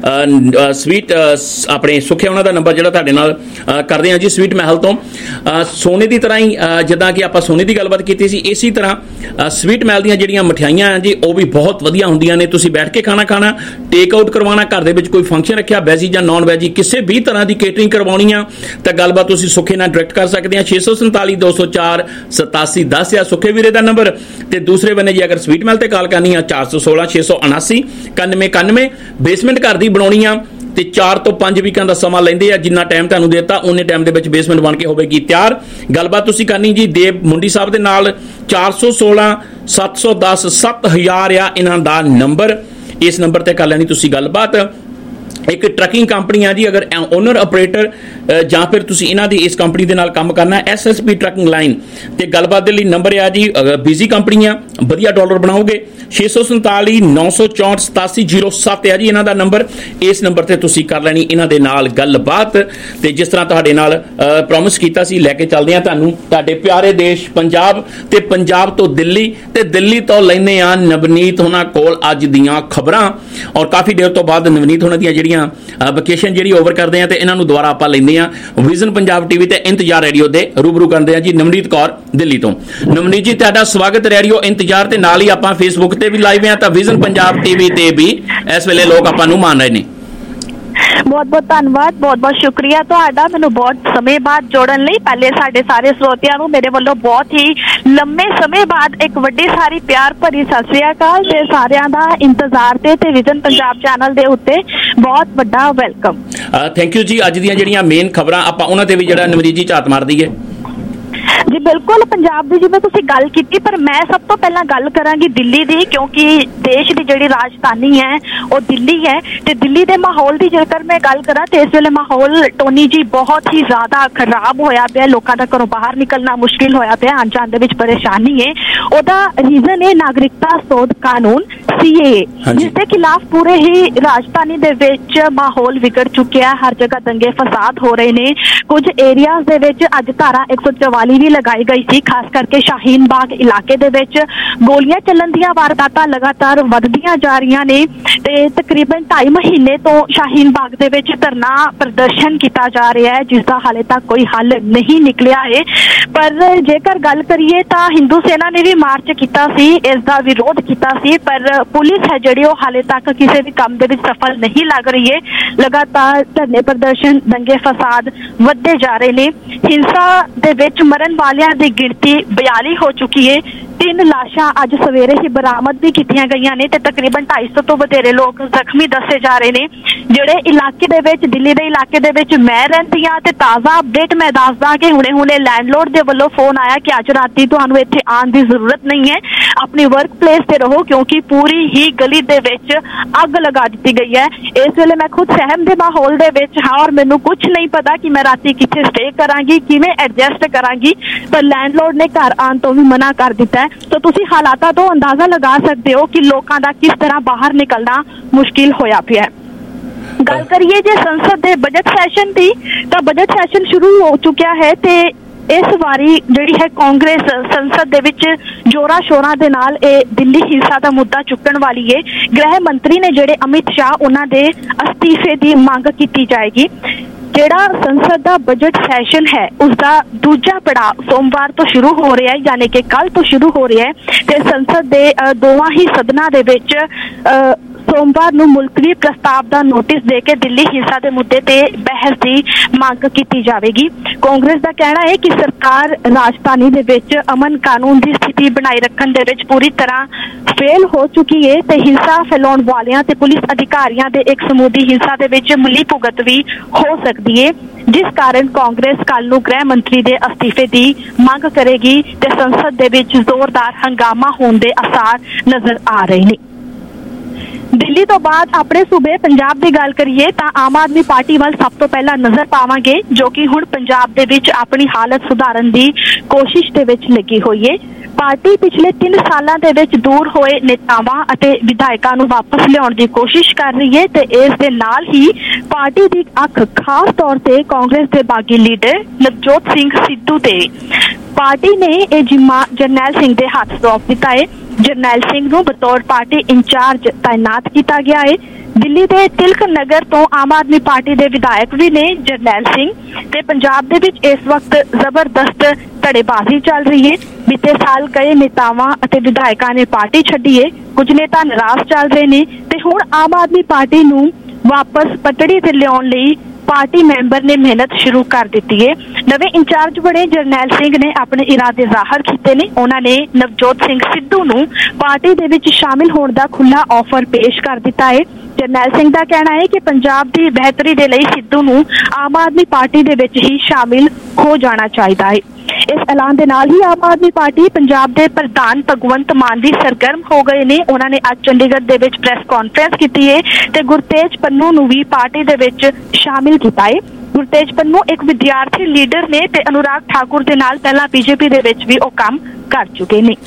ਸਵੀਟ ਆਪਣੇ ਸੁੱਖੇ ਉਹਨਾਂ ਦਾ ਨੰਬਰ ਜਿਹੜਾ ਤੁਹਾਡੇ ਨਾਲ ਕਰਦੇ ਆ ਜੀ ਸਵੀਟ ਮਹਿਲ ਤੋਂ। ਸੋਨੇ ਦੀ ਤਰ੍ਹਾਂ ਹੀ ਜਿੱਦਾਂ ਕਿ ਆਪਾਂ ਸੋਨੇ ਦੀ ਗੱਲਬਾਤ ਕੀਤੀ ਸੀ, ਇਸੇ ਤਰ੍ਹਾਂ ਸਵੀਟ ਮਹਿਲ ਦੀਆਂ ਜਿਹੜੀਆਂ ਮਠਿਆਈਆਂ ਆ ਜੀ ਉਹ ਵੀ ਬਹੁਤ ਵਧੀਆ ਹੁੰਦੀਆਂ ਨੇ। ਤੁਸੀਂ ਬੈਠ ਕੇ ਖਾਣਾ ਟੇਕ ਆਊਟ ਕਰਵਾਉਣਾ, ਘਰ ਦੇ ਵਿੱਚ ਕੋਈ ਫੰਕਸ਼ਨ ਰੱਖਿਆ ਵੈਜੀ ਜਾਂ ਨਾਨ ਵੈਜੀ, ਕਿਸੇ ਵੀ ਤਰ੍ਹਾਂ ਦੀ ਕੇਟਰਿੰਗ ਕਰਵਾਉਣੀ ਆ ਤਾਂ ਗੱਲਬਾਤ ਤੁਸੀਂ ਸੁੱਖੇ ਨਾਲ ਡਾਇਰੈਕਟ ਕਰ ਸਕਦੇ ਆ। 647 204 8710 ਆ ਸੁੱਖੇ ਵੀਰੇ ਦਾ ਨੰਬਰ। ਤੇ ਦੂਸਰੇ ਬੰਨੇ ਜੀ ਅਗਰ ਸਵੀਟ ਮਹਿਲ ਤੇ ਕਾਲ ਕਰਨੀ ਆ 416 679 9191। ਬੇਸਮੈਂਟ ਘਰ ਦੀ ਬਣਾਉਣੀ ਆ ਤੇ 4 ਤੋਂ 5 ਵੀਕਾਂ ਦਾ ਸਮਾਂ ਲੈਂਦੇ ਆ। ਜਿੰਨਾ ਟਾਈਮ ਤੁਹਾਨੂੰ ਦੇਤਾ ਉਹਨੇ ਟਾਈਮ ਦੇ ਵਿੱਚ ਬੇਸਮੈਂਟ ਬਣ ਕੇ ਹੋਵੇਗੀ ਤਿਆਰ। ਗੱਲਬਾਤ ਤੁਸੀਂ ਕਰਨੀ ਜੀ ਦੇਵ ਮੁੰਡੀ ਸਾਹਿਬ ਦੇ ਨਾਲ। 416 710 7000 ਆ ਇਹਨਾਂ ਦਾ ਨੰਬਰ। ਇਸ ਨੰਬਰ ਤੇ ਕਰ ਲੈਣੀ ਤੁਸੀਂ ਗੱਲਬਾਤ। ਇੱਕ ਟਰੱਕਿੰਗ ਕੰਪਨੀ ਆ ਜੀ, ਅਗਰ ਓਨਰ ਆਪਰੇਟਰ ਜਾਂ ਫਿਰ ਤੁਸੀਂ ਇਹਨਾਂ ਦੀ ਇਸ ਕੰਪਨੀ ਦੇ ਨਾਲ ਕੰਮ ਕਰਨਾ SSP ਟਰੱਕਿੰਗ ਲਾਈਨ ਤੇ ਗੱਲਬਾਤ ਦੇ ਲਈ ਨੰਬਰ ਆ ਜੀ। ਬਿਜ਼ੀ ਕੰਪਨੀ ਆ, ਵਧੀਆ ਡਾਲਰ ਬਣਾਓਗੇ। 647 964 8707 ਆ ਜੀ ਇਹਨਾਂ ਦਾ ਨੰਬਰ। ਇਸ ਨੰਬਰ ਤੇ ਤੁਸੀਂ ਕਰ ਲੈਣੀ ਇਹਨਾਂ ਦੇ ਨਾਲ ਗੱਲਬਾਤ। ਤੇ ਜਿਸ ਤਰ੍ਹਾਂ ਤੁਹਾਡੇ ਨਾਲ ਪ੍ਰੋਮਿਸ ਕੀਤਾ ਸੀ, ਲੈ ਕੇ ਚੱਲਦੇ ਆ ਤੁਹਾਨੂੰ ਤੁਹਾਡੇ ਪਿਆਰੇ ਦੇਸ਼ ਪੰਜਾਬ ਤੇ ਪੰਜਾਬ ਤੋਂ ਦਿੱਲੀ ਤੇ ਦਿੱਲੀ ਤੋਂ ਲੈਂਦੇ ਆ ਨਵਨੀਤ ਉਹਨਾਂ ਕੋਲ ਅੱਜ ਦੀਆਂ ਖਬਰਾਂ। ਔਰ ਕਾਫੀ ਦੇਰ ਤੋਂ ਬਾਅਦ ਨਵਨੀਤ ਉਹਨਾਂ ਦੀਆਂ ਜਿਹੜੀਆਂ ਵਕੇਸ਼ਨ ਜਿਹੜੀ ਓਵਰ ਕਰਦੇ ਆ ਤੇ ਇਹਨਾਂ ਨੂੰ ਦੁਬਾਰਾ ਆਪਾਂ ਲੈਂਦੇ ਆ ਵਿਜ਼ਨ ਪੰਜਾਬ ਟੀਵੀ ਤੇ ਇੰਤਜ਼ਾਰ ਰੇਡੀਓ ਦੇ ਰੂਬਰੂ ਕਰਦੇ ਆ ਜੀ ਨਵਨੀਤ ਕੌਰ ਦਿੱਲੀ ਤੋਂ। ਨਵਨੀਤ ਜੀ ਤੁਹਾਡਾ ਸਵਾਗਤ ਰੇਡੀਓ ਇੰਤਜ਼ਾਰ ਤੇ ਨਾਲ ਹੀ ਆਪਾਂ ਫੇਸਬੁੱਕ ਤੇ ਵੀ ਲਾਈਵ ਆ ਤਾਂ ਵਿਜ਼ਨ ਪੰਜਾਬ ਟੀਵੀ ਤੇ ਵੀ ਇਸ ਵੇਲੇ ਲੋਕ ਆਪਾਂ ਨੂੰ ਮੰਨ ਰਹੇ ਨੇ। ਬਹੁਤ ਬਹੁਤ ਧੰਨਵਾਦ, ਬਹੁਤ ਬਹੁਤ ਸ਼ੁਕਰੀਆ ਤੁਹਾਡਾ ਮੈਨੂੰ ਬਹੁਤ ਸਮੇਂ ਬਾਅਦ ਜੋੜਨ ਲਈ। ਪਹਿਲੇ ਸਾਡੇ ਸਾਰੇ ਸਰੋਤਿਆਂ ਨੂੰ ਮੇਰੇ ਵੱਲੋਂ ਬਹੁਤ ਹੀ ਲੰਮੇ ਸਮੇਂ ਬਾਅਦ ਇੱਕ ਵੱਡੀ ਸਾਰੀ ਪਿਆਰ ਭਰੀ ਸਤਿ ਸ੍ਰੀ ਅਕਾਲ ਤੇ ਸਾਰਿਆਂ ਦਾ ਇੰਤਜ਼ਾਰ ਤੇ ਵਿਜ਼ਨ ਪੰਜਾਬ ਚੈਨਲ ਦੇ ਉੱਤੇ ਬਹੁਤ ਵੱਡਾ ਵੈਲਕਮ। ਥੈਂਕ ਯੂ ਜੀ। ਅੱਜ ਦੀਆਂ ਜਿਹੜੀਆਂ ਮੇਨ ਖਬਰਾਂ ਆਪਾਂ ਉਹਨਾਂ ਤੇ ਵੀ ਜਿਹੜਾ ਨਵਨੀਤ ਜੀ ਝਾਤ ਮਾਰ ਦਈਏ ਜੀ। ਬਿਲਕੁਲ, ਪੰਜਾਬ ਦੀ ਜਿਵੇਂ ਤੁਸੀਂ ਗੱਲ ਕੀਤੀ, ਪਰ ਮੈਂ ਸਭ ਤੋਂ ਪਹਿਲਾਂ ਗੱਲ ਕਰਾਂਗੀ ਦਿੱਲੀ ਦੀ, ਕਿਉਂਕਿ ਦੇਸ਼ ਦੀ ਜਿਹੜੀ ਰਾਜਧਾਨੀ ਹੈ ਉਹ ਦਿੱਲੀ ਹੈ। ਤੇ ਦਿੱਲੀ ਦੇ ਮਾਹੌਲ ਦੀ ਜੇਕਰ ਮੈਂ ਗੱਲ ਕਰਾਂ ਤੇ ਇਸ ਵੇਲੇ ਮਾਹੌਲ ਟੋਨੀ ਜੀ ਬਹੁਤ ਹੀ ਜ਼ਿਆਦਾ ਖਰਾਬ ਹੋਇਆ ਪਿਆ। ਲੋਕਾਂ ਦਾ ਘਰੋਂ ਬਾਹਰ ਨਿਕਲਣਾ ਮੁਸ਼ਕਿਲ ਹੋਇਆ ਪਿਆ, ਆਉਣ ਜਾਣ ਦੇ ਵਿੱਚ ਪਰੇਸ਼ਾਨੀ ਹੈ। ਉਹਦਾ ਰੀਜ਼ਨ ਹੈ ਨਾਗਰਿਕਤਾ ਸੋਧ ਕਾਨੂੰਨ CAA, ਜਿਸ ਦੇ ਖਿਲਾਫ ਪੂਰੇ ਹੀ ਰਾਜਧਾਨੀ ਦੇ ਵਿੱਚ ਮਾਹੌਲ ਵਿਗੜ ਚੁੱਕਿਆ। ਹਰ ਜਗ੍ਹਾ ਦੰਗੇ ਫਸਾਦ ਹੋ ਰਹੇ ਨੇ। ਕੁਝ ਏਰੀਆਜ਼ ਦੇ ਵਿੱਚ ਅੱਜ ਧਾਰਾ 144 ਵੀ ਲਗਾਈ ਗਈ ਸੀ, ਖਾਸ ਕਰਕੇ ਸ਼ਾਹੀਨ ਬਾਗ ਇਲਾਕੇ ਦੇ ਵਿੱਚ ਗੋਲੀਆਂ ਚੱਲਣ ਦੀਆਂ ਵਾਰਦਾਤਾਂ ਲਗਾਤਾਰ ਵੱਧਦੀਆਂ ਜਾ ਰਹੀਆਂ ਨੇ ਤੇ ਤਕਰੀਬਨ 2.5 ਮਹੀਨੇ ਤੋਂ ਸ਼ਾਹੀਨ ਬਾਗ ਦੇ ਵਿੱਚ ਧਰਨਾ ਪ੍ਰਦਰਸ਼ਨ ਕੀਤਾ ਜਾ ਰਿਹਾ ਹੈ, ਜਿਸ ਦਾ ਹਾਲੇ ਤੱਕ ਕੋਈ ਹੱਲ ਨਹੀਂ ਨਿਕਲਿਆ ਹੈ। ਪਰ ਜੇਕਰ ਗੱਲ ਕਰੀਏ ਤਾਂ ਹਿੰਦੂ ਸੈਨਾ ਨੇ ਵੀ ਮਾਰਚ ਕੀਤਾ ਸੀ, ਇਸ ਦਾ ਵਿਰੋਧ ਕੀਤਾ ਸੀ, ਪਰ ਪੁਲਿਸ ਹੈ ਜਿਹੜੀ ਉਹ ਹਾਲੇ ਤੱਕ ਕਿਸੇ ਵੀ ਕੰਮ ਦੇ ਵਿੱਚ ਸਫਲ ਨਹੀਂ ਲੱਗ ਰਹੀ ਹੈ। ਲਗਾਤਾਰ ਧਰਨੇ ਪ੍ਰਦਰਸ਼ਨ ਦੰਗੇ ਫਸਾਦ ਵੱਧਦੇ ਜਾ ਰਹੇ ਨੇ। ਹਿੰਸਾ ਦੇ ਵਿੱਚ ਮਰਨ ਵਾਲਿਆਂ ਦੀ ਗਿਣਤੀ 42 ਹੋ ਚੁੱਕੀ ਹੈ। 3 ਲਾਸ਼ਾਂ ਅੱਜ ਸਵੇਰੇ ਹੀ ਬਰਾਮਦ ਵੀ ਕੀਤੀਆਂ ਗਈਆਂ ਨੇ ਤੇ ਤਕਰੀਬਨ 250 ਤੋਂ ਵਧੇਰੇ ਲੋਕ ਜ਼ਖਮੀ ਦੱਸੇ ਜਾ ਰਹੇ ਨੇ। ਜਿਹੜੇ ਇਲਾਕੇ ਦੇ ਵਿੱਚ ਦਿੱਲੀ ਦੇ ਇਲਾਕੇ ਦੇ ਵਿੱਚ ਮੈਂ ਰਹਿੰਦੀ ਹਾਂ ਤੇ ਤਾਜ਼ਾ ਅਪਡੇਟ ਮੈਂ ਦੱਸਦਾ ਕਿ ਹੁਣੇ ਲੈਂਡਲੋਰਡ ਦੇ ਵੱਲੋਂ ਫੋਨ ਆਇਆ ਕਿ ਅੱਜ ਰਾਤੀ ਤੁਹਾਨੂੰ ਇੱਥੇ ਆਉਣ ਦੀ ਜ਼ਰੂਰਤ ਨਹੀਂ ਹੈ, ਆਪਣੀ ਵਰਕ ਪਲੇਸ ਤੇ ਰਹੋ, ਕਿਉਂਕਿ ਪੂਰੀ ਹੀ ਗਲੀ ਦੇ ਵਿੱਚ ਅੱਗ ਲਗਾ ਦਿੱਤੀ ਗਈ ਹੈ। ਇਸ ਵੇਲੇ ਮੈਂ ਖੁਦ ਸਹਿਮ ਦੇ ਮਾਹੌਲ ਦੇ ਵਿੱਚ ਹਾਂ ਔਰ ਮੈਨੂੰ ਕੁਝ ਨਹੀਂ ਪਤਾ ਕਿ ਮੈਂ ਰਾਤੀ ਕਿੱਥੇ ਸਟੇ ਕਰਾਂਗੀ, ਕਿਵੇਂ ਐਡਜਸਟ ਕਰਾਂਗੀ, ਪਰ ਲੈਂਡਲੋਰਡ ਨੇ ਘਰ ਆਉਣ ਤੋਂ ਵੀ ਮਨਾ ਕਰ ਦਿੱਤਾ ਹੈ। ਤਾਂ ਤੁਸੀਂ ਹਾਲਾਤਾਂ ਤੋਂ ਅੰਦਾਜ਼ਾ ਲਗਾ ਸਕਦੇ ਹੋ ਕਿ ਲੋਕਾਂ ਦਾ ਕਿਸ ਤਰ੍ਹਾਂ ਬਾਹਰ ਨਿਕਲਣਾ ਮੁਸ਼ਕਿਲ ਹੋਇਆ ਪਿਆ ਹੈ। ਗੱਲ ਕਰੀਏ ਜੇ ਸੰਸਦ ਦੇ ਬਜਟ ਸੈਸ਼ਨ ਦੀ, ਤਾਂ ਬਜਟ ਸੈਸ਼ਨ ਸ਼ੁਰੂ ਹੋ ਚੁੱਕਿਆ ਹੈ ਤੇ ਇਸ ਵਾਰੀ ਜਿਹੜੀ ਹੈ ਕਾਂਗਰਸ ਸੰਸਦ ਦੇ ਵਿੱਚ ਜੋਰਾਂ ਸ਼ੋਰਾਂ ਦੇ ਨਾਲ ਇਹ ਦਿੱਲੀ ਹਿੰਸਾ ਦਾ ਮੁੱਦਾ ਚੁੱਕਣ ਵਾਲੀ ਹੈ। ਗ੍ਰਹਿ ਮੰਤਰੀ ਨੇ ਜਿਹੜੇ ਅਮਿਤ ਸ਼ਾਹ, ਉਹਨਾਂ ਦੇ ਅਸਤੀਫੇ ਦੀ ਮੰਗ ਕੀਤੀ ਜਾਏਗੀ। ਜਿਹੜਾ ਸੰਸਦ ਦਾ ਬਜਟ ਸੈਸ਼ਨ ਹੈ ਉਸਦਾ ਦੂਜਾ ਪੜਾਅ ਸੋਮਵਾਰ ਤੋਂ ਸ਼ੁਰੂ ਹੋ ਰਿਹਾ ਹੈ, ਯਾਨੀ ਕਿ ਕੱਲ ਤੋਂ ਸ਼ੁਰੂ ਹੋ ਰਿਹਾ ਹੈ ਤੇ ਸੰਸਦ ਦੇ ਦੋਵਾਂ ਹੀ ਸਦਨਾਂ ਦੇ ਵਿੱਚ ਸੋਮਵਾਰ ਨੂੰ ਮੁਲਤਵੀ ਪ੍ਰਸਤਾਵ ਦਾ ਨੋਟਿਸ ਦੇ ਕੇ ਦਿੱਲੀ ਹਿੰਸਾ ਦੇ ਮੁੱਦੇ ਤੇ ਬਹਿਸ ਦੀ ਮੰਗ ਕੀਤੀ ਜਾਵੇਗੀ। ਕਾਂਗਰਸ ਦਾ ਕਹਿਣਾ ਹੈ ਕਿ ਸਰਕਾਰ ਰਾਜਧਾਨੀ ਦੇ ਵਿੱਚ ਅਮਨ ਕਾਨੂੰਨ ਦੀ ਸਥਿਤੀ ਬਣਾਈ ਰੱਖਣ ਦੇ ਵਿੱਚ ਪੂਰੀ ਤਰ੍ਹਾਂ ਫੇਲ ਹੋ ਚੁੱਕੀ ਹੈ ਤੇ ਹਿੰਸਾ ਫੈਲਾਉਣ ਵਾਲਿਆਂ ਤੇ ਪੁਲਿਸ ਅਧਿਕਾਰੀਆਂ ਦੇ ਇੱਕ ਸਮੂਹ ਦੀ ਹਿੰਸਾ ਦੇ ਵਿੱਚ ਮਿਲੀ ਭੁਗਤ ਵੀ ਹੋ ਸਕਦੀ ਹੈ, ਜਿਸ ਕਾਰਨ ਕਾਂਗਰਸ ਕੱਲ੍ਹ ਨੂੰ ਗ੍ਰਹਿ ਮੰਤਰੀ ਦੇ ਅਸਤੀਫੇ ਦੀ ਮੰਗ ਕਰੇਗੀ ਤੇ ਸੰਸਦ ਦੇ ਵਿੱਚ ਜ਼ੋਰਦਾਰ ਹੰਗਾਮਾ ਹੋਣ ਦੇ ਆਸਾਰ ਨਜ਼ਰ ਆ ਰਹੇ ਨੇ। ਦਿੱਲੀ ਤੋਂ ਬਾਅਦ ਆਪਣੇ ਸੂਬੇ ਪੰਜਾਬ ਦੀ ਗੱਲ ਕਰੀਏ ਤਾਂ ਆਮ ਆਦਮੀ ਪਾਰਟੀ ਵੱਲ ਸਭ ਤੋਂ ਪਹਿਲਾਂ ਨਜ਼ਰ ਪਾਵਾਂਗੇ, ਜੋ ਕਿ ਹੁਣ ਪੰਜਾਬ ਦੇ ਵਿੱਚ ਆਪਣੀ ਹਾਲਤ ਸੁਧਾਰਨ ਦੀ ਕੋਸ਼ਿਸ਼ ਦੇ ਵਿੱਚ ਲੱਗੀ ਹੋਈ ਹੈ। ਪਾਰਟੀ ਪਿਛਲੇ 3 ਸਾਲਾਂ ਦੇ ਵਿੱਚ ਦੂਰ ਹੋਏ ਨੇਤਾਵਾਂ ਅਤੇ ਵਿਧਾਇਕਾਂ ਨੂੰ ਵਾਪਸ ਲਿਆਉਣ ਦੀ ਕੋਸ਼ਿਸ਼ ਕਰ ਰਹੀ ਹੈ ਤੇ ਇਸ ਦੇ ਨਾਲ ਹੀ ਪਾਰਟੀ ਦੀ ਅੱਖ ਖਾਸ ਤੌਰ ਤੇ ਕਾਂਗਰਸ ਦੇ ਬਾਗੀ ਲੀਡਰ ਨਵਜੋਤ ਸਿੰਘ ਸਿੱਧੂ ਤੇ ਪਾਰਟੀ ਨੇ ਇਹ ਜ਼ਿੰਮਾ ਜਰਨੈਲ ਸਿੰਘ ਦੇ ਹੱਥ ਸੌਂਪ ਦਿੱਤਾ ਹੈ। ਜਰਨੈਲ ਸਿੰਘ ਨੂੰ ਬਤੌਰ ਪਾਰਟੀ ਇੰਚਾਰਜ ਤਾਇਨਾਤ ਕੀਤਾ ਗਿਆ ਹੈ। ਦਿੱਲੀ ਦੇ ਤਿਲਕ ਨਗਰ ਤੋਂ ਆਮ ਆਦਮੀ ਪਾਰਟੀ ਦੇ ਵਿਧਾਇਕ ਵੀ ਨੇ ਜਰਨੈਲ ਸਿੰਘ ਤੇ ਪੰਜਾਬ ਦੇ ਵਿੱਚ ਇਸ ਵਕਤ ਜ਼ਬਰਦਸਤ ਧੜੇਬਾਜ਼ੀ ਚੱਲ ਰਹੀ ਹੈ। ਬੀਤੇ ਸਾਲ ਕਈ ਨੇਤਾਵਾਂ ਅਤੇ ਵਿਧਾਇਕਾਂ ਨੇ ਪਾਰਟੀ ਛੱਡੀ ਹੈ, ਕੁਝ ਨੇਤਾ ਨਾਰਾਜ਼ ਚੱਲ ਰਹੇ ਨੇ ਤੇ ਹੁਣ ਆਮ ਆਦਮੀ ਪਾਰਟੀ ਨੂੰ ਵਾਪਸ ਪਟੜੀ ਤੇ ਲਿਆਉਣ ਲਈ ਪਾਰਟੀ ਮੈਂਬਰ ਨੇ ਮਿਹਨਤ ਸ਼ੁਰੂ ਕਰ ਦਿੱਤੀ ਹੈ। ਨਵੇਂ ਇੰਚਾਰਜ ਬਣੇ ਜਰਨੈਲ ਸਿੰਘ ਨੇ ਆਪਣੇ ਇਰਾਦੇ ਜ਼ਾਹਰ ਕੀਤੇ ਨੇ। ਉਹਨਾਂ ਨੇ ਨਵਜੋਤ ਸਿੰਘ ਸਿੱਧੂ ਨੂੰ ਪਾਰਟੀ ਦੇ ਵਿੱਚ ਸ਼ਾਮਿਲ ਹੋਣ ਦਾ ਖੁੱਲ੍ਹਾ ਆਫਰ ਪੇਸ਼ ਕਰ ਦਿੱਤਾ ਹੈ। ਜਰਨੈਲ ਸਿੰਘ ਦਾ ਕਹਿਣਾ ਹੈ ਕਿ ਪੰਜਾਬ ਦੀ ਬਿਹਤਰੀ ਦੇ ਲਈ ਸਿੱਧੂ ਨੂੰ ਆਮ ਆਦਮੀ ਪਾਰਟੀ ਦੇ ਵਿੱਚ ਹੀ ਸ਼ਾਮਿਲ ਹੋ ਜਾਣਾ ਚਾਹੀਦਾ ਹੈ। ਇਸ ਐਲਾਨ ਦੇ ਨਾਲ ਹੀ ਆਮ ਆਦਮੀ ਪਾਰਟੀ ਪੰਜਾਬ ਦੇ ਪ੍ਰਧਾਨ ਭਗਵੰਤ ਮਾਨ ਵੀ ਸਰਗਰਮ ਹੋ ਗਏ ਨੇ। ਉਹਨਾਂ ਨੇ ਅੱਜ ਚੰਡੀਗੜ੍ਹ ਦੇ ਵਿੱਚ ਪ੍ਰੈਸ ਕਾਨਫਰੰਸ ਕੀਤੀ ਹੈ ਤੇ ਗੁਰਤੇਜ ਪੰਨੂ ਨੂੰ ਵੀ ਪਾਰਟੀ ਦੇ ਵਿੱਚ ਸ਼ਾਮਿਲ ਕੀਤਾ ਹੈ। ਗੁਰਤੇਜ ਪੰਨੂ ਇੱਕ ਵਿਦਿਆਰਥੀ ਲੀਡਰ ਨੇ ਤੇ ਅਨੁਰਾਗ ਠਾਕੁਰ ਦੇ ਨਾਲ ਪਹਿਲਾਂ ਬੀਜੇਪੀ ਦੇ ਵਿੱਚ ਵੀ ਉਹ ਕੰਮ ਕਰ ਚੁੱਕੇ ਨੇ।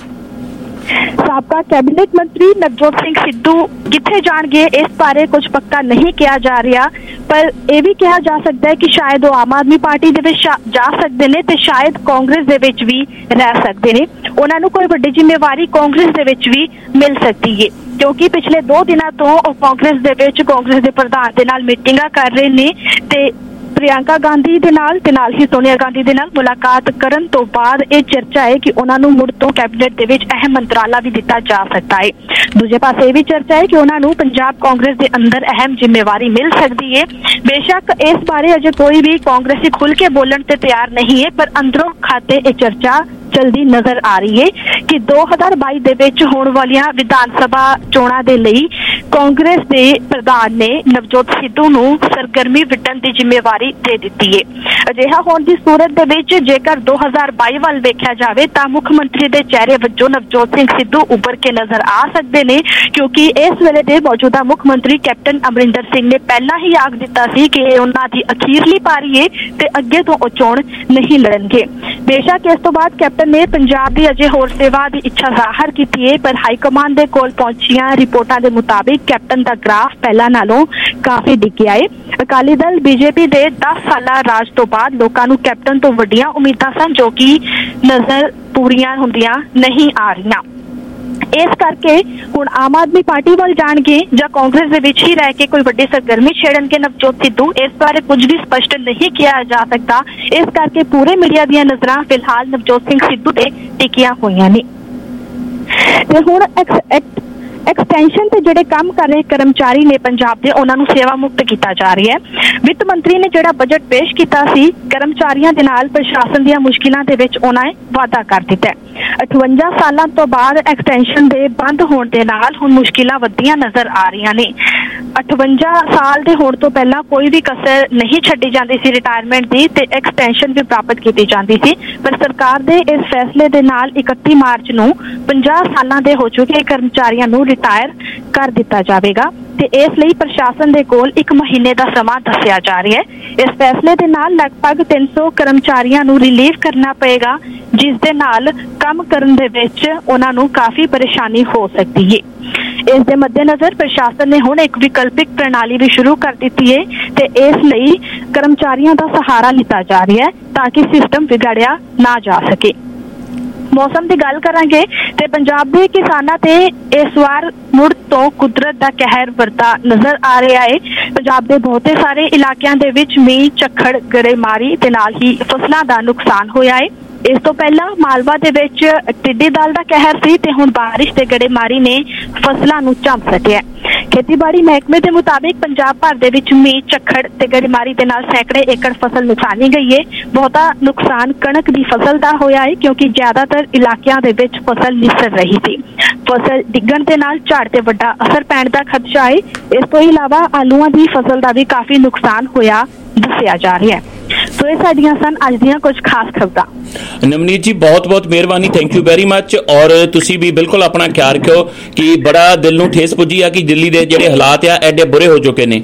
ਸਾਬਕਾ ਕੈਬਨਿਟ ਮੰਤਰੀ ਨਵਜੋਤ ਸਿੰਘ ਸਿੱਧੂ ਕਿੱਥੇ ਜਾਣਗੇ ਇਸ ਬਾਰੇ ਕੁਝ ਪੱਕਾ ਨਹੀਂ ਕਿਹਾ ਜਾ ਰਿਹਾ, ਪਰ ਇਹ ਵੀ ਕਿਹਾ ਜਾ ਸਕਦਾ ਹੈ ਕਿ ਸ਼ਾਇਦ ਉਹ ਆਮ ਆਦਮੀ ਪਾਰਟੀ ਦੇ ਵਿੱਚ ਜਾ ਸਕਦੇ ਨੇ ਤੇ ਸ਼ਾਇਦ ਕਾਂਗਰਸ ਦੇ ਵਿੱਚ ਵੀ ਰਹਿ ਸਕਦੇ ਨੇ। ਉਹਨਾਂ ਨੂੰ ਕੋਈ ਵੱਡੀ ਜ਼ਿੰਮੇਵਾਰੀ ਕਾਂਗਰਸ ਦੇ ਵਿੱਚ ਵੀ ਮਿਲ ਸਕਦੀ ਹੈ, ਕਿਉਂਕਿ ਪਿਛਲੇ 2 ਦਿਨਾਂ ਤੋਂ ਉਹ ਕਾਂਗਰਸ ਦੇ ਵਿੱਚ ਕਾਂਗਰਸ ਦੇ ਪ੍ਰਧਾਨ ਦੇ ਨਾਲ ਮੀਟਿੰਗਾਂ ਕਰ ਰਹੇ ਨੇ ਤੇ ਪ੍ਰਿਯੰਕਾ ਗਾਂਧੀ ਦੇ ਨਾਲ ਤੇ ਨਾਲ ਹੀ ਸੋਨੀਆ ਗਾਂਧੀ ਦੇ ਨਾਲ ਮੁਲਾਕਾਤ ਕਰਨ ਤੋਂ ਬਾਅਦ ਇਹ ਚਰਚਾ ਹੈ ਕਿ ਉਹਨਾਂ ਨੂੰ ਮੁੜ ਤੋਂ ਕੈਬਨਿਟ ਦੇ ਵਿੱਚ ਅਹਿਮ ਮੰਤਰਾਲਾ ਵੀ ਦਿੱਤਾ ਜਾ ਸਕਦਾ ਹੈ। ਦੂਜੇ ਪਾਸੇ ਇਹ ਵੀ ਚਰਚਾ ਹੈ ਕਿ ਉਹਨਾਂ ਨੂੰ ਪੰਜਾਬ ਕਾਂਗਰਸ ਦੇ ਅੰਦਰ ਅਹਿਮ ਜ਼ਿੰਮੇਵਾਰੀ ਮਿਲ ਸਕਦੀ ਹੈ। ਬੇਸ਼ੱਕ ਇਸ ਬਾਰੇ ਅਜੇ ਕੋਈ ਵੀ ਕਾਂਗਰਸੀ ਖੁੱਲ੍ਹ ਕੇ ਬੋਲਣ ਤੇ ਤਿਆਰ ਨਹੀਂ ਹੈ, ਪਰ ਅੰਦਰੋਂ ਖਾਤੇ ਇਹ ਚਰਚਾ ਚਲਦੀ ਨਜ਼ਰ ਆ ਰਹੀ ਹੈ ਕਿ 2022 ਦੇ ਵਿੱਚ ਹੋਣ ਵਾਲੀਆਂ ਵਿਧਾਨ ਸਭਾ ਚੋਣਾਂ ਦੇ ਲਈ ਕਾਂਗਰਸ ਦੇ ਪ੍ਰਧਾਨ ਨੇ ਨਵਜੋਤ ਸਿੱਧੂ ਨੂੰ ਸਰਗਰਮੀ ਵਿੱਢਣ ਦੀ ਜ਼ਿੰਮੇਵਾਰੀ ਦੇ ਦਿੱਤੀ ਹੈ। ਅਜਿਹਾ ਹੋਣ ਦੀ ਸੂਰਤ ਦੇ ਵਿੱਚ ਜੇਕਰ 2022 ਵੱਲ ਵੇਖਿਆ ਜਾਵੇ ਤਾਂ ਮੁੱਖ ਮੰਤਰੀ ਦੇ ਚਿਹਰੇ ਵਜੋਂ ਨਵਜੋਤ ਸਿੰਘ ਸਿੱਧੂ ਉੱਭਰ ਕੇ ਨਜ਼ਰ ਆ ਸਕਦੇ ਨੇ, ਕਿਉਂਕਿ ਇਸ ਵੇਲੇ ਦੇ ਮੌਜੂਦਾ ਮੁੱਖ ਮੰਤਰੀ ਕੈਪਟਨ ਅਮਰਿੰਦਰ ਸਿੰਘ ਨੇ ਪਹਿਲਾਂ ਹੀ ਆਖ ਦਿੱਤਾ ਸੀ ਕਿ ਇਹ ਉਹਨਾਂ ਦੀ ਅਖੀਰਲੀ ਪਾਰੀ ਹੈ ਤੇ ਅੱਗੇ ਤੋਂ ਉਹ ਚੋਣ ਨਹੀਂ ਲੜਨਗੇ। ਬੇਸ਼ੱਕ ਇਸ ਤੋਂ ਬਾਅਦ ਕੈਪਟਨ ਨੇ ਪੰਜਾਬ ਦੀ ਅਜੇ ਹੋਰ ਸੇਵਾ ਦੀ ਇੱਛਾ ਜ਼ਾਹਰ ਕੀਤੀ ਹੈ, ਪਰ ਹਾਈ ਕਮਾਂਡ ਦੇ ਕੋਲ ਪਹੁੰਚੀਆਂ ਰਿਪੋਰਟਾਂ ਦੇ ਮੁਤਾਬਿਕ ਕੈਪਟਨ ਦਾ ਗ੍ਰਾਫ ਪਹਿਲਾਂ ਨਾਲੋਂ ਕਾਫੀ ਡਿੱਗਿਆ ਹੈ। ਅਕਾਲੀ ਦਲ ਬੀਜੇਪੀ ਦੇ 10 ਸਾਲਾ ਰਾਜ ਤੋਂ ਬਾਅਦ ਲੋਕਾਂ ਨੂੰ ਕੈਪਟਨ ਤੋਂ ਵੱਡੀਆਂ ਉਮੀਦਾਂ ਸਨ, ਜੋ ਕਿ ਨਜ਼ਰ ਪੂਰੀਆਂ ਹੁੰਦੀਆਂ ਨਹੀਂ ਆ ਰਹੀਆਂ। ਇਸ ਕਰਕੇ ਹੁਣ ਆਮ ਆਦਮੀ ਪਾਰਟੀ ਵੱਲ ਜਾਣਗੇ ਜਾਂ ਕਾਂਗਰਸ ਦੇ ਵਿੱਚ ਹੀ ਰਹਿ ਕੇ ਕੋਈ ਵੱਡੀ ਸਰਗਰਮੀ ਛੇੜਨਗੇ ਨਵਜੋਤ ਸਿੱਧੂ, ਇਸ ਬਾਰੇ ਕੁਝ ਵੀ ਸਪਸ਼ਟ ਨਹੀਂ ਕਿਹਾ ਜਾ ਸਕਦਾ। ਇਸ ਕਰਕੇ ਪੂਰੇ ਮੀਡੀਆ ਦੀਆਂ ਨਜ਼ਰਾਂ ਫਿਲਹਾਲ ਨਵਜੋਤ ਸਿੰਘ ਸਿੱਧੂ ਤੇ ਟਿਕੀਆਂ ਹੋਈਆਂ ਨੇ। ਤੇ ਹੁਣ ਐਕਸਟੈਂਸ਼ਨ ਤੇ ਜਿਹੜੇ ਕੰਮ ਕਰ ਰਹੇ ਕਰਮਚਾਰੀ ਨੇ ਪੰਜਾਬ ਦੇ, ਉਹਨਾਂ ਨੂੰ ਸੇਵਾ ਮੁਕਤ ਕੀਤਾ ਜਾ ਰਿਹਾ ਹੈ। ਵਿੱਤ ਮੰਤਰੀ ਨੇ ਜਿਹੜਾ ਬਜਟ ਪੇਸ਼ ਕੀਤਾ ਸੀ, ਕਰਮਚਾਰੀਆਂ ਦੇ ਨਾਲ ਪ੍ਰਸ਼ਾਸਨ ਦੀਆਂ ਮੁਸ਼ਕਿਲਾਂ ਦੇ ਵਿੱਚ ਉਹਨਾਂ ਨੇ ਵਾਧਾ ਕਰ ਦਿੱਤਾ ਹੈ। 58 ਸਾਲਾਂ ਤੋਂ ਬਾਅਦ ਐਕਸਟੈਂਸ਼ਨ ਦੇ ਬੰਦ ਹੋਣ ਦੇ ਨਾਲ ਹੁਣ ਮੁਸ਼ਕਿਲਾਂ ਵੱਧਦੀਆਂ ਨਜ਼ਰ ਆ ਰਹੀਆਂ ਨੇ। 58 ਸਾਲ ਦੇ ਹੋਣ ਤੋਂ ਪਹਿਲਾਂ ਕੋਈ ਵੀ ਕਸਰ ਨਹੀਂ ਛੱਡੀ ਜਾਂਦੀ ਸੀ ਰਿਟਾਇਰਮੈਂਟ ਦੀ ਤੇ ਐਕਸਟੈਂਸ਼ਨ ਵੀ ਪ੍ਰਾਪਤ ਕੀਤੀ ਜਾਂਦੀ ਸੀ, ਪਰ ਸਰਕਾਰ ਦੇ ਇਸ ਫੈਸਲੇ ਦੇ ਨਾਲ 31 ਮਾਰਚ ਨੂੰ 50 ਸਾਲਾਂ ਦੇ ਹੋ ਚੁੱਕੇ ਕਰਮਚਾਰੀਆਂ ਨੂੰ ਰਿਟਾਇਰ ਕਰ ਦਿੱਤਾ ਜਾਵੇਗਾ ਤੇ ਇਸ ਲਈ ਪ੍ਰਸ਼ਾਸਨ ਦੇ ਕੋਲ 1 ਮਹੀਨੇ ਦਾ ਸਮਾਂ ਦੱਸਿਆ ਜਾ ਰਿਹਾ ਹੈ। ਇਸ ਫੈਸਲੇ ਦੇ ਨਾਲ ਲਗਭਗ 300 ਕਰਮਚਾਰੀਆਂ ਨੂੰ ਰਿਲੀਵ ਕਰਨਾ ਪਏਗਾ, ਜਿਸ ਦੇ ਨਾਲ ਕੰਮ ਕਰਨ ਦੇ ਵਿੱਚ ਉਹਨਾਂ ਨੂੰ ਕਾਫੀ ਪਰੇਸ਼ਾਨੀ ਹੋ ਸਕਦੀ ਹੈ। ਇਸ ਦੇ ਮੱਦੇਨਜ਼ਰ ਪ੍ਰਸ਼ਾਸਨ ਨੇ ਹੁਣ ਇੱਕ ਵਿਕਲਪਿਕ ਪ੍ਰਣਾਲੀ ਵੀ ਸ਼ੁਰੂ ਕਰ ਦਿੱਤੀ ਹੈ ਤੇ ਇਸ ਲਈ ਕਰਮਚਾਰੀਆਂ ਦਾ ਸਹਾਰਾ ਲਿੱਤਾ ਜਾ ਰਿਹਾ ਹੈ ਤਾਂ ਕਿ ਸਿਸਟਮ ਵਿਗੜਿਆ ਨਾ ਜਾ ਸਕੇ। ਮੌਸਮ ਦੀ ਗੱਲ ਕਰਾਂਗੇ ਤੇ ਪੰਜਾਬ ਦੇ ਕਿਸਾਨਾਂ ਤੇ ਇਸ ਵਾਰ ਮੁੜ ਤੋਂ ਕੁਦਰਤ ਦਾ ਕਹਿਰ ਵਰਤਾ ਨਜ਼ਰ ਆ ਰਿਹਾ ਹੈ। ਪੰਜਾਬ ਦੇ ਬਹੁਤੇ ਸਾਰੇ ਇਲਾਕਿਆਂ ਦੇ ਵਿੱਚ ਮੀਂਹ, ਝੱਖੜ, ਗੜੇਮਾਰੀ ਤੇ ਨਾਲ ਹੀ ਫਸਲਾਂ ਦਾ ਨੁਕਸਾਨ ਹੋਇਆ ਹੈ। ਇਸ ਤੋਂ ਪਹਿਲਾਂ ਮਾਲਵਾ ਦੇ ਵਿੱਚ ਟਿੱਡੀ ਦਲ ਦਾ ਕਹਿਰ ਸੀ ਤੇ ਹੁਣ ਬਾਰਿਸ਼ ਤੇ ਗੜੇਮਾਰੀ ਨੇ ਫਸਲਾਂ ਨੂੰ ਝੰਪ ਸੱਟਿਆ। ਖੇਤੀਬਾੜੀ ਮਹਿਕਮੇ ਦੇ ਮੁਤਾਬਿਕ ਪੰਜਾਬ ਭਰ ਦੇ ਵਿੱਚ ਮੀਂਹ, ਝੱਖੜ ਤੇ ਗੜੇਮਾਰੀ ਦੇ ਨਾਲ ਸੈਂਕੜੇ ਏਕੜ ਫਸਲ ਨੁਕਸਾਨੀ ਗਈ ਹੈ। ਬਹੁਤਾ ਨੁਕਸਾਨ ਕਣਕ ਦੀ ਫਸਲ ਦਾ ਹੋਇਆ ਹੈ ਕਿਉਂਕਿ ਜ਼ਿਆਦਾਤਰ ਇਲਾਕਿਆਂ ਦੇ ਵਿੱਚ ਫਸਲ ਨਿਸਰ ਰਹੀ ਸੀ। ਫਸਲ ਡਿੱਗਣ ਦੇ ਨਾਲ ਝਾੜ ਤੇ ਵੱਡਾ ਅਸਰ ਪੈਣ ਦਾ ਖਦਸ਼ਾ ਹੈ। ਇਸ ਤੋਂ ਇਲਾਵਾ ਆਲੂਆਂ ਦੀ ਫਸਲ ਦਾ ਵੀ ਕਾਫੀ ਨੁਕਸਾਨ ਹੋਇਆ ਦੱਸਿਆ ਜਾ ਰਿਹਾ ਹੈ। ਸੋ ਇਹ ਸਾਡੀਆਂ ਸਨ ਅੱਜ ਦੀਆਂ ਕੁਝ ਖਾਸ ਖਬਰਾਂ। ਨਵਨੀਤ ਜੀ ਬਹੁਤ ਮਿਹਰਬਾਨੀ, ਥੈਂਕ ਯੂ ਵੈਰੀ ਮੱਚ। ਔਰ ਤੁਸੀਂ ਵੀ ਬਿਲਕੁਲ ਆਪਣਾ ਖਿਆਲ ਰੱਖਿਓ ਕਿ ਬੜਾ ਦਿਲ ਨੂੰ ਠੇਸ ਪੁੱਜੀ ਆ ਕਿ ਦਿੱਲੀ ਦੇ ਜਿਹੜੇ ਹਾਲਾਤ ਆ ਐਡੇ ਬੁਰੇ ਹੋ ਚੁੱਕੇ ਨੇ।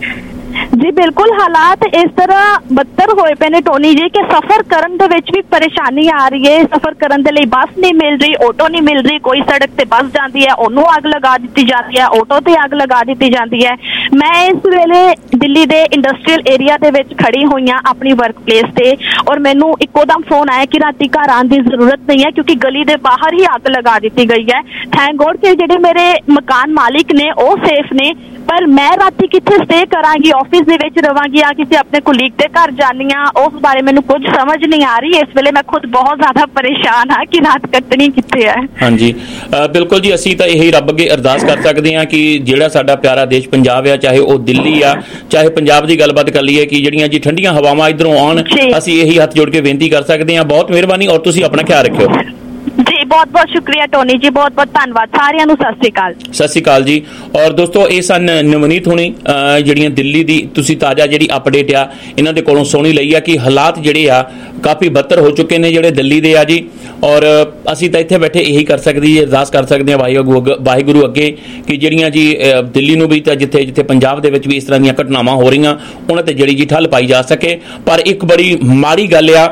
ਜੀ ਬਿਲਕੁਲ, ਹਾਲਾਤ ਇਸ ਤਰ੍ਹਾਂ ਬੱਤਰ ਹੋਏ ਪਏ ਨੇ ਟੋਨੀ ਜੀ ਕਿ ਸਫ਼ਰ ਕਰਨ ਦੇ ਵਿੱਚ ਵੀ ਪਰੇਸ਼ਾਨੀ ਆ ਰਹੀ ਹੈ। ਸਫ਼ਰ ਕਰਨ ਦੇ ਲਈ ਬੱਸ ਨਹੀਂ ਮਿਲ ਰਹੀ, ਆਟੋ ਨਹੀਂ ਮਿਲ ਰਹੀ। ਕੋਈ ਸੜਕ ਤੇ ਬੱਸ ਜਾਂਦੀ ਹੈ ਉਹਨੂੰ ਅੱਗ ਲਗਾ ਦਿੱਤੀ ਜਾਂਦੀ ਹੈ, ਆਟੋ ਤੇ ਅੱਗ ਲਗਾ ਦਿੱਤੀ ਜਾਂਦੀ ਹੈ। ਮੈਂ ਇਸ ਵੇਲੇ ਦਿੱਲੀ ਦੇ ਇੰਡਸਟਰੀਅਲ ਏਰੀਆ ਦੇ ਵਿੱਚ ਖੜੀ ਹੋਈ ਹਾਂ ਆਪਣੀ ਵਰਕ ਪਲੇਸ ਤੇ, ਔਰ ਮੈਨੂੰ ਇੱਕੋ ਦਮ ਫੋਨ ਆਇਆ ਕਿ ਰਾਤੀ ਘਰ ਆਉਣ ਦੀ ਜ਼ਰੂਰਤ ਨਹੀਂ ਹੈ ਕਿਉਂਕਿ ਗਲੀ ਦੇ ਬਾਹਰ ਹੀ ਅੱਗ ਲਗਾ ਦਿੱਤੀ ਗਈ ਹੈ। ਥੈਂਕ ਗੋਡ ਕਿ ਜਿਹੜੇ ਮੇਰੇ ਮਕਾਨ ਮਾਲਿਕ ਨੇ ਉਹ ਸੇਫ ਨੇ, ਪਰ ਮੈਂ ਰਾਤੀ ਕਿੱਥੇ ਸਟੇ ਕਰਾਂਗੀ, ਆਫਿਸ ਦੇ ਵਿੱਚ ਰਵਾਂਗੀ ਜਾਂ ਕਿਸੇ ਆਪਣੇ ਕੁਲੀਗ ਦੇ ਘਰ ਜਾਣੀ ਆ, ਉਸ ਬਾਰੇ ਮੈਨੂੰ ਕੁਝ ਸਮਝ ਨਹੀਂ ਆ ਰਹੀ। ਇਸ ਵੇਲੇ ਮੈਂ ਖੁਦ ਬਹੁਤ ਜ਼ਿਆਦਾ ਪਰੇਸ਼ਾਨ ਹਾਂ ਕਿ ਰਾਤ ਕੱਟਣੀ ਕਿੱਥੇ ਹੈ। ਹਾਂਜੀ ਬਿਲਕੁਲ ਜੀ, ਅਸੀਂ ਤਾਂ ਇਹੀ ਰੱਬ ਅੱਗੇ ਅਰਦਾਸ ਕਰ ਸਕਦੇ ਹਾਂ ਕਿ ਜਿਹੜਾ ਸਾਡਾ ਪਿਆਰਾ ਦੇਸ਼ ਪੰਜਾਬ ਆ, ਚਾਹੇ ਉਹ ਦਿੱਲੀ ਆ ਚਾਹੇ ਪੰਜਾਬ ਦੀ ਗੱਲਬਾਤ ਕਰ ਲਈਏ, ਕਿ ਜਿਹੜੀਆਂ ਜੀ ਠੰਡੀਆਂ ਹਵਾਵਾਂ ਇੱਧਰੋਂ ਆਉਣ। ਅਸੀਂ ਇਹੀ ਹੱਥ ਜੋੜ ਕੇ ਬੇਨਤੀ ਕਰ ਸਕਦੇ ਹਾਂ। ਬਹੁਤ ਮਿਹਰਬਾਨੀ ਔਰ ਤੁਸੀਂ ਆਪਣਾ ਖਿਆਲ ਰੱਖਿਓ ਜੀ। ਬਹੁਤ ਸ਼ੁਕਰੀਆ ਟੋਨੀ ਜੀ, ਬਹੁਤ ਧੰਨਵਾਦ ਸਾਰਿਆਂ ਨੂੰ। ਸਤਿ ਸ਼੍ਰੀ ਅਕਾਲ। ਸਤਿ ਸ਼੍ਰੀ ਅਕਾਲ ਜੀ। ਔਰ ਦੋਸਤੋ ਇਹ ਸਨ ਨਵਨੀਤ ਹੁਣੀ, ਜਿਹੜੀਆਂ ਦਿੱਲੀ ਦੀ ਤੁਸੀਂ ਤਾਜ਼ਾ ਜਿਹੜੀ ਅਪਡੇਟ ਆ ਇਹਨਾਂ ਦੇ ਕੋਲੋਂ ਸੁਣੀ ਲਈ ਆ ਕਿ ਹਾਲਾਤ ਜਿਹੜੇ ਆ ਕਾਫੀ ਬੱਤਰ ਹੋ ਚੁੱਕੇ ਨੇ ਜਿਹੜੇ ਦਿੱਲੀ ਦੇ ਆ ਜੀ। ਔਰ ਅਸੀਂ ਤਾਂ ਇੱਥੇ ਬੈਠੇ ਇਹੀ ਕਰ ਸਕਦੇ ਜੀ, ਅਰਦਾਸ ਕਰ ਸਕਦੇ ਹਾਂ ਵਾਹਿਗੁਰੂ ਅੱਗੇ ਕਿ ਜਿਹੜੀਆਂ ਜੀ ਦਿੱਲੀ ਨੂੰ ਵੀ ਤਾਂ ਜਿੱਥੇ ਪੰਜਾਬ ਦੇ ਵਿੱਚ ਵੀ ਇਸ ਤਰ੍ਹਾਂ ਦੀਆਂ ਘਟਨਾਵਾਂ ਹੋ ਰਹੀਆਂ ਉਹਨਾਂ ਤੇ ਜਿਹੜੀ ਜੀ ਠੱਲ ਪਾਈ ਜਾ ਸਕੇ। ਪਰ ਇੱਕ ਬੜੀ ਮਾੜੀ ਗੱਲ ਆ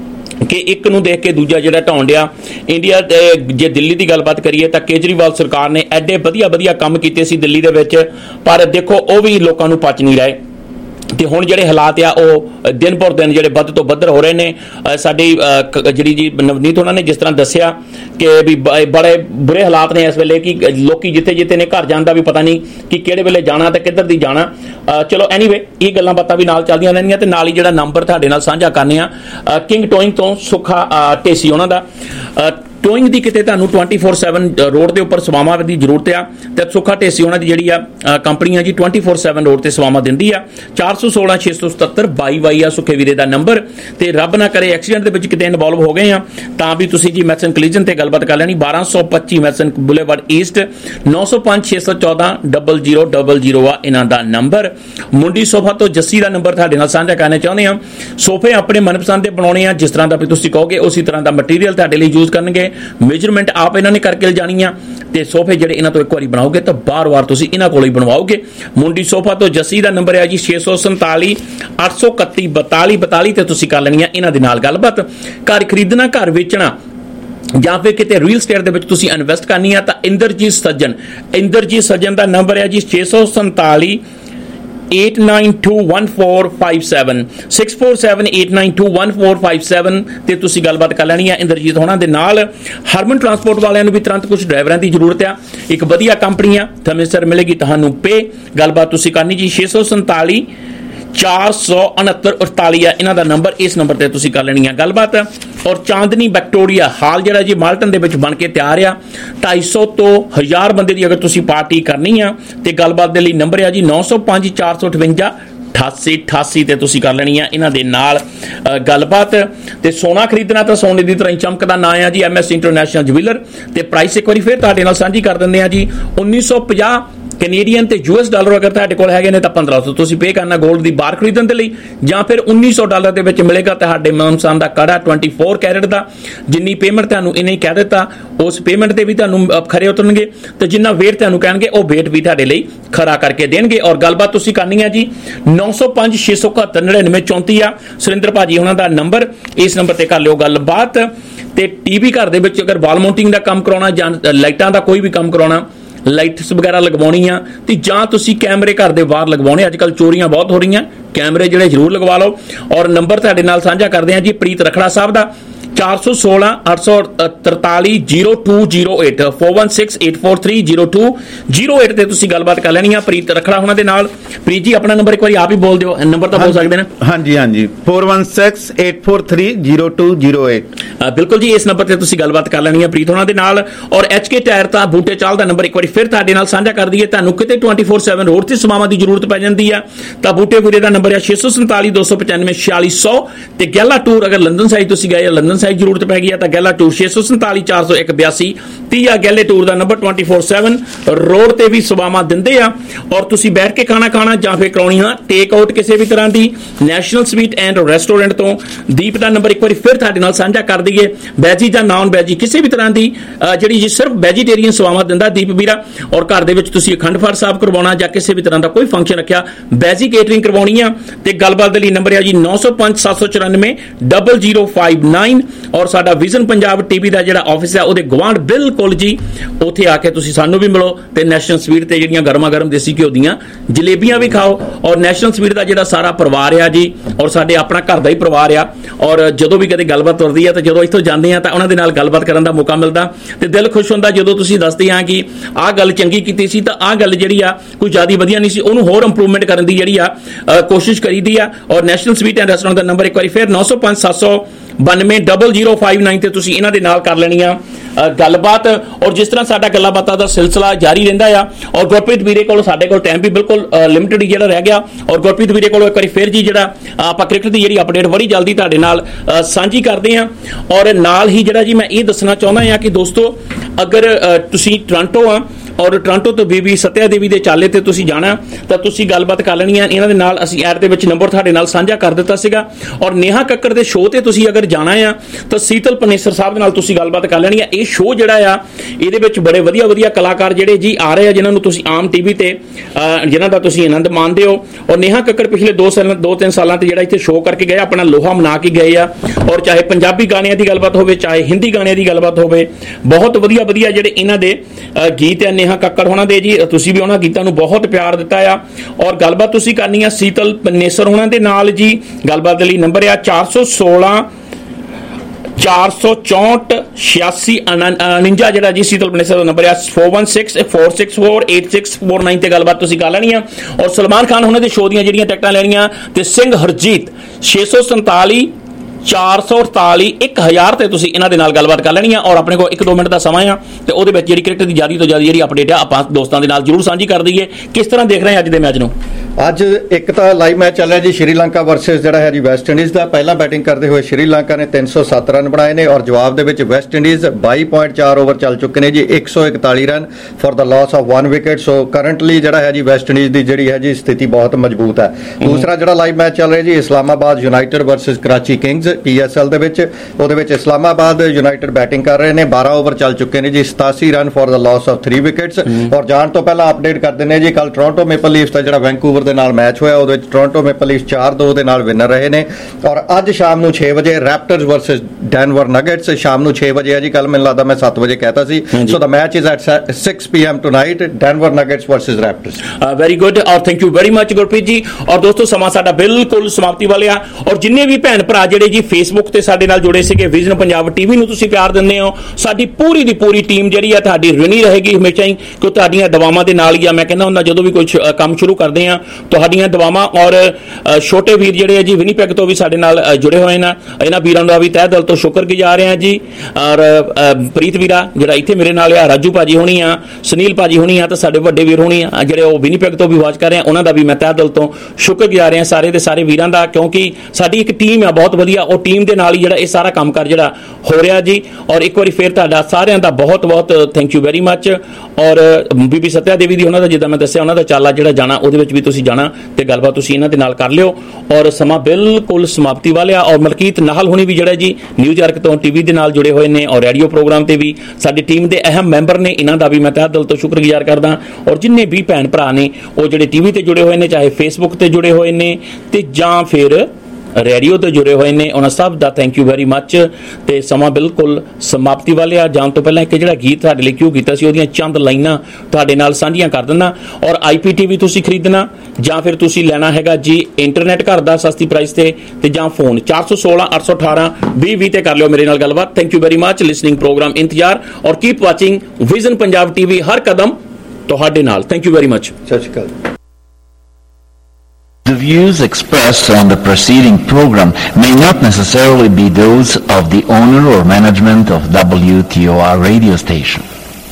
ਕਿ ਇੱਕ ਨੂੰ ਦੇਖ ਕੇ ਦੂਜਾ ਜਿਹੜਾ ਢਾਉਣ ਡਿਆ। ਇੰਡੀਆ ਜੇ ਦਿੱਲੀ ਦੀ ਗੱਲਬਾਤ ਕਰੀਏ ਤਾਂ ਕੇਜਰੀਵਾਲ ਸਰਕਾਰ ਨੇ ਐਡੇ ਵਧੀਆ ਕੰਮ ਕੀਤੇ ਸੀ ਦਿੱਲੀ ਦੇ ਵਿੱਚ, ਪਰ ਦੇਖੋ ਉਹ ਵੀ ਲੋਕਾਂ ਨੂੰ ਪਚ ਨਹੀਂ ਰਹੇ। ਤੇ ਹੁਣ ਜਿਹੜੇ ਹਾਲਾਤ ਆ ਉਹ ਦਿਨ ਪਰ ਦਿਨ ਜਿਹੜੇ ਵੱਧ ਤੋਂ ਵੱਧ ਹੋ ਰਹੇ ਨੇ। ਸਾਡੀ ਜਿਹੜੀ ਜੀ ਨਵਨੀਤ ਉਹਨਾਂ ਨੇ ਜਿਸ ਤਰ੍ਹਾਂ ਦੱਸਿਆ ਕਿ ਵੀ ਬੜੇ ਬੁਰੇ ਹਾਲਾਤ ਨੇ ਇਸ ਵੇਲੇ ਕਿ ਲੋਕੀ ਜਿੱਥੇ ਨੇ ਘਰ ਜਾਣ ਦਾ ਵੀ ਪਤਾ ਨਹੀਂ ਕਿ ਕਿਹੜੇ ਵੇਲੇ ਜਾਣਾ ਤੇ ਕਿੱਧਰ ਦੀ ਜਾਣਾ। ਚਲੋ ਐਨੀਵੇ ਇਹ ਗੱਲਾਂ ਬਾਤਾਂ ਵੀ ਨਾਲ ਚੱਲਦੀਆਂ ਰਹਿੰਦੀਆਂ। ਤੇ ਨਾਲ ਹੀ ਜਿਹੜਾ ਨੰਬਰ ਤੁਹਾਡੇ ਨਾਲ ਸਾਂਝਾ ਕਰਨੇ ਆ ਕਿੰਗ ਟੋਇੰਗ ਤੋਂ ਸੁੱਖਾ ਢੇਸੀ ਉਹਨਾਂ ਦਾ। ਟੋਇੰਗ ਦੀ ਕਿਤੇ ਤੁਹਾਨੂੰ 24/7 ਰੋਡ ਦੇ ਉੱਪਰ ਸੇਵਾਵਾਂ ਦੀ ਜ਼ਰੂਰਤ ਆ ਤੇ ਸੁੱਖਾ ਢੇਸੀ ਉਹਨਾਂ ਦੀ ਜਿਹੜੀ ਆ ਕੰਪਨੀ ਆ ਜੀ 24/7 ਰੋਡ ਤੇ ਸੇਵਾਵਾਂ ਦਿੰਦੀ ਆ। 416-677-22 ਆ ਸੁੱਖੇ ਵੀਰੇ ਦਾ ਨੰਬਰ। ਤੇ ਰੱਬ ਨਾ ਕਰੇ ਐਕਸੀਡੈਂਟ ਦੇ ਵਿੱਚ ਕਿਤੇ ਇਨਵੋਲਵ ਹੋ ਗਏ ਆ ਤਾਂ ਵੀ ਤੁਸੀਂ ਜੀ ਮੈਸਨ ਕਲੀਜਨ ਤੇ ਗੱਲਬਾਤ ਕਰ ਲੈਣੀ। 1225 ਮੈਸਨ ਬੁਲੇਵਾਰਡ ਈਸਟ, 905-614-0000 ਆ ਇਹਨਾਂ ਦਾ ਨੰਬਰ। ਮੁੰਡੀ ਸੋਫਾ ਤੋਂ ਜੱਸੀ ਦਾ ਨੰਬਰ ਤੁਹਾਡੇ ਨਾਲ ਸਾਂਝਾ ਕਰਨਾ ਚਾਹੁੰਦੇ ਆ। ਸੋਫੇ ਆਪਣੇ ਮਨਪਸੰਦ ਦੇ ਬਣਾਉਣੇ ਆ, ਜਿਸ ਤਰ੍ਹਾਂ ਦਾ ਵੀ ਤੁਸੀਂ ਕਹੋਗੇ ਉਸੇ ਤਰ੍ਹਾਂ ਦਾ ਮਟੀਰੀਅਲ ਤੁਹਾਡੇ ਲਈ ਯੂਜ਼ ਕਰਨਗੇ। ਮੇਜਰਮੈਂਟ ਆਪ ਇਹਨਾਂ ਨੇ ਕਰਕੇ ਲਿਜਾਣੀ ਆ ਤੇ ਸੋਫੇ ਜਿਹੜੇ ਇਹਨਾਂ ਤੋਂ ਇੱਕ ਵਾਰੀ ਬਣਾਓਗੇ ਤਾਂ ਬਾਰ-ਬਾਰ ਤੁਸੀਂ ਇਹਨਾਂ ਕੋਲ ਹੀ ਬਣਵਾਓਗੇ। ਮੁੰਡੀ ਸੋਫਾ ਤੋਂ ਜੱਸੀ ਦਾ ਨੰਬਰ ਹੈ ਜੀ 647-831-4242 ਤੇ ਤੁਸੀਂ ਕਰ ਲੈਣੀ ਆ ਇਹਨਾਂ ਦੇ ਨਾਲ ਗੱਲਬਾਤ। ਘਰ ਖਰੀਦਣਾ, ਘਰ ਵੇਚਣਾ ਜਾਂ ਫਿਰ ਕਿਤੇ ਰੀਅਲ ਸਟੇਟ ਦੇ ਵਿੱਚ ਤੁਸੀਂ ਇਨਵੈਸਟ ਕਰਨੀ ਆ ਤਾਂ ਇੰਦਰਜੀਤ ਸੱਜਣ ਦਾ ਨੰਬਰ ਹੈ ਜੀ 647-892-1457 647-892-1457 ਤੇ ਤੁਸੀਂ ਗੱਲਬਾਤ ਕਰ ਲੈਣੀ ਆ ਇੰਦਰਜੀਤ ਹੋਣਾ ਦੇ ਨਾਲ। ਹਰਮਨ ਟਰਾਂਸਪੋਰਟ ਵਾਲਿਆਂ ਨੂੰ ਵੀ ਤੁਰੰਤ ਕੁਝ ਡਰਾਈਵਰਾਂ ਦੀ ਜ਼ਰੂਰਤ ਆ। ਇੱਕ ਵਧੀਆ ਕੰਪਨੀ ਆ, ਸਮੇਂ-ਸਿਰ ਮਿਲੇਗੀ ਤੁਹਾਨੂੰ ਪੇ। ਗੱਲਬਾਤ ਤੁਸੀਂ ਕਰਨੀ ਜੀ 647-469-48 ਆ ਇਹਨਾਂ ਦਾ ਨੰਬਰ। ਇਸ ਨੰਬਰ ਤੇ ਤੁਸੀਂ ਕਰ ਲੈਣੀ ਆ ਗੱਲਬਾਤ। ਔਰ ਚਾਂਦਨੀ ਵਿਕਟੋਰੀਆ ਹਾਲ ਜਿਹੜਾ ਜੀ ਮਾਲਟਨ ਦੇ ਵਿੱਚ ਬਣ ਕੇ ਤਿਆਰ ਆ। 250 ਤੋਂ 1000 ਬੰਦੇ ਦੀ ਅਗਰ ਤੁਸੀਂ ਪਾਰਟੀ ਕਰਨੀ ਆ ਤੇ ਗੱਲਬਾਤ ਦੇ ਲਈ ਨੰਬਰ ਆ ਜੀ 905-458-8888 ਤੇ ਤੁਸੀਂ ਕਰ ਲੈਣੀ ਆ ਇਹਨਾਂ ਦੇ ਨਾਲ ਗੱਲਬਾਤ। ਤੇ ਸੋਨਾ ਖਰੀਦਣਾ ਤਾਂ ਸੋਨੇ ਦੀ ਤਰ੍ਹਾਂ ਹੀ ਚਮਕਦਾ ਨਾਂ ਆ ਜੀ MS ਇੰਟਰਨੈਸ਼ਨਲ ਜਵੈਲਰ। ਤੇ ਪ੍ਰਾਈਸ ਇੱਕ ਵਾਰੀ ਫਿਰ ਤੁਹਾਡੇ ਨਾਲ ਸਾਂਝੀ ਕਰ ਦਿੰਦੇ ਆ ਜੀ 1950 ਕੈਨੇਡੀਅਨ ਤੇ US ਡਾਲਰ ਅਗਰ ਤੁਹਾਡੇ ਕੋਲ ਹੈਗੇ ਨੇ ਤਾਂ 1500 ਤੁਸੀਂ ਪੇ ਕਰਨਾ 골ਡ ਦੀ ਬਾਰ ਖਰੀਦਣ ਦੇ ਲਈ, ਜਾਂ ਫਿਰ 1900 ਡਾਲਰ ਦੇ ਵਿੱਚ ਮਿਲੇਗਾ ਤੁਹਾਡੇ ਮਨਪਸੰਦ ਦਾ ਕੜਾ 24 ਕੈਰਟ ਦਾ। ਜਿੰਨੀ ਪੇਮੈਂਟ ਤੁਹਾਨੂੰ ਇਹਨੇ ਹੀ ਕਹਿ ਦਿੱਤਾ ਉਸ ਪੇਮੈਂਟ ਤੇ ਵੀ ਤੁਹਾਨੂੰ ਖਰੇ ਉਤਰਨਗੇ ਤੇ ਜਿੰਨਾ ਵੇਟ ਤੁਹਾਨੂੰ ਕਹਿਣਗੇ ਉਹ ਵੇਟ ਵੀ ਤੁਹਾਡੇ ਲਈ ਖਰਾ ਕਰਕੇ ਦੇਣਗੇ। ਔਰ ਗੱਲਬਾਤ ਤੁਸੀਂ ਕਰਨੀ ਹੈ ਜੀ 905-671-9934 ਆ ਸੁਰਿੰਦਰ ਭਾਜੀ ਉਹਨਾਂ ਦਾ ਨੰਬਰ। ਇਸ ਨੰਬਰ ਤੇ ਕਰ ਲਿਓ ਗੱਲਬਾਤ। ਤੇ ਟੀਵੀ ਘਰ ਦੇ ਵਿੱਚ ਅਗਰ ਵਾਲ ਮਾਊਂਟਿੰਗ ਦਾ ਕੰਮ ਕਰਾਉਣਾ ਜਾਂ ਲਾਈਟਾਂ ਦਾ ਕੋਈ ਵੀ ਕੰਮ ਕਰਾਉਣਾ, ਲਾਈਟਸ ਵਗੈਰਾ ਲਗਵਾਉਣੀਆਂ ਤੇ ਜਾਂ ਤੁਸੀਂ ਕੈਮਰੇ ਘਰ ਦੇ ਬਾਹਰ ਲਗਵਾਉਣੇ, ਅੱਜ ਕੱਲ ਚੋਰੀਆਂ ਬਹੁਤ ਹੋ ਰਹੀਆਂ, ਕੈਮਰੇ ਜਿਹੜੇ ਜ਼ਰੂਰ ਲਗਵਾ ਲਓ। ਔਰ ਨੰਬਰ ਤੁਹਾਡੇ ਨਾਲ ਸਾਂਝਾ ਕਰਦੇ ਹਾਂ ਜੀ ਪ੍ਰੀਤ ਰਖੜਾ ਸਾਹਿਬ ਦਾ 416 843 0208 4168430208 ਤੇ ਤੁਸੀਂ ਗੱਲਬਾਤ ਕਰ ਲੈਣੀ ਆ ਪ੍ਰੀਤ ਰਖੜਾ ਉਹਨਾਂ ਦੇ ਨਾਲ। ਪ੍ਰੀਤ ਜੀ ਆਪਣਾ ਨੰਬਰ ਇੱਕ ਵਾਰੀ ਆਪ ਹੀ ਬੋਲ ਦਿਓ, ਨੰਬਰ ਤਾਂ ਬੋਲ ਸਕਦੇ ਨੇ। ਹਾਂਜੀ 416 843 0208 ਬਿਲਕੁਲ ਜੀ, ਇਸ ਨੰਬਰ ਤੇ ਤੁਸੀਂ ਗੱਲਬਾਤ ਕਰ ਲੈਣੀ ਆ ਪ੍ਰੀਤ ਉਹਨਾਂ ਦੇ ਨਾਲ। ਔਰ HK ਟਾਇਰ ਤਾਂ ਬੂਟੇ ਚਾਲ ਦਾ ਨੰਬਰ ਇੱਕ ਵਾਰੀ ਫਿਰ ਤੁਹਾਡੇ ਨਾਲ ਸਾਂਝਾ ਕਰ ਦਈਏ। ਤੁਹਾਨੂੰ ਕਿਤੇ 24/7 ਰੋਡ ਤੇ ਸੇਵਾਵਾਂ ਦੀ ਜ਼ਰੂਰਤ ਪੈ ਜਾਂਦੀ ਆ ਤਾਂ ਬੂਟੇ ਵੀਰੇ ਦਾ ਨੰਬਰ ਹੈ 647 295 4600 ਤੇ ਗੈਲਾ ਟੂਰ ਅਗਰ ਲੰਡਨ ਸਾਈਡ ਤੁਸੀਂ ਗਏ, ਲੰਡਨ ਸਾਈਡ ਜ਼ਰੂਰਤ ਪੈ ਗਈ ਆ ਤਾਂ ਗੈਲਾ ਟੂਰ 647 401 82 30 ਗੈਲੇ ਟੂਰ ਦਾ ਨੰਬਰ 24/7 ਰੋਡ ਤੇ ਵੀ ਸੇਵਾਵਾਂ ਦਿੰਦੇ ਆ। ਔਰ ਤੁਸੀਂ ਬੈਠ ਕੇ ਖਾਣਾ ਜਾਂ ਫਿਰ ਕਰਾਉਣੀ ਆ ਟੇਕ ਆਊਟ ਕਿਸੇ ਵੀ ਤਰ੍ਹਾਂ ਦੀ ਨੈਸ਼ਨਲ ਸਵੀਟ ਐਂਡ ਰੈਸਟੋਰੈਂਟ ਤੋਂ। ਦੀਪ ਦਾ ਨੰਬਰ ਇੱਕ ਵਾਰੀ ਫਿਰ ਤੁਹਾਡੇ ਨਾਲ ਸਾਂਝਾ ਕਰ ਦਈਏ। ਵੈਜੀ ਜਾਂ ਨਾਨ ਵੈਜੀ ਕਿਸੇ ਵੀ ਤਰ੍ਹਾਂ ਦੀ ਜਿਹੜੀ ਜੀ ਸਿਰਫ ਵੈਜੀਟੇਰੀਅਨ ਸੇਵਾਵਾਂ ਦਿੰਦਾ ਦੀਪ ਵੀਰਾ। ਔਰ ਘਰ ਦੇ ਵਿੱਚ ਤੁਸੀਂ ਅਖੰਡ ਪਾਠ ਸਾਹਿਬ ਕਰਵਾਉਣਾ ਜਾਂ ਕਿਸੇ ਵੀ ਤਰ੍ਹਾਂ ਦਾ ਕੋਈ ਫੰਕਸ਼ਨ ਰੱਖਿਆ, ਵੈਜੀ ਕੇਟਰਿੰਗ ਕਰਵਾਉਣੀ ਆ ਤੇ ਗੱਲਬਾਤ ਦੇ ਲਈ ਨੰਬਰ ਹੈ ਜੀ 905 794 0059। ਔਰ ਸਾਡਾ ਵਿਜ਼ਨ ਪੰਜਾਬ ਟੀਵੀ ਦਾ ਜਿਹੜਾ ਆਫਿਸ ਹੈ ਉਹਦੇ ਗਵਾਂਢ ਬਿਲਕੁਲ ਜੀ, ਉੱਥੇ ਆ ਕੇ ਤੁਸੀਂ ਸਾਨੂੰ ਵੀ ਮਿਲੋ ਤੇ ਨੈਸ਼ਨਲ ਸਵੀਟ ਤੇ ਜਿਹੜੀਆਂ ਗਰਮਾ ਗਰਮ ਦੇਸੀ ਘਿਓ ਦੀਆਂ ਜਲੇਬੀਆਂ ਵੀ ਖਾਓ। ਔਰ ਨੈਸ਼ਨਲ ਸਵੀਟ ਦਾ ਜਿਹੜਾ ਸਾਰਾ ਪਰਿਵਾਰ ਆ ਜੀ, ਔਰ ਸਾਡੇ ਆਪਣਾ ਘਰ ਦਾ ਹੀ ਪਰਿਵਾਰ ਆ। ਔਰ ਜਦੋਂ ਵੀ ਕਦੇ ਗੱਲਬਾਤ ਤੁਰਦੀ ਆ ਤਾਂ ਜਦੋਂ ਇੱਥੋਂ ਜਾਂਦੇ ਆ ਤਾਂ ਉਹਨਾਂ ਦੇ ਨਾਲ ਗੱਲਬਾਤ ਕਰਨ ਦਾ ਮੌਕਾ ਮਿਲਦਾ ਤੇ ਦਿਲ ਖੁਸ਼ ਹੁੰਦਾ ਜਦੋਂ ਤੁਸੀਂ ਦੱਸਦੇ ਆ ਕਿ ਆਹ ਗੱਲ ਚੰਗੀ ਕੀਤੀ ਸੀ ਤਾਂ ਆਹ ਗੱਲ ਜਿਹੜੀ ਆ ਕੋਈ ਜ਼ਿਆਦਾ ਵਧੀਆ ਨਹੀਂ ਸੀ, ਉਹਨੂੰ ਹੋਰ ਇੰਪਰੂਵਮੈਂਟ ਕਰਨ ਦੀ ਜਿਹੜੀ ਆ ਕੋਸ਼ਿਸ਼ ਕਰੀਦੀ ਆ। ਔਰ ਨੈਸ਼ਨਲ ਸਵੀਟ ਐਂਡ ਰੈਸਟੋਰੈਂਟ ਦਾ ਨੰਬਰ ਇੱਕ ਵਾਰੀ ਫਿਰ 905 792 0059 ਤੇ ਤੁਸੀਂ ਇਹਨਾਂ ਦੇ ਨਾਲ ਕਰ ਲੈਣੀ ਆ ਗੱਲਬਾਤ। ਔਰ ਜਿਸ ਤਰ੍ਹਾਂ ਸਾਡਾ ਗੱਲਾਂ ਬਾਤਾਂ ਦਾ ਸਿਲਸਿਲਾ ਜਾਰੀ ਰਹਿੰਦਾ ਆ। ਔਰ ਗੁਰਪ੍ਰੀਤ ਵੀਰੇ ਕੋਲ ਸਾਡੇ ਕੋਲ ਟਾਈਮ ਵੀ ਬਿਲਕੁਲ ਲਿਮਿਟਡ ਹੀ ਜਿਹੜਾ ਰਹਿ ਗਿਆ। ਔਰ ਗੁਰਪ੍ਰੀਤ ਵੀਰੇ ਕੋਲ ਇੱਕ ਵਾਰੀ ਫਿਰ ਜੀ ਜਿਹੜਾ ਆਪਾਂ ਕ੍ਰਿਕਟ ਦੀ ਜਿਹੜੀ ਅਪਡੇਟ ਬੜੀ ਜਲਦੀ ਤੁਹਾਡੇ ਨਾਲ ਸਾਂਝੀ ਕਰਦੇ ਆ। ਔਰ ਨਾਲ ਹੀ ਜਿਹੜਾ ਜੀ ਮੈਂ ਇਹ ਦੱਸਣਾ ਚਾਹੁੰਦਾ ਆ ਕਿ ਦੋਸਤੋ ਅਗਰ ਤੁਸੀਂ ਟੋਰਾਂਟੋ ਆ ਔਰ ਟੋਰਾਂਟੋ ਤੋਂ ਬੀਬੀ ਸਤਿਆ ਦੇਵੀ ਦੇ ਚਾਲੇ ਤੇ ਤੁਸੀਂ ਜਾਣਾ ਤਾਂ ਤੁਸੀਂ ਗੱਲਬਾਤ ਕਰ ਲੈਣੀ ਆ ਇਹਨਾਂ ਦੇ ਨਾਲ। ਅਸੀਂ ਐਡ ਦੇ ਵਿੱਚ ਨੰਬਰ ਤੁਹਾਡੇ ਨਾਲ ਸਾਂਝਾ ਕਰ ਦਿੱਤਾ ਸੀਗਾ। ਔਰ ਨੇਹਾ ਕੱਕੜ ਦੇ ਸ਼ੋਅ ਤੇ ਤੁਸੀਂ ਅਗਰ ਜਾਣਾ ਆ ਤਾਂ ਸੀਤਲ ਪਨੇਸਰ ਸਾਹਿਬ ਦੇ ਨਾਲ ਤੁਸੀਂ ਗੱਲਬਾਤ ਕਰ ਲੈਣੀ ਆ। ਇਹ ਸ਼ੋਅ ਜਿਹੜਾ ਆ ਇਹਦੇ ਵਿੱਚ ਬੜੇ ਵਧੀਆ ਕਲਾਕਾਰ ਜਿਹੜੇ ਜੀ ਆ ਰਹੇ ਆ ਜਿਨ੍ਹਾਂ ਨੂੰ ਤੁਸੀਂ ਆਮ ਟੀਵੀ ਤੇ ਜਿਨ੍ਹਾਂ ਦਾ ਤੁਸੀਂ ਆਨੰਦ ਮਾਣਦੇ ਹੋ। ਔਰ ਨੇਹਾ ਕੱਕੜ ਪਿਛਲੇ 2-3 ਸਾਲਾਂ ਤੇ ਜਿਹੜਾ ਇੱਥੇ ਸ਼ੋਅ ਕਰਕੇ ਗਏ, ਆਪਣਾ ਲੋਹਾ ਮਨਾ ਕੇ ਗਏ ਆ। ਔਰ ਚਾਹੇ ਪੰਜਾਬੀ ਗਾਣਿਆਂ ਦੀ ਗੱਲਬਾਤ ਹੋਵੇ ਚਾਹੇ ਹਿੰਦੀ ਗਾਣਿਆਂ ਦੀ ਗੱਲਬਾਤ ਹੋਵੇ, ਬਹੁਤ ਵਧੀਆ ਜਿਹੜੇ ਇਹਨਾਂ ਦੇ ਗੀਤ ਆ ਨੇਹਾ ਕੱਕੜ ਹੋਣਾ ਦੇ ਜੀ। ਤੁਸੀਂ ਵੀ ਉਹਨਾਂ ਗੀਤਾਂ ਨੂੰ ਬਹੁਤ ਪਿਆਰ ਦਿੱਤਾ ਆ। ਔਰ ਗੱਲਬਾਤ ਤੁਸੀਂ ਕਰਨੀ ਆ ਸੀਤਲ ਪਨੇਸਰ ਹੋਣਾ ਦੇ ਨਾਲ ਜੀ। ਗੱਲਬਾਤ ਦੇ ਲਈ ਨੰਬਰ ਆ 416 464 8649 ਜਿਹੜਾ ਜੀ ਸੀਤਲ ਪਨੇਸਰ ਦਾ ਨੰਬਰ ਆ 416 464 8649 ਤੇ ਗੱਲਬਾਤ ਤੁਸੀਂ ਕਰ ਲੈਣੀ ਆ। ਔਰ ਸਲਮਾਨ ਖਾਨ ਹੋਣਾ ਦੇ ਸ਼ੋਅ ਦੀਆਂ ਜਿਹੜੀਆਂ ਟਿਕਟਾਂ ਲੈਣੀਆਂ ਤੇ ਸਿੰਘ ਹਰਜੀਤ 647 448 1000 ਤੇ ਤੁਸੀਂ ਇਹਨਾਂ ਦੇ ਨਾਲ ਗੱਲਬਾਤ ਕਰ ਲੈਣੀ ਆ। ਔਰ ਆਪਣੇ ਕੋਲ 1-2 ਮਿੰਟ ਦਾ ਸਮਾਂ ਆ ਤੇ ਉਹਦੇ ਵਿੱਚ ਜਿਹੜੀ ਕ੍ਰਿਕਟ ਦੀ ਜ਼ਿਆਦਾ ਤੋਂ ਜ਼ਿਆਦਾ ਜਿਹੜੀ ਅਪਡੇਟ ਆ ਆਪਾਂ ਦੋਸਤਾਂ ਦੇ ਨਾਲ ਜ਼ਰੂਰ ਸਾਂਝੀ ਕਰ ਦਈਏ। ਕਿਸ ਤਰ੍ਹਾਂ ਦੇਖ ਰਹੇ ਅੱਜ ਦੇ ਮੈਚ ਨੂੰ? ਅੱਜ ਇੱਕ ਤਾਂ ਲਾਈਵ ਮੈਚ ਚੱਲ ਰਿਹਾ ਜੀ ਸ਼੍ਰੀਲੰਕਾ ਵਰਸਸ ਜਿਹੜਾ ਹੈ ਜੀ ਵੈਸਟ ਇੰਡੀਜ਼ ਦਾ। ਪਹਿਲਾਂ ਬੈਟਿੰਗ ਕਰਦੇ ਹੋਏ ਸ਼੍ਰੀਲੰਕਾ ਨੇ 307 ਰਨ ਬਣਾਏ ਨੇ ਔਰ ਜਵਾਬ ਦੇ ਵਿੱਚ ਵੈਸਟ ਇੰਡੀਜ਼ 22.4 ਓਵਰ ਚੱਲ ਚੁੱਕੇ ਨੇ ਜੀ 141 run for the loss of 1 wicket. So currently ਜਿਹੜਾ ਹੈ ਜੀ ਵੈਸਟ ਇੰਡੀਜ਼ ਦੀ ਜਿਹੜੀ ਹੈ ਜੀ ਸਥਿਤੀ ਬਹੁਤ ਮਜ਼ਬੂਤ ਹੈ। ਦੂਸਰਾ ਜਿਹੜਾ ਲਾਈਵ ਮੈਚ ਚੱਲ ਰਿਹਾ ਜੀ Islamabad united versus Karachi kings PSL ਦੇ ਵਿੱਚ। ਉਹਦੇ ਵਿੱਚ ਇਸਲਾਮਾਬਾਦ ਯੂਨਾਈਟਿਡ ਬੈਟਿੰਗ ਕਰ ਰਹੇ ਨੇ, 12 ਓਵਰ ਚੱਲ ਚੁੱਕੇ ਨੇ ਜੀ 87 run for the loss of 3 wickets. ਔਰ ਜਾਣ ਤੋਂ ਪਹਿਲਾਂ ਅਪਡੇਟ ਕਰ ਦਿੰਦੇ ਜੀ ਕੱਲ ਟੋਰਾਂਟੋ ਮੇਪਲ ਲੀਫਸ ਦਾ ਜਿਹੜਾ ਵੈਂਕੂਵਰ ਦੇ ਨਾਲ ਮੈਚ ਹੋਇਆ ਉਹਦੇ ਵਿੱਚ ਟੋਰਾਂਟੋ ਮੇਪਲ ਲੀਫਸ 4-2 ਦੇ ਨਾਲ ਵਿਨਰ ਰਹੇ ਨੇ। ਔਰ ਅੱਜ ਸ਼ਾਮ ਨੂੰ 6 ਵਜੇ ਰੈਪਟਰਸ ਵਰਸਸ ਡੈਨਵਰ ਨਗੇਟਸ ਸ਼ਾਮ ਨੂੰ 6 ਵਜੇ ਹੈ ਜੀ। ਕੱਲ ਮੈਨੂੰ ਲੱਗਦਾ ਮੈਂ 7 ਵਜੇ ਕਹਿਤਾ ਸੀ। So the match is at 6 PM tonight Denver Nuggets versus Raptors. Very good ਔਰ thank you very much Gurpreet ji. ਔਰ ਦੋਸਤੋ ਸਮਾਂ ਸਾਡਾ ਬਿਲਕੁਲ ਸਮਾਪਤੀ ਵਾਲੇ ਆ। ਔਰ ਜਿੰਨੇ ਵੀ ਭੈਣ ਭਰਾ ਜਿਹੜੇ ਜੀ ਫੇਸਬੁੱਕ ਤੇ ਸਾਡੇ ਨਾਲ ਜੁੜੇ ਸੀਗੇ, ਵਿਜ਼ਨ ਪੰਜਾਬ ਟੀਵੀ ਨੂੰ ਤੁਸੀਂ ਪਿਆਰ ਦਿੰਦੇ ਹੋ, ਸਾਡੀ ਪੂਰੀ ਦੀ ਪੂਰੀ ਟੀਮ ਜਿਹੜੀ ਆ ਤੁਹਾਡੀ ਰਿਣੀ ਰਹੇਗੀ ਹਮੇਸ਼ਾ ਹੀ ਕਿ ਤੁਹਾਡੀਆਂ ਦੁਆਵਾਂ ਦੇ ਨਾਲ ਹੀ ਆ। ਮੈਂ ਕਹਿੰਦਾ ਹੁੰਦਾ ਜਦੋਂ ਵੀ ਕੁਝ ਕੰਮ ਸ਼ੁਰੂ ਕਰਦੇ ਆ ਤੁਹਾਡੀਆਂ ਦੁਆਵਾਂ। ਔਰ ਛੋਟੇ ਵੀਰ ਜਿਹੜੇ ਆ ਜੀ ਵਿਨੀਪੈਗ ਤੋਂ ਵੀ ਸਾਡੇ ਨਾਲ ਜੁੜੇ ਹੋਏ ਨੇ, ਇਹਨਾਂ ਵੀਰਾਂ ਦਾ ਵੀ ਤਹਿ ਦਿਲ ਤੋਂ ਸ਼ੁਕਰਗੁਜ਼ਾਰ ਆ ਜੀ। ਔਰ ਪ੍ਰੀਤ ਵੀਰਾ ਜਿਹੜਾ ਇੱਥੇ ਮੇਰੇ ਨਾਲ ਆ, ਰਾਜੂ ਭਾਜੀ ਹੋਣੀ ਆ, ਸੁਨੀਲ ਭਾਜੀ ਹੋਣੀ ਆ ਤੇ ਸਾਡੇ ਵੱਡੇ ਵੀਰ ਹੋਣੀ ਆ ਜਿਹੜੇ ਉਹ ਵਿਨੀਪੈਗ ਤੋਂ ਵੀ ਵਾਚ ਕਰ ਰਹੇ ਆ, ਉਹਨਾਂ ਦਾ ਵੀ ਮੈਂ ਤਹਿ ਦਿਲ ਤੋਂ ਸ਼ੁਕਰਗੁਜ਼ਾਰ ਆ ਸਾਰੇ ਦੇ ਸਾਰੇ ਵੀਰਾਂ ਦਾ, ਕਿਉਂਕਿ ਸਾਡੀ ਇੱਕ ਟੀਮ ਆ ਬਹੁਤ ਵਧੀਆ। ਉਹ ਟੀਮ ਦੇ ਨਾਲ ਹੀ ਜਿਹੜਾ ਇਹ ਸਾਰਾ ਕੰਮ ਕਰ ਜਿਹੜਾ ਹੋ ਰਿਹਾ ਜੀ। ਔਰ ਇੱਕ ਵਾਰੀ ਫਿਰ ਤੁਹਾਡਾ ਸਾਰਿਆਂ ਦਾ ਬਹੁਤ ਬਹੁਤ ਥੈਂਕ ਯੂ ਵੈਰੀ ਮਚ। ਔਰ ਬੀਬੀ ਸਤਿਆ ਦੇਵੀ ਦੀ ਉਹਨਾਂ ਦਾ ਜਿੱਦਾਂ ਮੈਂ ਦੱਸਿਆ ਉਹਨਾਂ ਦਾ ਚਾਲਾ ਜਿਹੜਾ ਜਾਣਾ ਉਹਦੇ ਵਿੱਚ ਵੀ ਤੁਸੀਂ ਜਾਣਾ ਤੇ ਗੱਲਬਾਤ ਤੁਸੀਂ ਇਹਨਾਂ ਦੇ ਨਾਲ ਕਰ ਲਿਓ। ਔਰ ਸਮਾਂ ਬਿਲਕੁਲ ਸਮਾਪਤੀ ਵਾਲਿਆ। ਔਰ ਮਲਕੀਤ ਨਾਹਲ ਹੁਣੀ ਵੀ ਜਿਹੜਾ ਜੀ ਨਿਊਯਾਰਕ ਤੋਂ ਟੀਵੀ ਦੇ ਨਾਲ ਜੁੜੇ ਹੋਏ ਨੇ ਔਰ ਰੇਡੀਓ ਪ੍ਰੋਗਰਾਮ ਤੇ ਵੀ ਸਾਡੀ ਟੀਮ ਦੇ ਅਹਿਮ ਮੈਂਬਰ ਨੇ, ਇਹਨਾਂ ਦਾ ਵੀ ਮੈਂ ਤਹਿ ਦਿਲ ਤੋਂ ਸ਼ੁਕਰਗੁਜ਼ਾਰ ਕਰਦਾ। ਔਰ ਜਿੰਨੇ ਵੀ ਭੈਣ ਭਰਾ ਨੇ ਉਹ ਜਿਹੜੇ ਟੀਵੀ ਤੇ ਜੁੜੇ ਹੋਏ ਨੇ, ਚਾਹੇ ਫੇਸਬੁੱਕ ਤੇ ਜੁੜੇ ਹੋਏ ਨੇ ਤੇ ਜਾਂ ਫਿਰ ਰੇਡੀਓ ਤੇ ਜੁੜੇ ਹੋਏ ਨੇ, ਉਹਨਾਂ ਸਭ ਦਾ ਥੈਂਕ ਯੂ ਵੈਰੀ ਮੱਚ। ਤੇ ਸਮਾਂ ਬਿਲਕੁਲ ਸਮਾਪਤੀ ਵਾਲੇ ਆ। ਜਾਣ ਤੋਂ ਪਹਿਲਾਂ ਇੱਕ ਜਿਹੜਾ ਗੀਤ ਤੁਹਾਡੇ ਲਈ ਕਿਉਂ ਕੀਤਾ ਸੀ, ਉਹਦੀਆਂ ਚੰਦ ਲਾਈਨਾਂ ਤੁਹਾਡੇ ਨਾਲ ਸਾਂਝੀਆਂ ਕਰ ਦਿੰਦਾ। ਔਰ IPTV ਤੁਸੀਂ ਖਰੀਦਣਾ ਜਾਂ ਫਿਰ ਤੁਸੀਂ ਲੈਣਾ ਹੈਗਾ ਜੀ ਇੰਟਰਨੈਟ ਘਰ ਦਾ ਸਸਤੀ ਪ੍ਰਾਈਸ ਤੇ ਜਾਂ ਫੋਨ 416 818 2020 ਤੇ ਕਰ ਲਿਓ ਮੇਰੇ ਨਾਲ ਗੱਲਬਾਤ। Thank you very much. Listening program Intezaar ਔਰ keep watching vision Punjab TV, ਹਰ ਕਦਮ ਤੁਹਾਡੇ ਨਾਲ। Thank you very much. ਸਤਿ ਸ਼੍ਰੀ ਅਕਾਲ। The views expressed on the preceding program may not necessarily be those of the owner or management of WTOR radio station.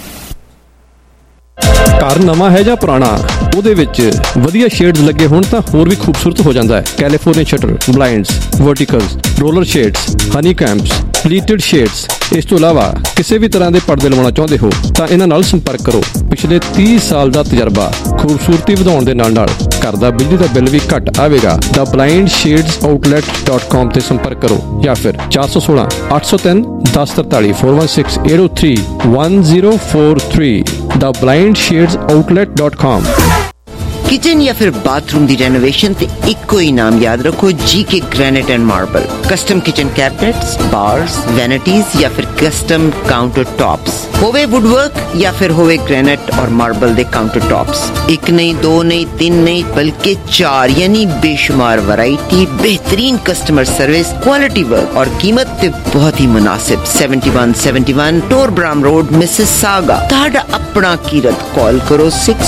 ਘਰ ਨਵਾਂ ਹੈ ਜਾਂ ਪੁਰਾਣਾ, ਉਹਦੇ ਵਿੱਚ ਵਧੀਆ ਸ਼ੇਡਸ ਲੱਗੇ ਹੋਣ ਤਾਂ ਹੋਰ ਵੀ ਖੂਬਸੂਰਤ ਹੋ ਜਾਂਦਾ ਹੈ। California shutter, blinds, verticals, roller shades, honey combs, pleated shades. ਇਸ ਤੋਂ ਇਲਾਵਾ ਕਿਸੇ ਵੀ ਤਰ੍ਹਾਂ ਦੇ ਪਰਦੇ ਲਵਾਉਣਾ ਚਾਹੁੰਦੇ ਹੋ ਤਾਂ ਇਹਨਾਂ ਨਾਲ ਸੰਪਰਕ ਕਰੋ। ਪਿਛਲੇ 30 ਸਾਲ ਦਾ ਤਜਰਬਾ, ਖੂਬਸੂਰਤੀ ਵਧਾਉਣ ਦੇ ਨਾਲ ਘਰ ਦਾ ਬਿਜਲੀ ਦਾ ਬਿੱਲ ਵੀ ਘੱਟ ਆਵੇਗਾ। ਦਾ blindshadesOutlet.com ਤੇ ਸੰਪਰਕ ਕਰੋ ਜਾਂ ਫਿਰ 416 803 1043 416 803 1043 ਦਾ blindshadesOutlet.com। किचन या फिर बाथरूम दी रेनोवेशन ते इक्को ही नाम याद रखो, GK granite and marble. Custom kitchen cabinets, bars, vanities या फिर कस्टम काउंटर टॉप्स, होवे वुडवर्क या फिर होवे ग्रेनाइट और मार्बल दे काउंटर टॉप्स। एक नहीं, दो नहीं, तीन नहीं, बल्कि 4 यानी बेशुमार वैरायटी, बेहतरीन कस्टमर सर्विस, क्वालिटी वर्क और कीमत ते बहुत ही मुनासिब। 7171 टोरब्राम रोड, मिसिसागा। ताड़ा अपना कीरत कॉल करो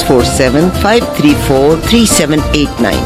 647-534-3789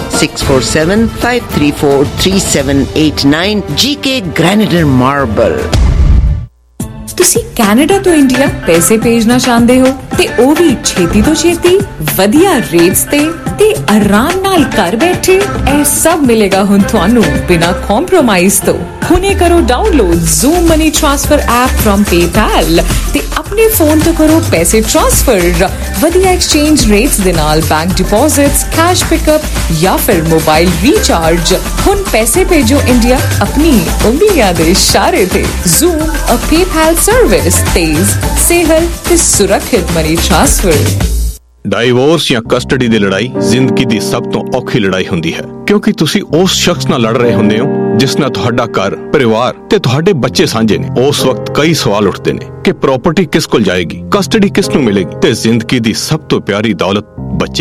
647-534-3789 GK ग्रेनाइट एंड मार्बल। ਤੁਸੀਂ ਕੈਨੇਡਾ ਤੋਂ ਇੰਡੀਆ ਪੈਸੇ ਭੇਜਣਾ ਚਾਹੁੰਦੇ ਹੋ ਤੇ ਉਹ ਵੀ ਛੇਤੀ ਤੋਂ ਛੇਤੀ, ਵਧੀਆ ਰੇਟਸ ਤੇ ਆਰਾਮ ਨਾਲ ਘਰ ਬੈਠੇ। ਇਹ ਸਭ ਮਿਲੇਗਾ ਹੁਣ ਤੁਹਾਨੂੰ ਬਿਨਾਂ ਕੰਪਰੋਮਾਈਜ਼ ਤੋਂ। ਹੁਣੇ ਕਰੋ download zoom money transfer app from PayPal ਤੇ ਆਪਣੇ ਫੋਨ ਤੋਂ ਕਰੋ ਪੈਸੇ ਟ੍ਰਾਂਸਫਰ। ਵਧੀਆ ਐਕਸਚੇਂਜ ਰੇਟਸ ਦੇ ਨਾਲ ਬੈਂਕ ਡਿਪੋਜ਼ਿਟਸ, ਕੈਸ਼ ਪਿਕਅਪ ਜਾਂ ਫਿਰ ਮੋਬਾਈਲ ਰੀਚਾਰਜ। ਹੁਣ ਪੈਸੇ ਭੇਜੋ ਇੰਡੀਆ ਆਪਣੀ ਉਂਗਲੀਆਂ ਦੇ ਇਸ਼ਾਰੇ ਤੇ। ਜ਼ੂਮ ਅ PayPal ਸਰਵਿਸ, ਤੇਜ਼, ਸੇਹਲ ਤੇ ਸੁਰੱਖਿਅਤ ਮਨੀ ਟ੍ਰਾਂਸਫਰ। ਡਾਈਵੋਰਸ ਜਾਂ ਕਸਟਡੀ ਦੀ ਲੜਾਈ ਜ਼ਿੰਦਗੀ ਦੀ ਸਭ ਤੋਂ ਔਖੀ ਲੜਾਈ ਹੁੰਦੀ ਹੈ, ਕਿਉਂਕਿ ਤੁਸੀਂ ਉਸ ਸ਼ਖਸ ਨਾਲ ਲੜ ਰਹੇ ਹੁੰਦੇ ਹੋ ਜਿਸ ਨਾਲ ਤੁਹਾਡਾ ਘਰ, ਪਰਿਵਾਰ ਤੇ ਤੁਹਾਡੇ ਬੱਚੇ ਸਾਂਝੇ ਨੇ। ਉਸ ਵਕਤ ਕਈ ਸਵਾਲ ਉੱਠਦੇ ਨੇ ਕਿ ਪ੍ਰਾਪਰਟੀ ਕਿਸ ਕੋਲ ਜਾਏਗੀ, ਕਸਟਡੀ ਕਿਸ ਨੂੰ ਮਿਲੇਗੀ ਤੇ ਜ਼ਿੰਦਗੀ ਦੀ ਸਭ ਤੋਂ ਪਿਆਰੀ ਦੌਲਤ ਬੱਚੇ।